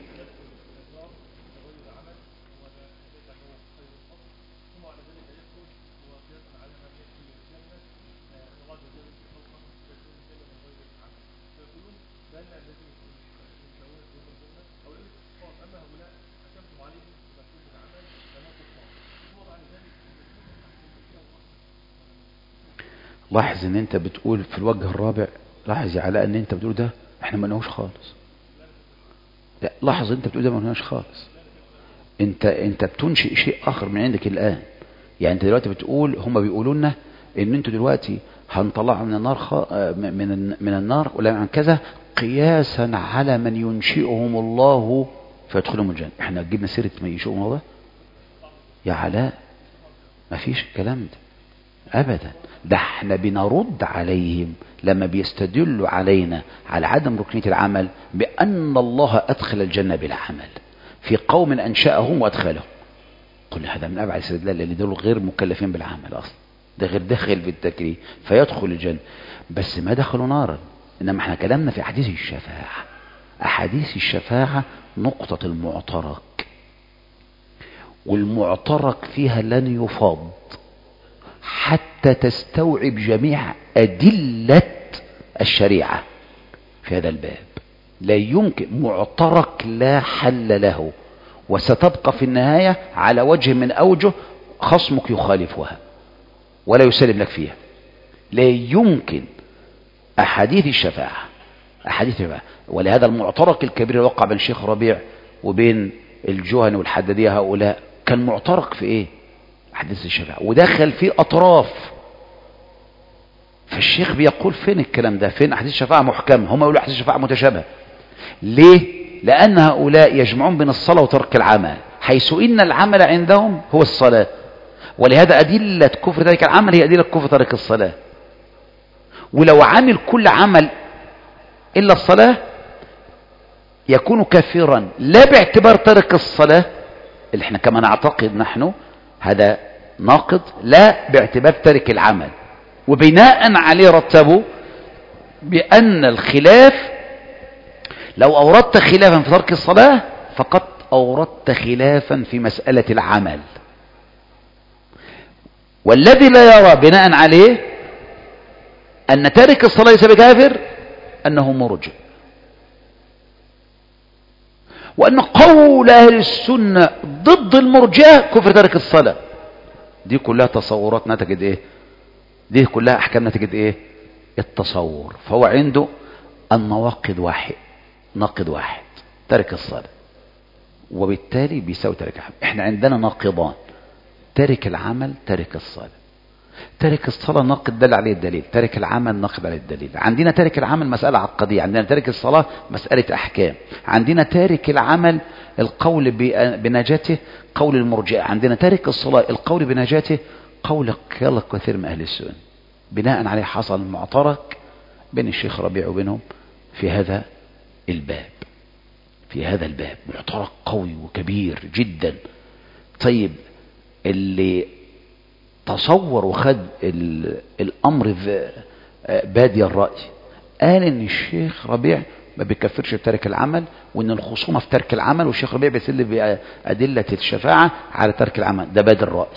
لاحظ ان انت بتقول في الوجه الرابع، لاحظ يا علاء ان انت بتقول ده احنا ما نقولش خالص. لا لاحظ انت بتقول ده ما نقولش خالص. انت بتنشئ شيء اخر من عندك الان. يعني انت دلوقتي بتقول هم بيقولوا لنا ان انتوا دلوقتي هنطلعوا من النار من النار ولا عن كذا قياسا على من ينشئهم الله فيدخلهم الجنه. احنا جبنا سيره ما ينشئهم الله يا علاء؟ ما فيش الكلام ده ابدا. ده احنا بنرد عليهم لما بيستدلوا علينا على عدم ركنية العمل بأن الله أدخل الجنة بلا عمل في قوم أنشأهم وأدخلهم. قل هذا من أبعد الاستدلال، لأن دول غير مكلفين بالعمل أصلا، ده غير داخل بالتكليف فيدخل الجنة، بس ما دخلوا نارا. إنما احنا كلامنا في أحاديث الشفاعة. أحاديث الشفاعة نقطة المعترك، والمعترك فيها لن يفاض حتى تستوعب جميع أدلة الشريعة في هذا الباب. لا يمكن معترك لا حل له، وستبقى في النهاية على وجه من أوجه خصمك يخالفها ولا يسلم لك فيها. لا يمكن أحاديث الشفاعة، ولهذا المعترك الكبير وقع بين الشيخ ربيع وبين الجهني والحدادية، هؤلاء كان معترك في إيه؟ حديث الشفاعة، ودخل فيه أطراف. فالشيخ بيقول فين الكلام ده؟ فين أحاديث الشفاعة محكمة؟ هم يقولوا أحاديث الشفاعة متشابهة. ليه؟ لأن هؤلاء يجمعون بين الصلاة وترك العمل، حيث إن العمل عندهم هو الصلاة، ولهذا أدلة كفر ترك العمل هي أدلة كفر ترك الصلاة. ولو عمل كل عمل إلا الصلاة يكون كافرا، لا باعتبار ترك الصلاة اللي احنا كما نعتقد نحن هذا ناقض، لا باعتبار ترك العمل. وبناء عليه رتبوا بأن الخلاف لو أوردت خلافا في ترك الصلاة فقد أوردت خلافا في مسألة العمل. والذي لا يرى بناء عليه أن تارك الصلاة ليس بكافر أنه مرجئ، وأن قول أهل السنة ضد المرجئة كفر تارك الصلاة. دي كلها تصورات نتجت إيه؟ دي كلها أحكام نتجت إيه؟ التصور. فهو عنده النواقض واحد، ناقض واحد تارك الصلاة، وبالتالي بيساوي تارك العمل. احنا عندنا ناقضان، تارك العمل تارك الصلاة. تارك الصلاة ناقض دل عليه الدليل، تارك العمل ناقض عليه الدليل. عندنا تارك العمل مسألة عقدية، عندنا تارك الصلاة مسألة أحكام، عندنا تارك العمل القول بنجاته قول المرجئة، عندنا تارك الصلاة القول بنجاته قول كثير من أهل السنة. بناء عليه حصل معترك بين الشيخ ربيع وبينهم في هذا الباب، في هذا الباب معترك قوي وكبير جدا. طيب اللي تصور وخد الأمر بادي الرأي قال ان الشيخ ربيع ما بيكفرش بترك العمل، وان الخصومة في ترك العمل، والشيخ ربيع بيسل بأدلة الشفاعة على ترك العمل. ده بادي الرأي،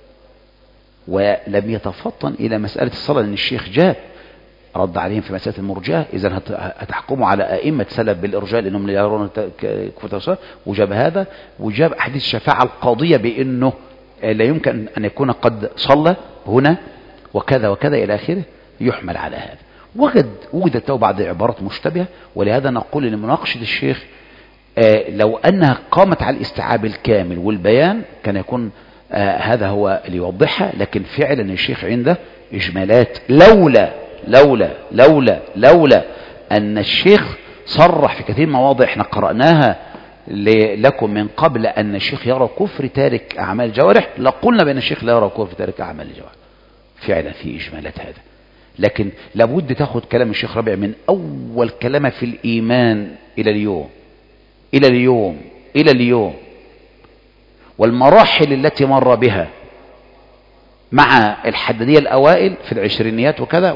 ولم يتفطن إلى مسألة الصلاة، لأن الشيخ جاب رد عليهم في مسألة المرجئة. إذا هتحكموا على أئمة سلب بالإرجاء لأنهم لا يرون كفر الصلاة، وجاب هذا، وجاب أحاديث الشفاعة القاضية بأنه لا يمكن أن يكون قد صلى هنا وكذا وكذا إلى آخره، يحمل على هذا. وجدت له بعض عبارات مشتبهة، ولهذا نقول أن مناقشة الشيخ لو أنها قامت على الاستيعاب الكامل والبيان كان يكون هذا هو اللي يوضحها. لكن فعلا الشيخ عنده إجمالات، لولا أن الشيخ صرح في كثير مواضع احنا قرأناها لكم من قبل أن الشيخ يرى كفر تارك أعمال الجوارح، لقلنا بأن الشيخ لا يرى كفر تارك أعمال الجوارح. فعلا في إجمالات هذا، لكن لابد تاخد كلام الشيخ ربيع من أول كلمة في الإيمان إلى اليوم والمراحل التي مر بها مع الحدادية الأوائل في العشرينيات وكذا،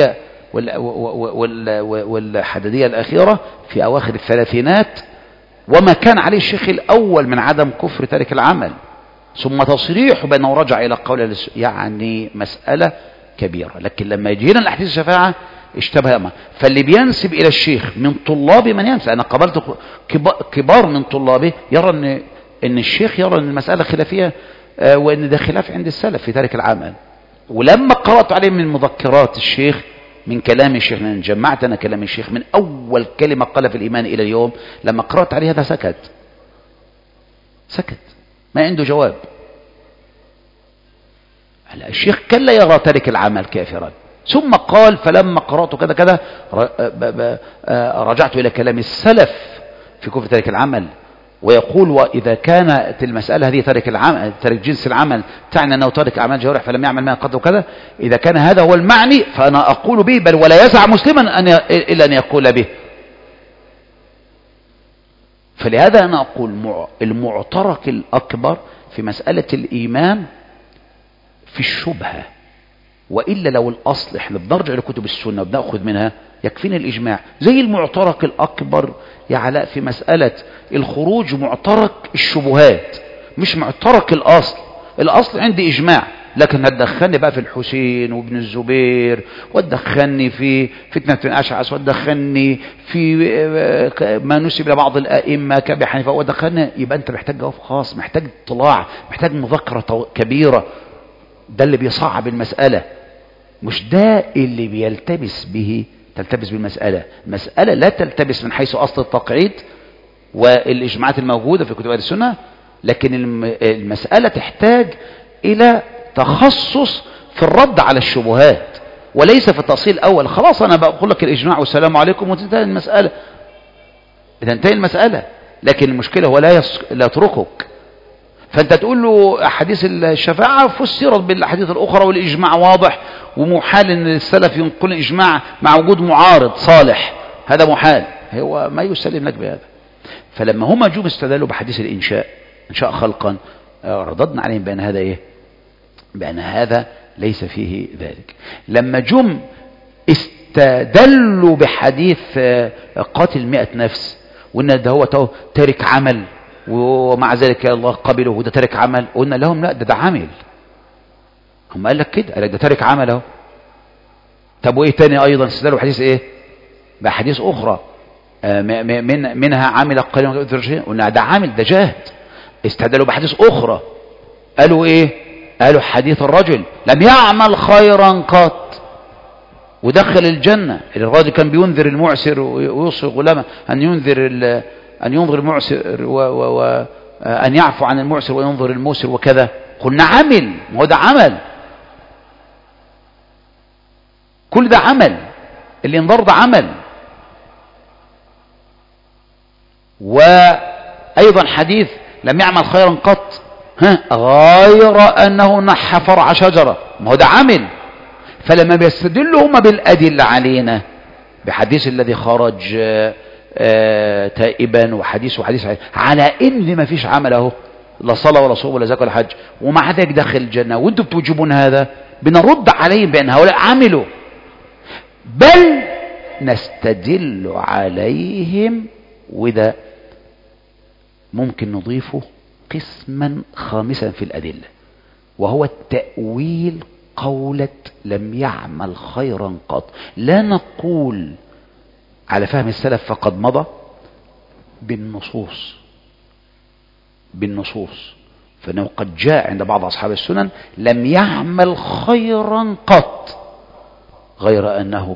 والحدادية الأخيرة في أواخر الثلاثينات، وما كان عليه الشيخ الأول من عدم كفر تارك العمل، ثم تصريح بأنه رجع إلى قول يعني مسألة كبيرة. لكن لما يجينا الأحاديث الشفاعة اشتبه أمر. فاللي بينسب إلى الشيخ من طلابي من ينسى، أنا قابلت كبار من طلابي يرى أن الشيخ يرى أن المسألة خلافية، وأن ده خلاف عند السلف في تارك العمل. ولما قرأت عليه من مذكرات الشيخ من كلام الشيخ، لأن جمعت أنا كلام الشيخ من أول كلمة قال في الإيمان إلى اليوم، لما قرأت عليه هذا سكت ما عنده جواب. الشيخ كان لا يرى تارك العمل كافرا، ثم قال فلما قرأت كذا كذا رجعت إلى كلام السلف في كفر تارك العمل، ويقول وإذا كانت المسألة هذه تارك العمل، تارك جنس العمل، تعني أنه تارك أعمال جوارح فلم يعمل ما قد وكذا، إذا كان هذا هو المعني فأنا أقول به، بل ولا يسع مسلما إلا أن يقول به. فلهذا أنا أقول المعترك الأكبر في مسألة الإيمان في الشبهة، وإلا لو الأصل احنا بنرجع لكتب السنة وبنأخذ منها يكفينا الإجماع. زي المعترك الأكبر يا علاء في مسألة الخروج، معترك الشبهات مش معترك الأصل عندي إجماع، لكن هتدخلني بقى في الحسين وابن الزبير، وتدخلني في فتنة بن أشعث، وتدخلني في ما نسب إلى بعض الأئمة كأبي حنيفة، وتدخلني، يبقى أنت محتاج جواب خاص، محتاج اطلاع، محتاج مذاكرة كبيرة. ده اللي بيصعب المسألة، مش ده اللي بيلتبس به تلتبس بالمسألة. المسألة لا تلتبس من حيث أصل التقعيد والإجماعات الموجودة في كتب أهل السنة، لكن المسألة تحتاج إلى تخصص في الرد على الشبهات، وليس في التأصيل الأول. خلاص أنا بقول لك الإجماع والسلام عليكم وتنتهي المسألة، تنتهي المسألة. لكن المشكلة هو لا يتركك، فأنت تقول له أحاديث الشفاعة فسرت بالأحاديث الأخرى والإجماع واضح، ومحال أن السلف ينقل الإجماع مع وجود معارض صالح، هذا محال، هو ما يسلم لك بهذا. فلما هم جم استدلوا بحديث الإنشاء، إنشاء خلقا، رددنا عليهم بأن هذا إيه؟ بأن هذا ليس فيه ذلك. لما جم استدلوا بحديث قاتل 100 نفس، وإن ده هو تارك عمل، ومع ذلك الله قبله، وده تارك عمل، قلنا لهم لا، ده عامل. هم قال لك كده، قال لك ده تارك عمل اهو. طب وايه تاني ايضا استدلوا بحديث ايه؟ بحديث اخرى منها عامل قليلا قلنا ده عامل، ده جاهد. استدلوا بحديث اخرى، قالوا ايه؟ قالوا حديث الرجل لم يعمل خيرا قط ودخل الجنة. الراجل كان بينذر المعسر ويوصي غلامه أن ينذر المعسر وأن يعفو عن المعسر وينظر الموسر وكذا. قلنا عمل، ما هو ده عمل، كل ده عمل، الانذار ده عمل. وأيضا حديث لم يعمل خيرا قط غير أنه نحى فرع شجرة، ما هو ده عمل. فلما بيستدلوا هم بالأدلة علينا بحديث الذي خرج تائبا وحديث على ان ما فيش عمل اهو، لا صلاة ولا صوم ولا زكاة ولا حج، ومع ذلك دخل الجنة، وانتم بتوجبون هذا. بنرد عليهم بان هؤلاء عملوا، بل نستدل عليهم. وده ممكن نضيفه قسما خامسا في الأدلة، وهو التأويل قولة لم يعمل خيرا قط. لا نقول على فهم السلف فقد مضى بالنصوص، فإنه قد جاء عند بعض أصحاب السنن لم يعمل خيرا قط غير أنه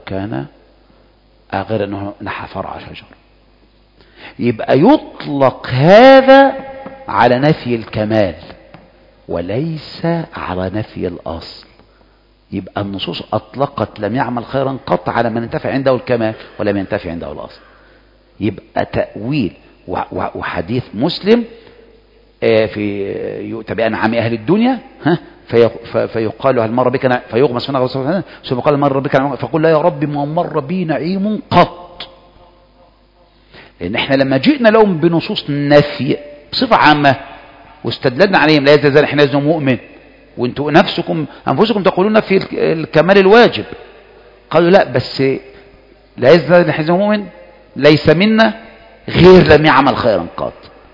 نحى فرع شجر. يبقى يطلق هذا على نفي الكمال وليس على نفي الأصل. يبقى النصوص أطلقت لم يعمل خيرا قط على من ينتفع عنده الكمال ولم ينتفع عنده الأصل. يبقى تأويل. وحديث مسلم في يؤتى بأنعام أهل الدنيا فيقال هل مر بك فيغمس منها ثم قال مر بك نعيم، فقل لا يا رب ما مر بي نعيم قط. لأن احنا لما جئنا لهم بنصوص نفي بصفة عامة واستدللنا عليهم لا يزال احنا يزن مؤمن وانتوا أنفسكم تقولون في الكمال الواجب، قالوا لا بس لا يزال احنا يزن مؤمن ليس منا غير لم يعمل خيرا قط.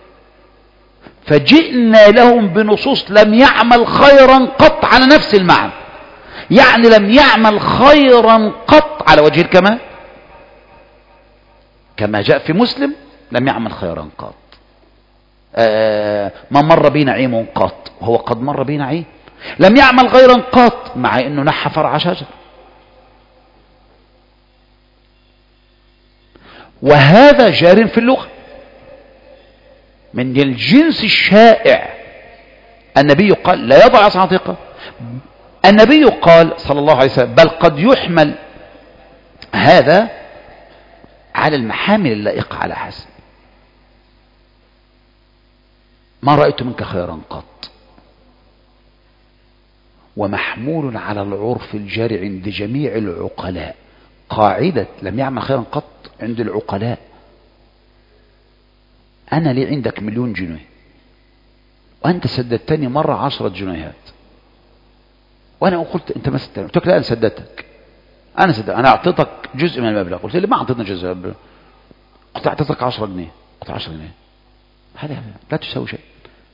فجئنا لهم بنصوص لم يعمل خيرا قط على نفس المعنى، يعني لم يعمل خيرا قط على وجه الكمال، كما جاء في مسلم لم يعمل خيرا قط. ما مر بي نعيم قط، وهو قد مر بي نعيم. لم يعمل خيرا قط مع انه نحى فرع شجر. وهذا جار في اللغة من الجنس الشائع. النبي قال لا يضع عصا عتيقة. النبي قال صلى الله عليه وسلم بل قد يحمل هذا على المحامل اللائقة على حسب. ما رأيت منك خيرا قط، ومحمول على العرف الجاري عند جميع العقلاء. قاعدة لم يعمل خيرا قط عند العقلاء. أنا لي عندك 1,000,000 جنيه وأنت سددتني مرة 10 جنيهات، وأنا قلت أنت ما سددتني، قلت لك لا أنا سددتك، أنا أعطيتك جزء من المبلغ، قلت لي ما أعطيتني جزء من المبلغ، قلت أعطيتك 10 جنيه، قلت 10 جنيه هذا لا تساوي شيء.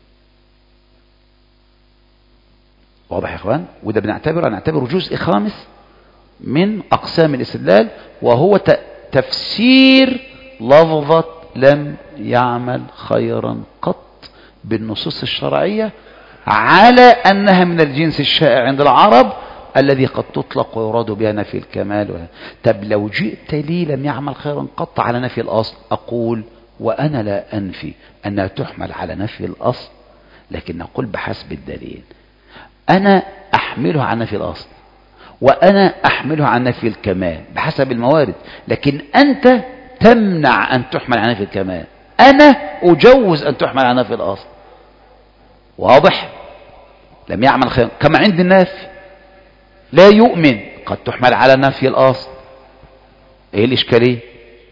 واضح يا إخوان؟ وده نعتبره جزء خامس من أقسام الاستدلال، وهو تفسير لفظة لم يعمل خيرا قط بالنصوص الشرعية على أنها من الجنس الشائع عند العرب الذي قد تطلق ويراد بها نفي الكمال. طب لو جئت لي لم يعمل خيرا قط على نفي الأصل، أقول وأنا لا أنفي أنها تحمل على نفي الأصل، لكن نقول بحسب الدليل. أنا أحملها على نفي الأصل وأنا أحملها على نفي الكمال بحسب الموارد، لكن أنت تمنع أن تحمل على نفي الكمال، أنا أجوز أن تحمل على نفي الأصل. واضح؟ لم يعمل خيرا كما عند النافي لا يؤمن قد تحمل على نفي الأصل. إيه الإشكالية؟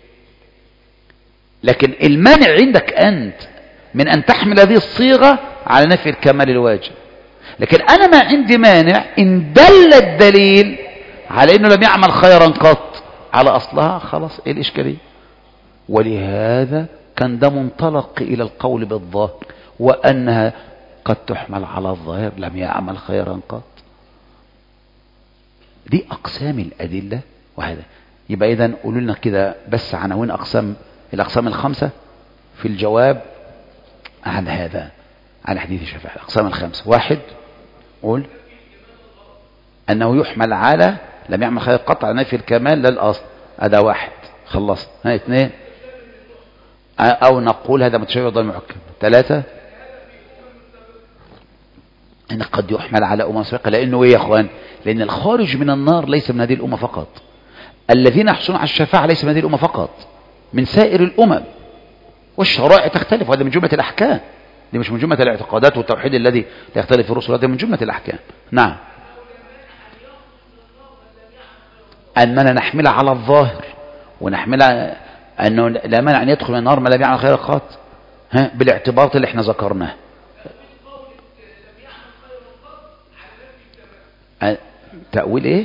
لكن المانع عندك أنت من أن تحمل هذه الصيغة على نفي الكمال الواجب. لكن أنا ما عندي مانع إن دل الدليل على أنه لم يعمل خيرا قط على أصلها، خلاص إيه الإشكالية؟ ولهذا كان ده منطلق إلى القول بالظاهر، وأنها قد تحمل على الظاهر لم يعمل خيرا قط. دي أقسام الأدلة. وهذا يبقى إذن قولوا لنا كده بس عناوين الأقسام الخمسة في الجواب عن هذا، عن حديث الشفاعة. الأقسام الخمسة: واحد، قول أنه يحمل على لم يعمل خير قط على نفي الكمال للأصل، هذا واحد خلص. اثنين، أو نقول هذا متشابه ضمن محكم. ثلاثة، أن قد يحمل على أمم سابقة، لأنه إيه يا أخوان؟ لأن الخارج من النار ليس من هذه الأمة فقط، الذين يحصلون على الشفاعة ليس من هذه الأمة فقط، من سائر الأمم. والشرائع تختلف، وهذا من جملة الأحكام، دي مش من جملة الاعتقادات والتوحيد الذي لا يختلف في الرسل، هذا من جملة الأحكام. نعم، أننا نحملها على الظاهر ونحملها أنه لا مانع أن يدخل من النار ما لم يعمل خير قط، بالاعتبارات اللي احنا ذكرناه. تأويل ايه؟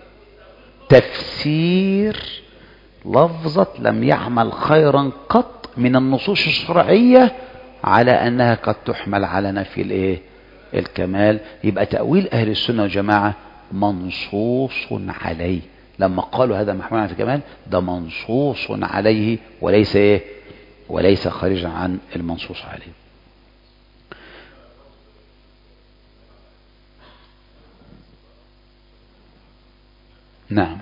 تفسير لفظة لم يعمل خيرا قط من النصوص الشرعية على أنها قد تحمل على نفي الايه؟ الكمال. يبقى تأويل أهل السنة والجماعة منصوص عليه، لما قالوا هذا محمول على الكمال ده منصوص عليه وليس ايه؟ وليس خارجا عن المنصوص عليه. نعم.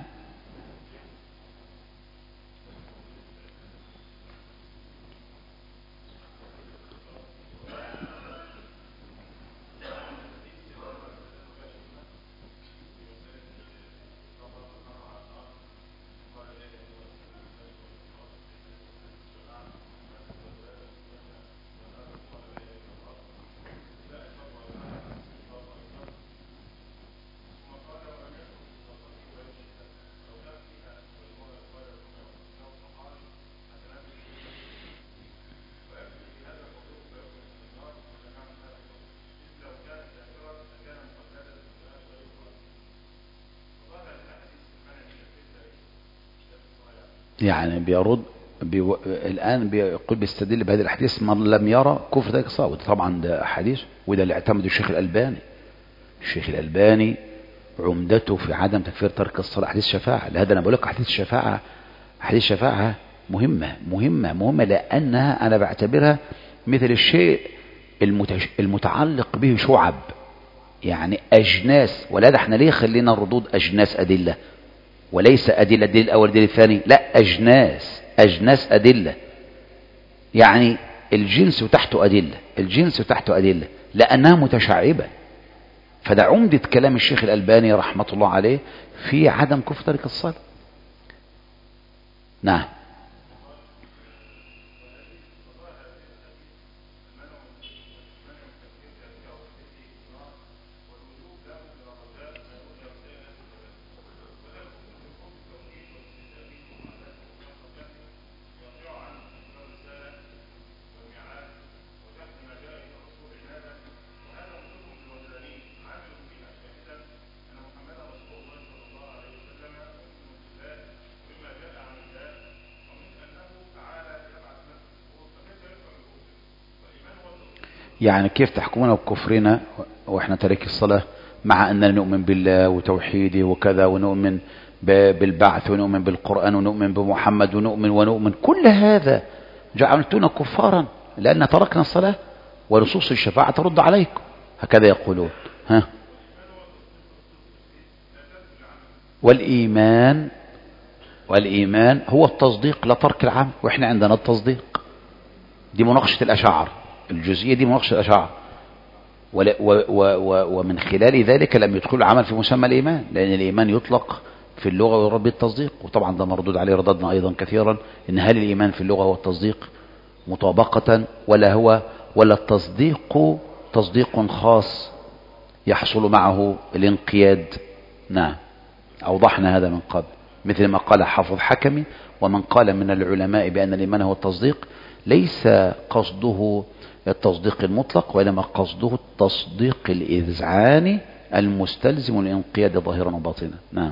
يعني بيرد الآن بيقول بيستدل بهذه الأحاديث من لم يرى كفر ذلك الصلاة. طبعا ده حديث، وده اللي اعتمده الشيخ الألباني. الشيخ الألباني عمدته في عدم تكفير ترك الصلاة حديث شفاعة. لهذا أنا بقول لك حديث الشفاعة، حديث الشفاعة مهمة لأنها أنا بعتبرها مثل الشيء المتعلق به شعب، يعني أجناس. ولا ده احنا ليه خلينا الردود أجناس أدلة وليس أدلة الدليل الأول الدليل الثاني، لا أجناس أدلة، يعني الجنس تحته أدلة، الجنس تحته أدلة لأنها متشعبة. فده عمدة كلام الشيخ الألباني رحمة الله عليه في عدم كفر ترك الصلاة. نعم. يعني كيف تحكمون بكفرنا واحنا تارك الصلاة، مع اننا نؤمن بالله وتوحيده وكذا، ونؤمن بالبعث، ونؤمن بالقرآن، ونؤمن بمحمد، ونؤمن كل هذا جعلتونا كفارا لأن تركنا الصلاة، ونصوص الشفاعة ترد عليكم هكذا يقولون. ها. والإيمان هو التصديق لا ترك العمل، واحنا عندنا التصديق. دي مناقشة الأشاعرة، الجزئية دي مناقشة الأشاعرة، ومن خلال ذلك لم يدخل العمل في مسمى الإيمان، لأن الإيمان يطلق في اللغة ويراد بالتصديق، وطبعا ده مردود عليه رددنا أيضا كثيرا، إن هل الإيمان في اللغة هو التصديق مطابقة ولا التصديق تصديق خاص يحصل معه الانقياد. نعم، أوضحنا هذا من قبل، مثل ما قال حافظ حكمي: ومن قال من العلماء بأن الإيمان هو التصديق ليس قصده التصديق المطلق، وإنما قصده التصديق الإذعاني المستلزم الانقياد ظاهرا وباطنا. نعم.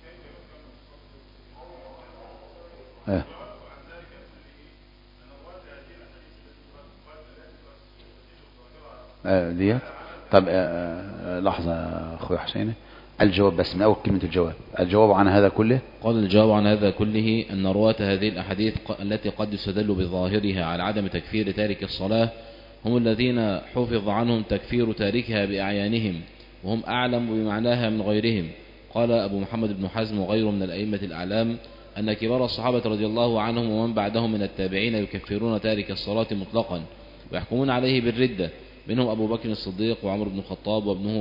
ديت. طب لحظة أخوي حسين، الجواب بس من أول كلمة الجواب عن هذا كله. قال الجواب عن هذا كله أن رواة هذه الأحاديث التي قد يستدل بظاهرها على عدم تكفير تارك الصلاة هم الذين حفظ عنهم تكفير تاركها بأعيانهم، وهم أعلم بمعناها من غيرهم. قال أبو محمد بن حزم وغيره من الأئمة الأعلام أن كبار الصحابة رضي الله عنهم ومن بعدهم من التابعين يكفرون تارك الصلاة مطلقا ويحكمون عليه بالردة، منهم أبو بكر الصديق وعمر بن الخطاب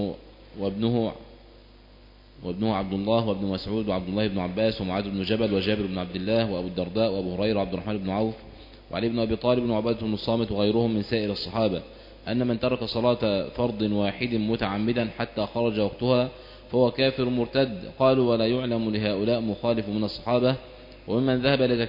وابنه عبد الله وابن مسعود وعبد الله بن عباس ومعاذ بن جبل وجابر بن عبد الله وأبو الدرداء وأبو هريرة وعبد الرحمن بن عوف وعلي بن أبي طالب وعبادة بن الصامت وغيرهم من سائر الصحابة أن من ترك صلاة فرض واحد متعمدا حتى خرج وقتها فهو كافر مرتد. قالوا: ولا يعلم لهؤلاء مخالف من الصحابة. وممن ذهب إلى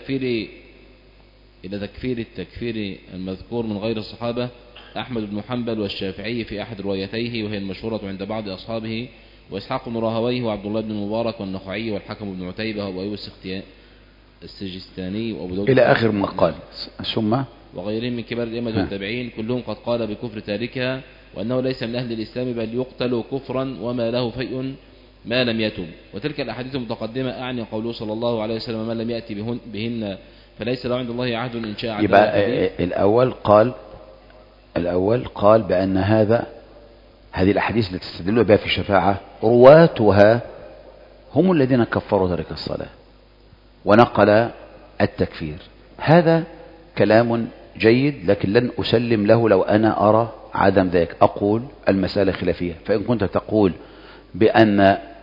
تكفير التكفير المذكور من غير الصحابة أحمد بن حنبل والشافعي في أحد روايتيه وهي المشهورة عند بعض أصحابه، وإسحاق بن راهويه وعبد الله بن المبارك والنخعي والحكم بن عتيبة وأبو أيوب السجستاني وأبو داود إلى آخر ما قال، ثم وغيرهم من كبار الأئمة والتابعين كلهم قد قال بكفر تاركها، وأنه ليس من أهل الإسلام بل يقتل كفرا وما له فيء ما لم يتب. وتلك الأحاديث المتقدمة أعني قوله صلى الله عليه وسلم: من لم يأتي بهن فليس له عند الله عهد إن شاء. يبقى الأول قال بأن هذه الأحاديث التي تستدل بها في الشفاعة رواتها هم الذين كفروا ترك الصلاة، ونقل التكفير. هذا كلام جيد، لكن لن أسلم له لو أنا أرى عدم ذلك. أقول المسألة خلافية، فإن كنت تقول بأن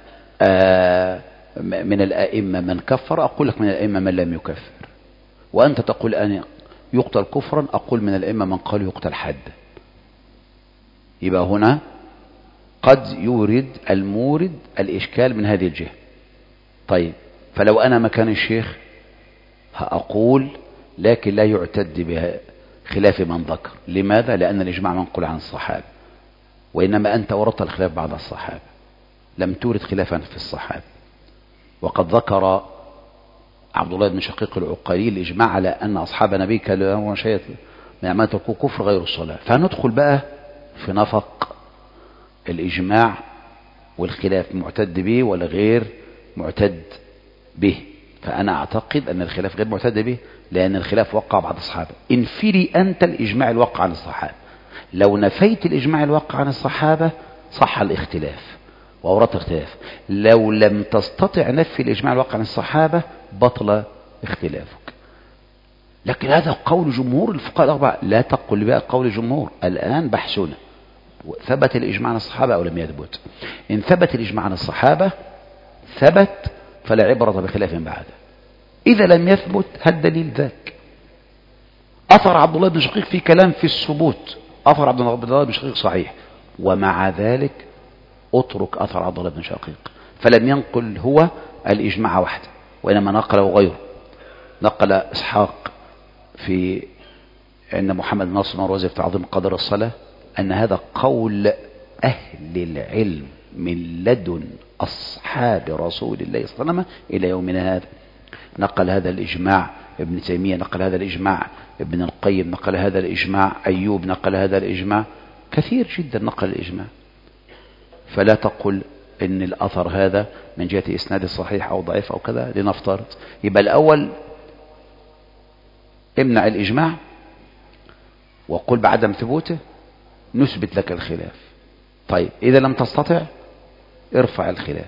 من الأئمة من كفر، أقول لك من الأئمة من لم يكفر. وأنت تقول أن يقتل كفرا، أقول من الأئمة من قال يقتل حدا. يبقى هنا قد يورد المورد الإشكال من هذه الجهة. طيب، فلو أنا مكان الشيخ هأقول لكن لا يعتد بها خلاف من ذكر. لماذا؟ لأن الإجماع منقول عن الصحابة، وإنما أنت وردت الخلاف بعد الصحابة، لم تورد خلافا في الصحابة. وقد ذكر عبد الله بن شقيق العقيلي الإجماع على أن أصحاب نبي كانوا شيء ما تركوا كفر غير الصلاة. فندخل بقى في نفق الإجماع والخلاف معتد به ولا غير معتد به. فأنا أعتقد أن الخلاف غير معتد به، لأن الخلاف وقع بعض الصحابة. انفري أنت الإجماع الوقع عن الصحابة. لو نفيت الإجماع الوقع عن الصحابة صح الاختلاف وأورط اختلاف. لو لم تستطع نفي الإجماع الوقع عن الصحابة بطل اختلافك. لكن هذا قول جمهور الفقهاء الأربعة. لا تقل بقى قول الجمهور، الآن بحثنا ثبت الإجماع عن الصحابة أو لم يثبت. إن ثبت الإجماع عن الصحابة ثبت فلا عبرة بخلاف بعده. إذا لم يثبت هل دليل ذاك؟ أثر عبد الله بن شقيق في كلام في الثبوت، أثر عبد الله بن شقيق صحيح، ومع ذلك اترك أثر عبد الله بن شقيق. فلم ينقل هو الإجماع وحده، وإنما نقله غيره. نقل إسحاق في عند محمد ناصر المروزي في تعظيم قدر الصلاة أن هذا قول أهل العلم من لدن أصحاب رسول الله صلى الله عليه وسلم إلى يومنا هذا. نقل هذا الإجماع ابن تيمية، نقل هذا الإجماع ابن القيم، نقل هذا الإجماع أيوب، نقل هذا الإجماع كثير جدا نقل الإجماع. فلا تقل إن الأثر هذا من جهة إسناد صحيح أو ضعيف أو كذا. لنفترض يبقى الأول امنع الإجماع وقل بعدم ثبوته نثبت لك الخلاف. طيب إذا لم تستطع ارفع الخلاف.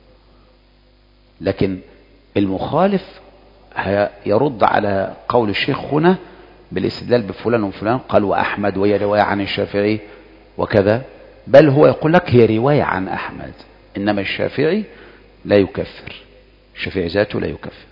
لكن المخالف يرد على قول الشيخ هنا بالاستدلال بفلان وفلان، قال وأحمد وهي رواية عن الشافعي وكذا، بل هو يقول لك هي رواية عن أحمد، إنما الشافعي لا يكفر، الشافعي ذاته لا يكفر.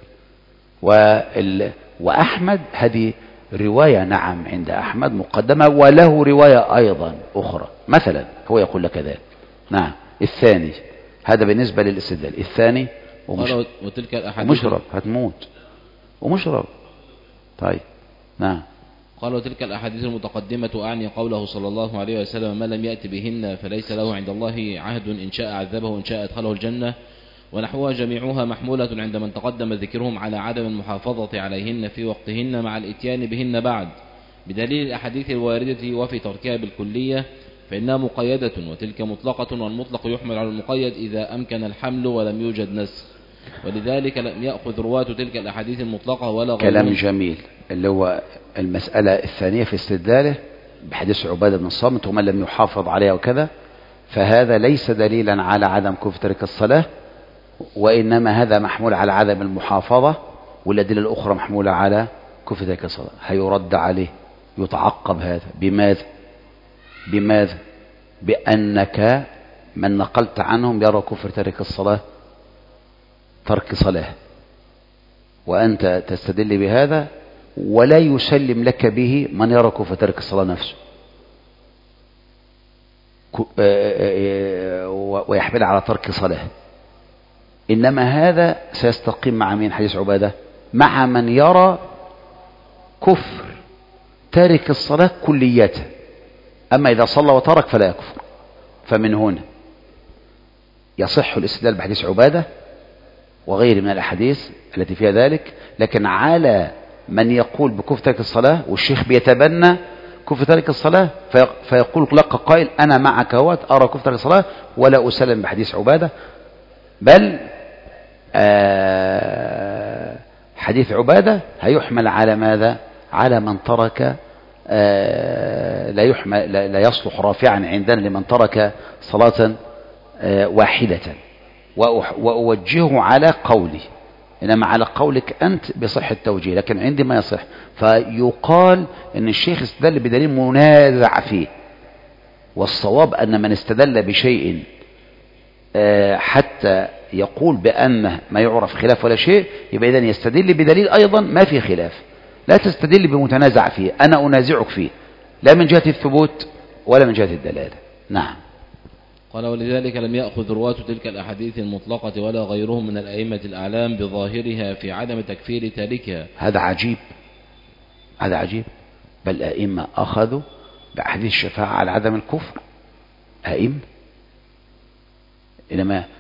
وأحمد هذه رواية نعم عند أحمد مقدمة، وله رواية أيضا أخرى مثلا، هو يقول لك ذلك. نعم. الثاني هذا بالنسبة للاستدلال. الثاني وتلك الأحاديث ومشرب هتموت ومشرب. طيب نعم. قال وتلك الأحاديث المتقدمة أعني قوله صلى الله عليه وسلم ما لم يأت بهن فليس له عند الله عهد، إن شاء عذبه وإن شاء أدخله الجنة، ونحوها جميعها محمولة عند من تقدم ذكرهم على عدم المحافظة عليهن في وقتهن مع الإتيان بهن بعد، بدليل الأحاديث الواردة وفي تركها بالكلية فإنها مقيدة، وتلك مطلقة، والمطلق يحمل على المقيد إذا أمكن الحمل ولم يوجد نسخ، ولذلك لم يأخذ رواة تلك الأحاديث المطلقة ولا غيرهم. كلام جميل. اللي هو المسألة الثانية في استدلاله بحديث عبادة بن الصامت ومن لم يحافظ عليها وكذا، فهذا ليس دليلا على عدم كفر ترك الصلاة، وإنما هذا محمول على عدم المحافظة، والأدلة الأخرى محمولة على كفر ترك الصلاة. هيرد عليه يتعقب هذا بماذا؟ بأنك من نقلت عنهم يرى كفر ترك الصلاة ترك صلاة، وأنت تستدل بهذا ولا يسلم لك به من يرى كفر ترك الصلاة نفسه ويحمل على ترك صلاة. إنما هذا سيستقيم مع من حديث عبادة؟ مع من يرى كفر تارك الصلاة كلية، أما إذا صلى وترك فلا يكفر. فمن هنا يصح الاستدلال بحديث عبادة وغير من الأحاديث التي فيها ذلك، لكن على من يقول بكفر ترك الصلاة والشيخ بيتبنى كفر ترك الصلاة فيقول لك قائل أنا معك هوت أرى كفر ترك الصلاة ولا أسلم بحديث عبادة، بل حديث عبادة هيحمل على ماذا؟ على من ترك لا يصلح رافعا عندنا لمن ترك صلاة واحدة، وأوجهه على قولي، إنما على قولك أنت بصح التوجيه، لكن عندي ما يصح. فيقال إن الشيخ استدل بدليل منازع فيه، والصواب أن من استدل بشيء حتى يقول بأنه ما يعرف خلاف ولا شيء، يبقى إذن يستدل بدليل أيضا ما في خلاف. لا تستدل بمتنازع فيه، أنا أنازعك فيه لا من جهة الثبوت ولا من جهة الدلالة. نعم. قال ولذلك لم يأخذ رواة تلك الأحاديث المطلقة ولا غيرهم من الأئمة الأعلام بظاهرها في عدم تكفير تاركها. هذا عجيب، هذا عجيب. بل الأئمة أخذوا بأحاديث الشفاعة على عدم الكفر، أئمة. إنما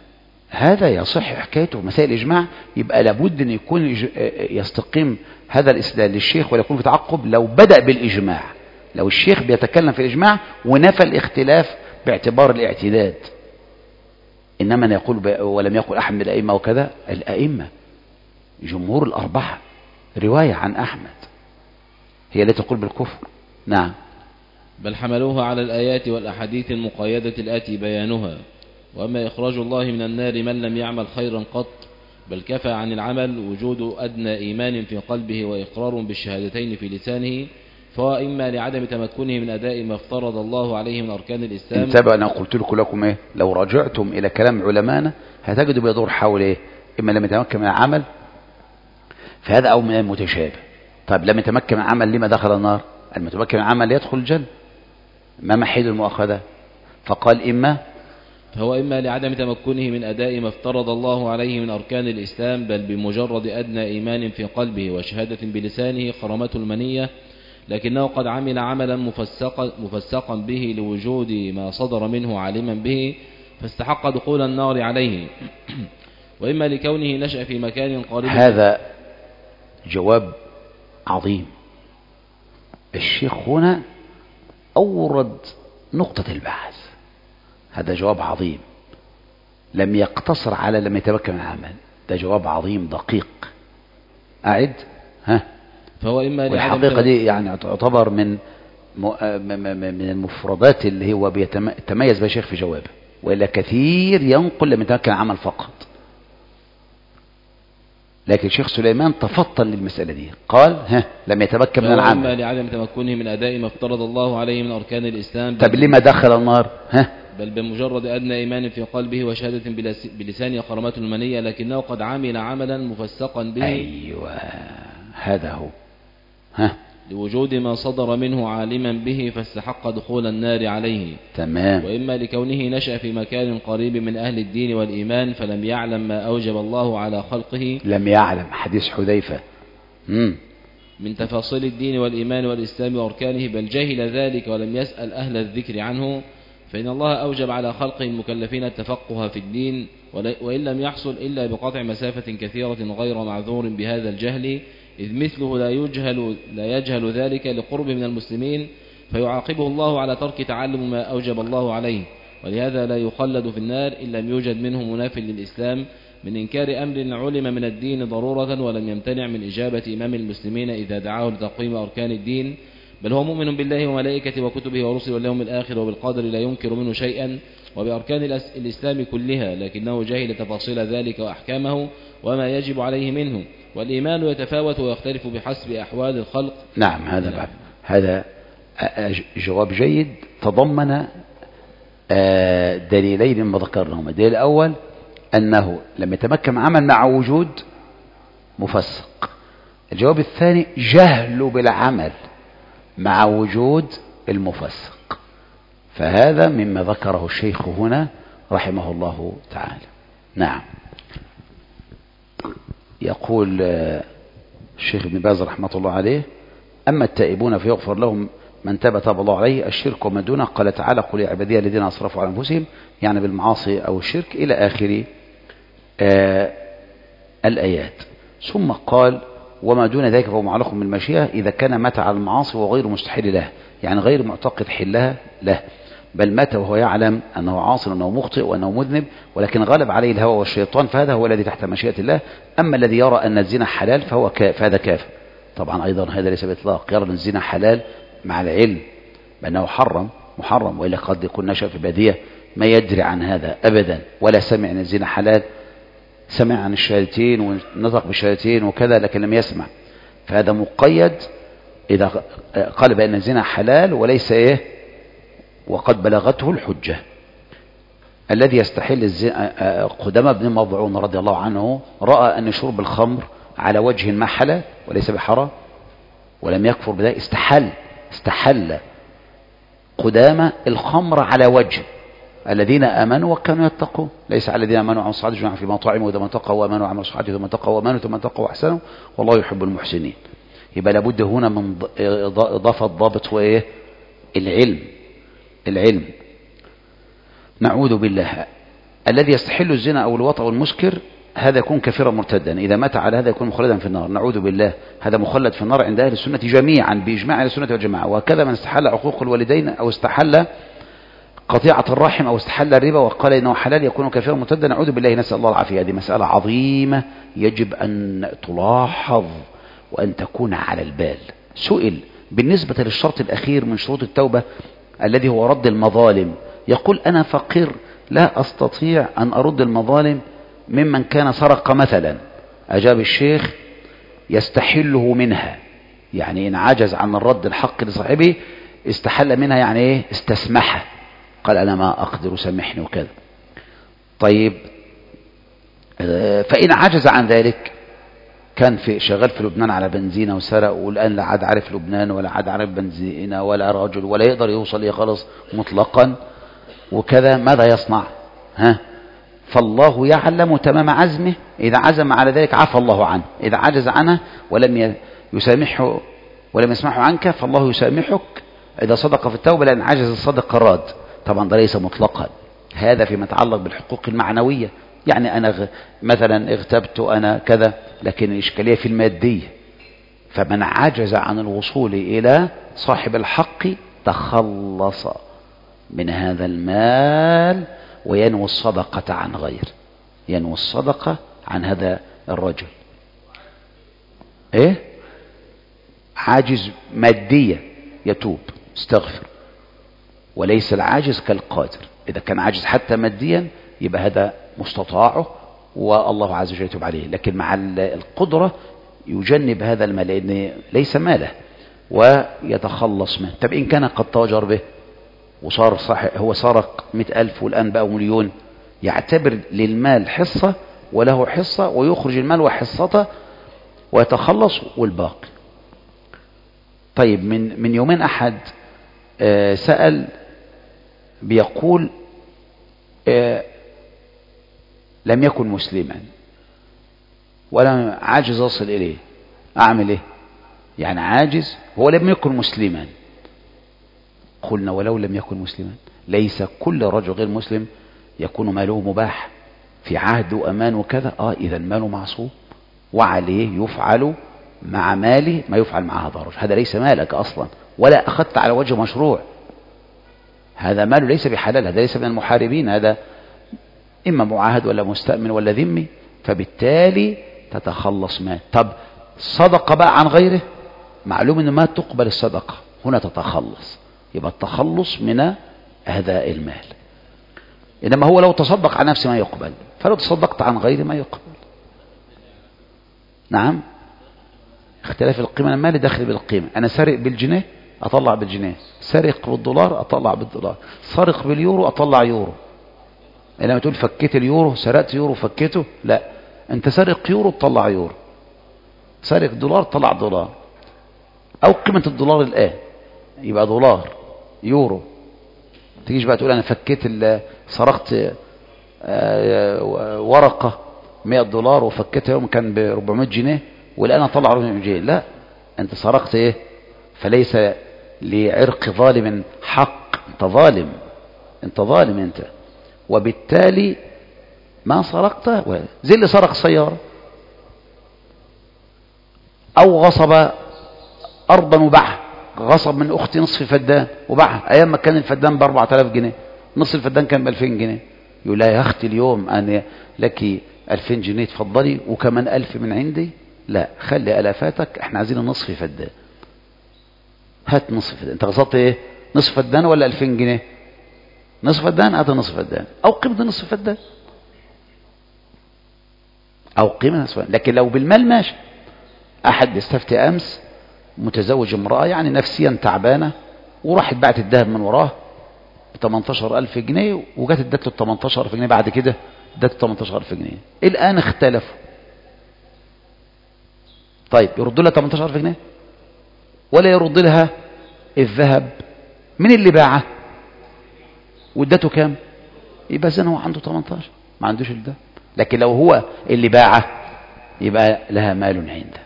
هذا يصح حكايته مسائل الإجماع، يبقى لابد أن يكون يستقيم هذا الإسناد للشيخ ولا يكون في تعقب لو بدأ بالإجماع، لو الشيخ بيتكلم في الإجماع ونفى الاختلاف باعتبار الاعتداد. إنما أن يقول ولم يقل أحد من الأئمة وكذا، الأئمة جمهور الأربعة رواية عن أحمد هي التي تقول بالكفر. نعم. بل حملوها على الآيات والأحاديث المقيدة الآتي بيانها. وأما إخراج الله من النار من لم يعمل خيرا قط، بل كفى عن العمل وجود أدنى إيمان في قلبه وإقرار بالشهادتين في لسانه، فهو إما لعدم تمكنه من أداء ما افترض الله عليه من أركان الإسلام. انتبهوا، أنا قلت لكم إيه؟ لو رجعتم إلى كلام علماءنا هتجدوا بيدور حول إيه؟ إما لم يتمكن من العمل فهذا أو من المتشابه. طيب لم يتمكن من العمل لما دخل النار؟ المتمكن من العمل يدخل الجنة، ما محيد المؤاخذة؟ فقال إما، فهو إما لعدم تمكنه من أداء ما افترض الله عليه من أركان الإسلام، بل بمجرد أدنى إيمان في قلبه وشهادة بلسانه خرمته المنية، لكنه قد عمل عملا مفسقا به لوجود ما صدر منه عالما به فاستحق دخول النار عليه. وإما لكونه نشأ في مكان قريب. هذا جواب عظيم. الشيخ هنا أورد نقطة البحث، هذا جواب عظيم، لم يقتصر على لم يتمكن من العمل، ده جواب عظيم دقيق. أعد. فهو إما والحقيقة دي يعني تعتبر من المفردات اللي هو بيتميز بها الشيخ في جوابه، وإلا كثير ينقل لم يتمكن العمل فقط، لكن الشيخ سليمان تفطن للمسألة دي، قال لم يتمكن من العمل. إما لعدم تمكنه من أداء ما افترض الله عليه من أركان الإسلام. طب لما دخل النار؟ بل بمجرد أدنى إيمان في قلبه وشهادة بلسانه خرمته المنية، لكنه قد عمل عملا مفسقا به. أيوة، هذا هو. لوجود ما صدر منه عالما به فاستحق دخول النار عليه. تمام. وإما لكونه نشأ في مكان قريب من أهل الدين والإيمان فلم يعلم ما أوجب الله على خلقه. لم يعلم، حديث حذيفة من تفاصيل الدين والإيمان والإسلام وأركانه، بل جهل ذلك ولم يسأل أهل الذكر عنه، فإن الله أوجب على خلقه المكلفين التفقه في الدين، وإن لم يحصل إلا بقطع مسافة كثيرة غير معذور بهذا الجهل، إذ مثله لا يجهل ذلك لقرب من المسلمين، فيعاقبه الله على ترك تعلم ما أوجب الله عليه. ولهذا لا يخلد في النار إن لم يوجد منه مناف للإسلام من إنكار أمر علم من الدين ضرورة ولم يمتنع من إجابة إمام المسلمين إذا دعاه لتقويم أركان الدين، بل هو مؤمن بالله وملائكته وكتبه ورسله واليوم الآخر وبالقدر لا ينكر منه شيئا وبأركان الإسلام كلها، لكنه جاهل تفاصيل ذلك وأحكامه وما يجب عليه منه. والإيمان يتفاوت ويختلف بحسب أحوال الخلق. نعم، هذا جواب جيد، تضمن دليلين ما ذكرناهما. الدليل الأول أنه لم يتمكن عمل مع وجود مفسق. الجواب الثاني جهل بالعمل مع وجود المفسق. فهذا مما ذكره الشيخ هنا رحمه الله تعالى. نعم. يقول الشيخ ابن باز رحمة الله عليه: أما التائبون فيغفر لهم من تاب الله عليه، الشرك وما دونه. قال تعالى: قل يا عبادي الذين أسرفوا على أنفسهم، يعني بالمعاصي أو الشرك، إلى آخر الآيات. ثم قال: وما دون ذلك فهو معلق بالمشيئة إذا كان مات على المعاصي وغير مستحيل له، يعني غير معتقد حلها له، بل مات وهو يعلم أنه عاصي وأنه مخطئ وأنه مذنب، ولكن غلب عليه الهوى والشيطان، فهذا هو الذي تحت مشيئة الله. أما الذي يرى أن الزنا حلال فهذا كافر. طبعا أيضا هذا ليس بإطلاق، يرى أن الزنا حلال مع العلم بأنه محرم، وإلا قد يكون نشأ في بادية ما يدري عن هذا أبدا، ولا سمع أن الزنا حلال، سمع عن الشهادتين ونطق بالشهادتين وكذا لكن لم يسمع، فهذا مقيد إذا قال بأن الزنا حلال وليس وقد بلغته الحجة. الذي يستحل الزنا قدامى بن مضعون رضي الله عنه رأى أن شرب الخمر على وجه ما حلال وليس بحرام ولم يكفر بذلك، استحل قدامى الخمر على وجه الذين آمنوا وكانوا يتقون، ليس على الذين آمنوا وعملوا الصالحات جميعا فيما طعموا ثم اتقوا وآمنوا وعملوا الصالحات ثم اتقوا وآمنوا ثم اتقوا وأحسنوا والله يحب المحسنين. يبقى لابد هنا من إضافة ضابط العلم. نعوذ بالله. الذي يستحل الزنا أو الوطأ والمسكر هذا يكون كافرا مرتدا، إذا مات على هذا يكون مخلدا في النار، نعوذ بالله. هذا مخلد في النار عند أهل السنة جميعا بإجماع أهل السنة والجماعة. وكذا من استحل عقوق الوالدين أو استحل قطيعة الرحم أو استحل الربا وقال إنه حلال يكون كافرا مرتدا، نعوذ بالله، نسأل الله العافية. هذه مسألة عظيمة يجب أن تلاحظ وأن تكون على البال. سئل بالنسبة للشرط الأخير من شروط التوبة الذي هو رد المظالم، يقول أنا فقير لا أستطيع أن أرد المظالم ممن كان سرق مثلا. أجاب الشيخ يستحله منها، يعني إن عجز عن الرد الحق لصاحبه استحل منها، يعني إيه؟ استسمحه، قال أنا ما أقدر سامحني وكذا. طيب فإن عجز عن ذلك، كان في شغال في لبنان على بنزينة وسرق، والآن لا عاد عارف لبنان ولا عاد عارف بنزينة ولا رجل ولا يقدر يوصل خلاص مطلقا وكذا، ماذا يصنع؟ فالله يعلم تمام عزمه، إذا عزم على ذلك عفى الله عنه، إذا عجز عنه ولم يسامحه ولم يسمحه عنك فالله يسامحك إذا صدق في التوبة، لأن عجز الصدق الراد. طبعا ده ليس مطلقا، هذا فيما يتعلق بالحقوق المعنوية، يعني أنا مثلا اغتبت أنا كذا، لكن الإشكالية في المادية. فمن عجز عن الوصول إلى صاحب الحق تخلص من هذا المال وينوي الصدقة عن غير، ينوي الصدقة عن هذا الرجل. ايه عاجز مادية يتوب استغفر، وليس العاجز كالقادر. إذا كان عاجز حتى ماديا يبقى هذا مستطاعه والله عز وجل يتوب عليه، لكن مع القدرة يجنب هذا المال لأن ليس ماله ويتخلص منه. طب إن كان قد تاجر به وصار صاحب، هو سرق 100,000 والآن بقى مليون، يعتبر للمال حصة وله حصة ويخرج المال وحصته ويتخلص والباقي. طيب من يومين أحد سأل بيقول لم يكن مسلما ولا عاجز أصل إليه، أعمل إيه؟ يعني عاجز هو لم يكن مسلما. قلنا ولو لم يكن مسلما، ليس كل رجل غير مسلم يكون ماله مباح في عهد وأمان وكذا، إذا ماله معصوم وعليه يفعل مع ماله ما يفعل مع هذا الرجل. هذا ليس مالك أصلا ولا أخذت على وجه مشروع، هذا ماله ليس بحلال، هذا ليس من المحاربين، هذا إما معاهد ولا مستأمن ولا ذمي، فبالتالي تتخلص مال. طب صدق بقى عن غيره، معلوم أنه ما تقبل الصدقة، هنا تتخلص، يبقى التخلص من هذا المال. إنما هو لو تصدق عن نفسه ما يقبل، فلو تصدقت عن غيره ما يقبل. نعم، اختلاف القيمة، المال داخل بالقيمة. أنا سارق بالجنيه أطلع بالجنيه، سارق بالدولار أطلع بالدولار، سارق باليورو أطلع يورو. لما تقول فكيت اليورو، سرقت يورو فكيته، لا، أنت سارق يورو تطلع يورو، سارق دولار تطلع دولار، أو قيمة الدولار الآن يبقى دولار يورو. تجيش بقى تقول أنا فكيت سرقت ورقة 100 دولار وفكيتها يوم كان ب 400 جنيه والآن أطلع 400 جنيه، لا، أنت سرقت إيه؟ فليس لعرق ظالم حق، أنت ظالم، أنت ظالم أنت، وبالتالي ما سرقت. زي اللي سرق سيارة أو غصب أرضا وباعها، غصب من أختي نصف فدان وباعها، أيام ما كان الفدان ب 4000 جنيه، نصف الفدان كان ب 2000 جنيه، يقول لها يا أختي اليوم أنا لك 2000 جنيه تفضلي وكمان 1000 من عندي، لا خلي ألافاتك، احنا عايزين النصف فدان، هات نصف فدان. انت غصبت ايه؟ نصف فدان ولا 2000 جنيه؟ نصف فدان، هات نصف فدان او قيمة نصف فدان او قيمة نصف فدان. لكن لو بالمال ماشي. احد يستفتي امس متزوج امرأة يعني نفسيا تعبانة، وراحت بعت الذهب من وراه ب 18000 جنيه وجت ادت له 18000 جنيه، بعد كده ادت 18000 جنيه، الان اختلفوا. طيب يرد لها 18000 جنيه ولا يرد لها الذهب؟ من اللي باعه وادته كام؟ يبقى زين هو عنده 18 ما عندوش الذهب. لكن لو هو اللي باعه يبقى لها مال عنده.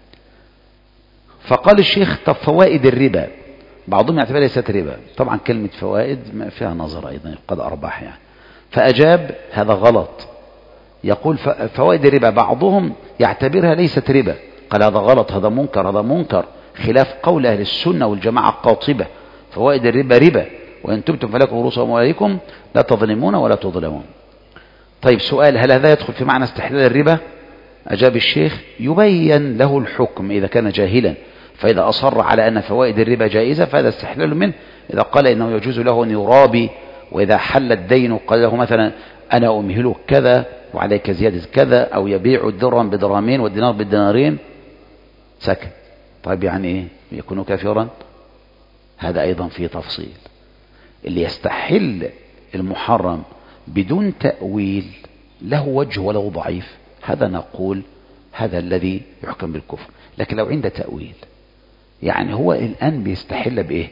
فقال الشيخ طب فوائد الربا، بعضهم يعتبرها ليست ربا، طبعا كلمة فوائد فيها نظر أيضا قد أرباح يعني. فأجاب هذا غلط. يقول فوائد الربا بعضهم يعتبرها ليست ربا، قال هذا غلط، هذا منكر، هذا منكر، خلاف قول أهل السنة والجماعة القاطبة. فوائد الربا ربا، وإن تبتم فلكم رؤوس أموالكم لا تظلمون ولا تظلمون. طيب سؤال، هل هذا يدخل في معنى استحلال الربا؟ أجاب الشيخ يبين له الحكم إذا كان جاهلا، فإذا أصر على أن فوائد الربا جائزة فهذا استحلال منه. إذا قال إنه يجوز له أن يرابي، وإذا حل الدين قال له مثلا أنا أمهلك كذا وعليك زيادة كذا، أو يبيع الدرهم بدرهمين والدينار بالدينارين، سكت. طيب يعني إيه؟ يكون كافرا؟ هذا أيضا فيه تفصيل. اللي يستحل المحرم بدون تأويل له وجه ولو ضعيف، هذا نقول هذا الذي يحكم بالكفر. لكن لو عند تأويل، يعني هو الآن بيستحل بإيه؟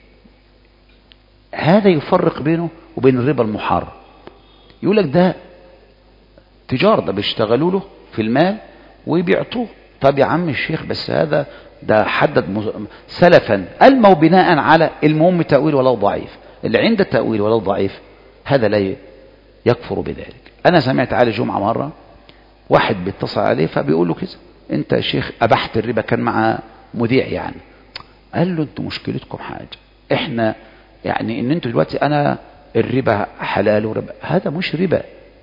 هذا يفرق بينه وبين الربا المحرم. يقول لك ده تجارة، ده بيشتغلوا له في المال ويبيعطوه. طب يا عم الشيخ بس هذا ده حدد سلفا المو بناء على المهم تأويل ولو ضعيف. اللي عنده تأويل ولو ضعيف هذا لا يكفر بذلك. أنا سمعت علي جمعة مرة واحد بيتصل عليه فبيقول له كده أنت يا شيخ أبحت الربا، كان مع مذيع يعني، قال له أنتوا مشكلتكم حاجة، إحنا يعني إن أنتوا دلوقتي أنا الربا حلال وربا، هذا مش ربا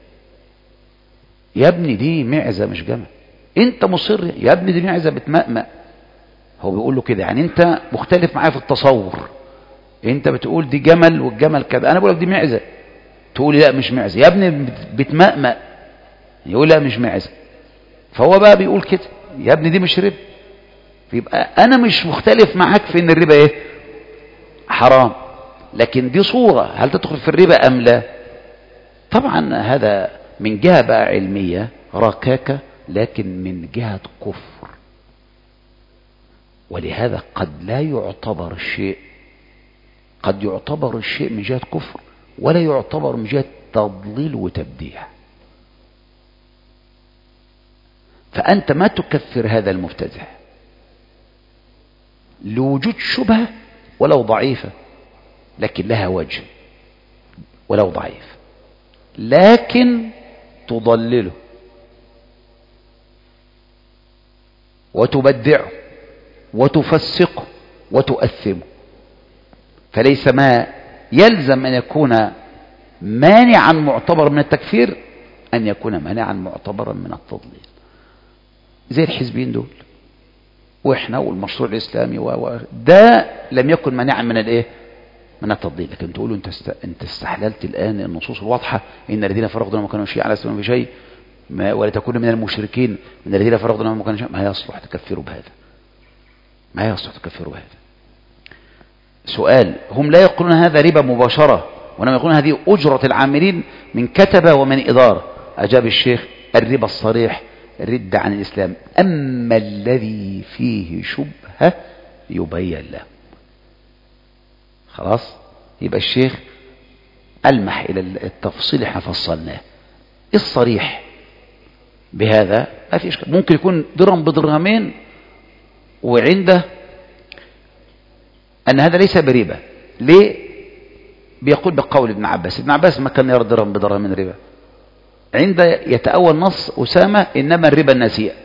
يا ابني، دي معزة مش جمل. أنت مصر يا ابني دي معزة بتمأمأ. هو بيقول له كده، يعني أنت مختلف معايا في التصور، أنت بتقول دي جمل والجمل كذا، أنا بقول لك دي معزة، تقول لا مش معزة يا ابني بتمأمأ، يقول لا مش معزة. فهو بقى بيقول كده يا ابني دي مش ربا، يبقى أنا مش مختلف معاك في إن الربا إيه؟ حرام، لكن دي صورة، هل تدخل في الربا أم لا؟ طبعا هذا من جهة بقى علمية ركاكة، لكن من جهة كفر. ولهذا قد لا يعتبر الشيء، قد يعتبر الشيء من جهة كفر ولا يعتبر من جهة تضليل وتبديع. فأنت ما تكفر هذا المبتدع لوجود شبهة ولو ضعيفة، لكن لها وجه ولو ضعيف، لكن تضلله وتبدعه وتفسقه وتؤثمه. فليس ما يلزم أن يكون مانعا معتبر من التكفير أن يكون مانعا معتبرا من التضليل، زي الحزبين دول وإحنا والمشروع الإسلامي ده لم يكن مانعا من الإيه؟ من التضليل. لكن تقولوا أنت استحللت الآن النصوص الواضحة إن الذين فرقوا دونهم ما كانوا شيء على اسمهم بشيء ولا تكونوا من المشركين من الذين فرقوا دونهم ما كانوا شيء، ما يصلح تكفروا بهذا، ما يصلح تكفروا بهذا. سؤال، هم لا يقولون هذا ربا مباشرة، وإنما يقولون هذه أجرة العاملين من كتبة ومن إدارة. أجاب الشيخ الربا الصريح رد عن الإسلام، أما الذي فيه شبهة يبين له. خلاص، يبقى الشيخ ألمح إلى التفصيل احنا فصلناه. الصريح بهذا ما في إشكال، ممكن يكون درهم بدرهمين وعنده أن هذا ليس بربا. ليه؟ بيقول بقول ابن عباس، ابن عباس ما كان يرى درهم بدرهمين ربا، عنده يتأول نص أسامة إنما الربا النسيئة،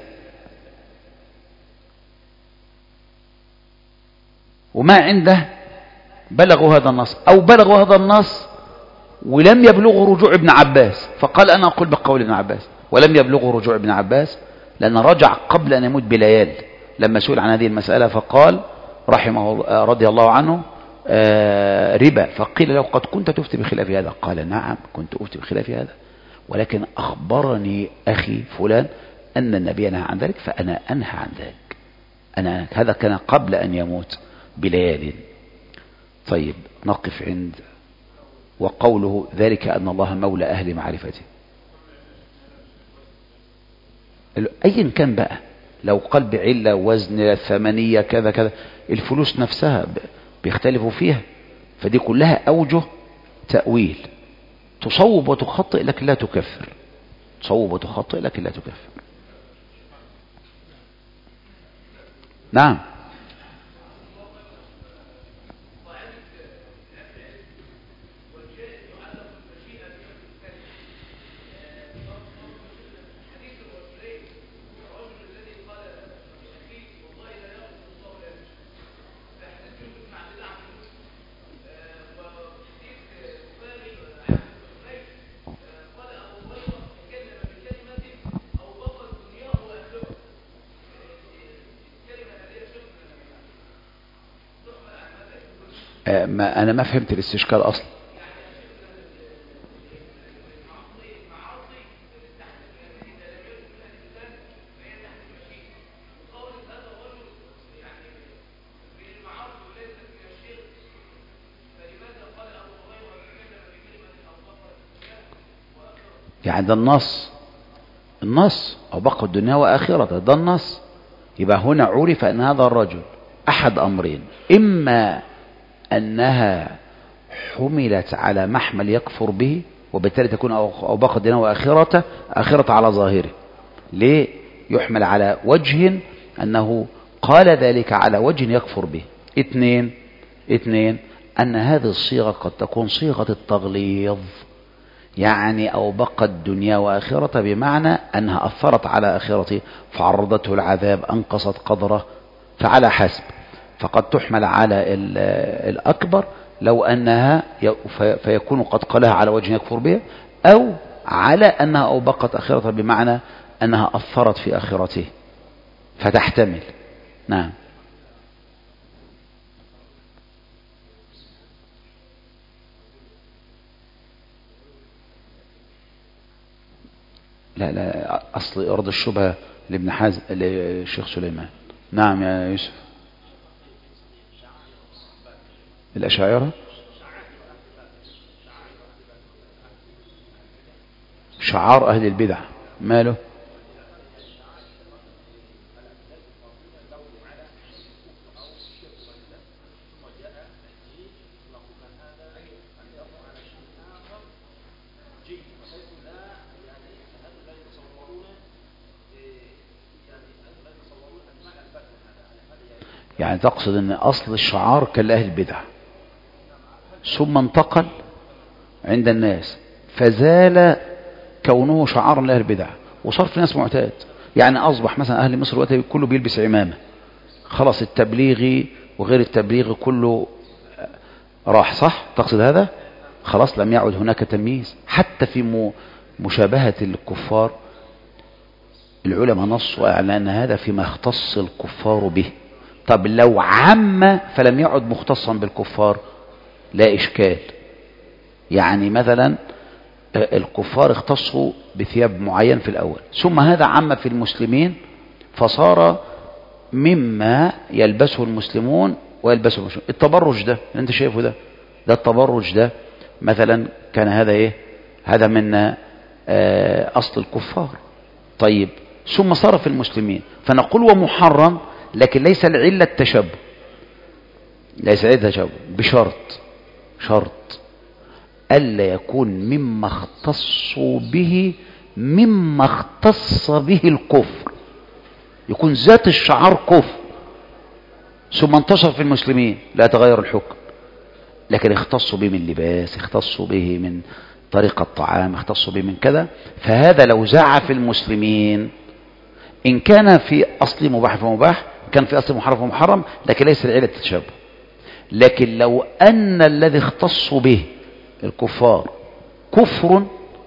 وما عنده بلغوا هذا النص أو بلغوا هذا النص ولم يبلغوا رجوع ابن عباس، فقال أنا أقول بقول ابن عباس، ولم يبلغوا رجوع ابن عباس لأن رجع قبل أن يموت بليال لما سئل عن هذه المسألة فقال رحمه رضي الله عنه ربا. فقيل له قد كنت تفتي بخلاف هذا؟ قال نعم كنت أفتي بخلاف هذا، ولكن أخبرني أخي فلان أن النبي نهى عن ذلك فأنا أنهى عن ذلك. هذا كان قبل أن يموت بليال. طيب نقف عند وقوله ذلك أن الله مولى أهل معرفته. أيا كان بقى، لو قال بعلة وزن ثمنية كذا كذا، الفلوس نفسها بيختلفوا فيها، فدي كلها أوجه تأويل، تصوب وتخطئ لكن لا تكفر، تصوب وتخطئ لكن لا تكفر. نعم. ما أنا ما فهمت الاستشكال أصلا. يعني ده النص أو بقى الدنيا وآخرته، ده النص. يبقى هنا عرف أن هذا الرجل أحد أمرين: إما أنها حملت على محمل يكفر به وبالتالي تكون أو بقى الدنيا وآخرته، آخرة على ظاهره. ليه يحمل على وجه أنه قال ذلك على وجه يكفر به؟ اثنين أن هذه الصيغة قد تكون صيغة التغليظ، يعني أو بقى الدنيا وآخرته بمعنى أنها أثرت على آخرته فعرضته العذاب، أنقصت قدره، فعلى حسب. فقد تحمل على الأكبر لو أنها فيكون قد قالها على وجه يكفر به، أو على أنها أو بقت آخرته بمعنى أنها أثرت في آخرته فتحتمل. نعم. لا أصل أرض الشبهة لابن حازم للشيخ سليمان. نعم يا يوسف. الأشاعرة شعار أهل البدع ماله؟ يعني تقصد ان اصل الشعار كالأهل البدع ثم انتقل عند الناس فزال كونه شعارا لأهل البدع وصار في ناس معتاد. يعني اصبح مثلا اهل مصر وقتها كله بيلبس عمامة، خلاص التبليغي وغير التبليغي كله راح. صح تقصد هذا؟ خلاص لم يعد هناك تمييز حتى في مشابهة الكفار. العلماء نصوا على ان هذا فيما اختص الكفار به. طب لو عم فلم يعد مختصا بالكفار لا إشكال. يعني مثلا الكفار اختصوا بثياب معين في الأول، ثم هذا عم في المسلمين فصار مما يلبسه المسلمون ويلبسه المسلمون. التبرج ده اللي انت شايفه ده التبرج ده مثلا كان هذا ايه؟ هذا من أصل الكفار. طيب ثم صار في المسلمين فنقول ومحرم، لكن ليس العلة التشبه، ليس العلة التشبه بشرط ألا يكون مما اختصوا به مما اختص به الكفر. يكون ذات الشعار كفر ثم انتشر في المسلمين لا يتغير الحكم، لكن اختصوا به من لباس، اختصوا به من طريقة طعام، اختصوا به من كذا، فهذا لو زع في المسلمين إن كان في أصل مباح فمباح، كان في أصل محرم فمحرم، لكن ليس العلة التشبه. لكن لو أن الذي اختصوا به الكفار كفر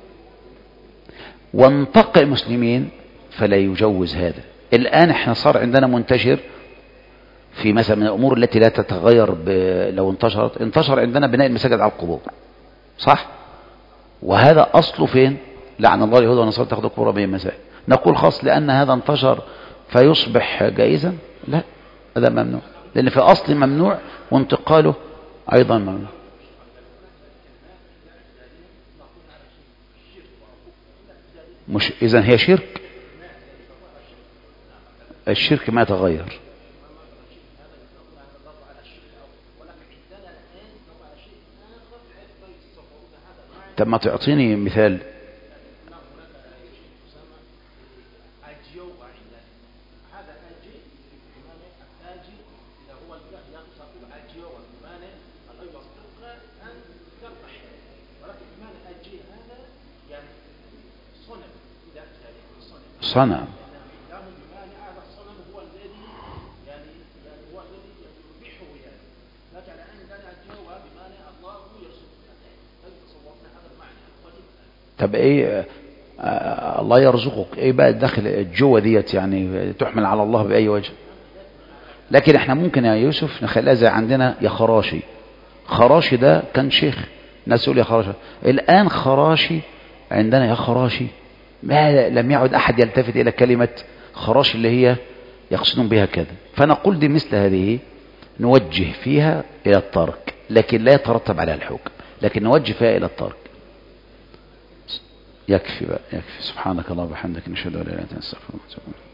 وانتقى المسلمين فلا يجوز هذا. الآن احنا صار عندنا منتشر في مثلا من الأمور التي لا تتغير لو انتشر عندنا بناء المساجد على القبور. صح؟ وهذا أصله فين؟ لعن الله اليهود والنصارى تاخذوا قبور بين المساجد. نقول خاص لأن هذا انتشر فيصبح جائزا؟ لا، هذا ممنوع، لأن في أصل ممنوع وانتقاله أيضا ممنوع. مش إذن هي شرك؟ الشرك ما يتغير. طب ما تعطيني مثال. صنم طب ايه الله يرزقك ايه بقى داخل الجوه ديت؟ يعني تحمل على الله باي وجه؟ لكن احنا ممكن يا يوسف نخليها زي عندنا يا خراشي، خراشي ده كان شيخ، الناس يقول يا خراشي. الآن خراشي عندنا يا خراشي، ما لم يعد أحد يلتفت إلى كلمة خراشي اللي هي يقصدون بها كذا. فنقول دي مثل هذه نوجه فيها إلى الترك، لكن لا يترتب عليها الحكم، لكن نوجه فيها إلى الترك. يكفي بقى، يكفي. سبحانك اللهم وبحمدك، نشهد أن لا إله إلا أنت، نستغفرك ونتوب إليك.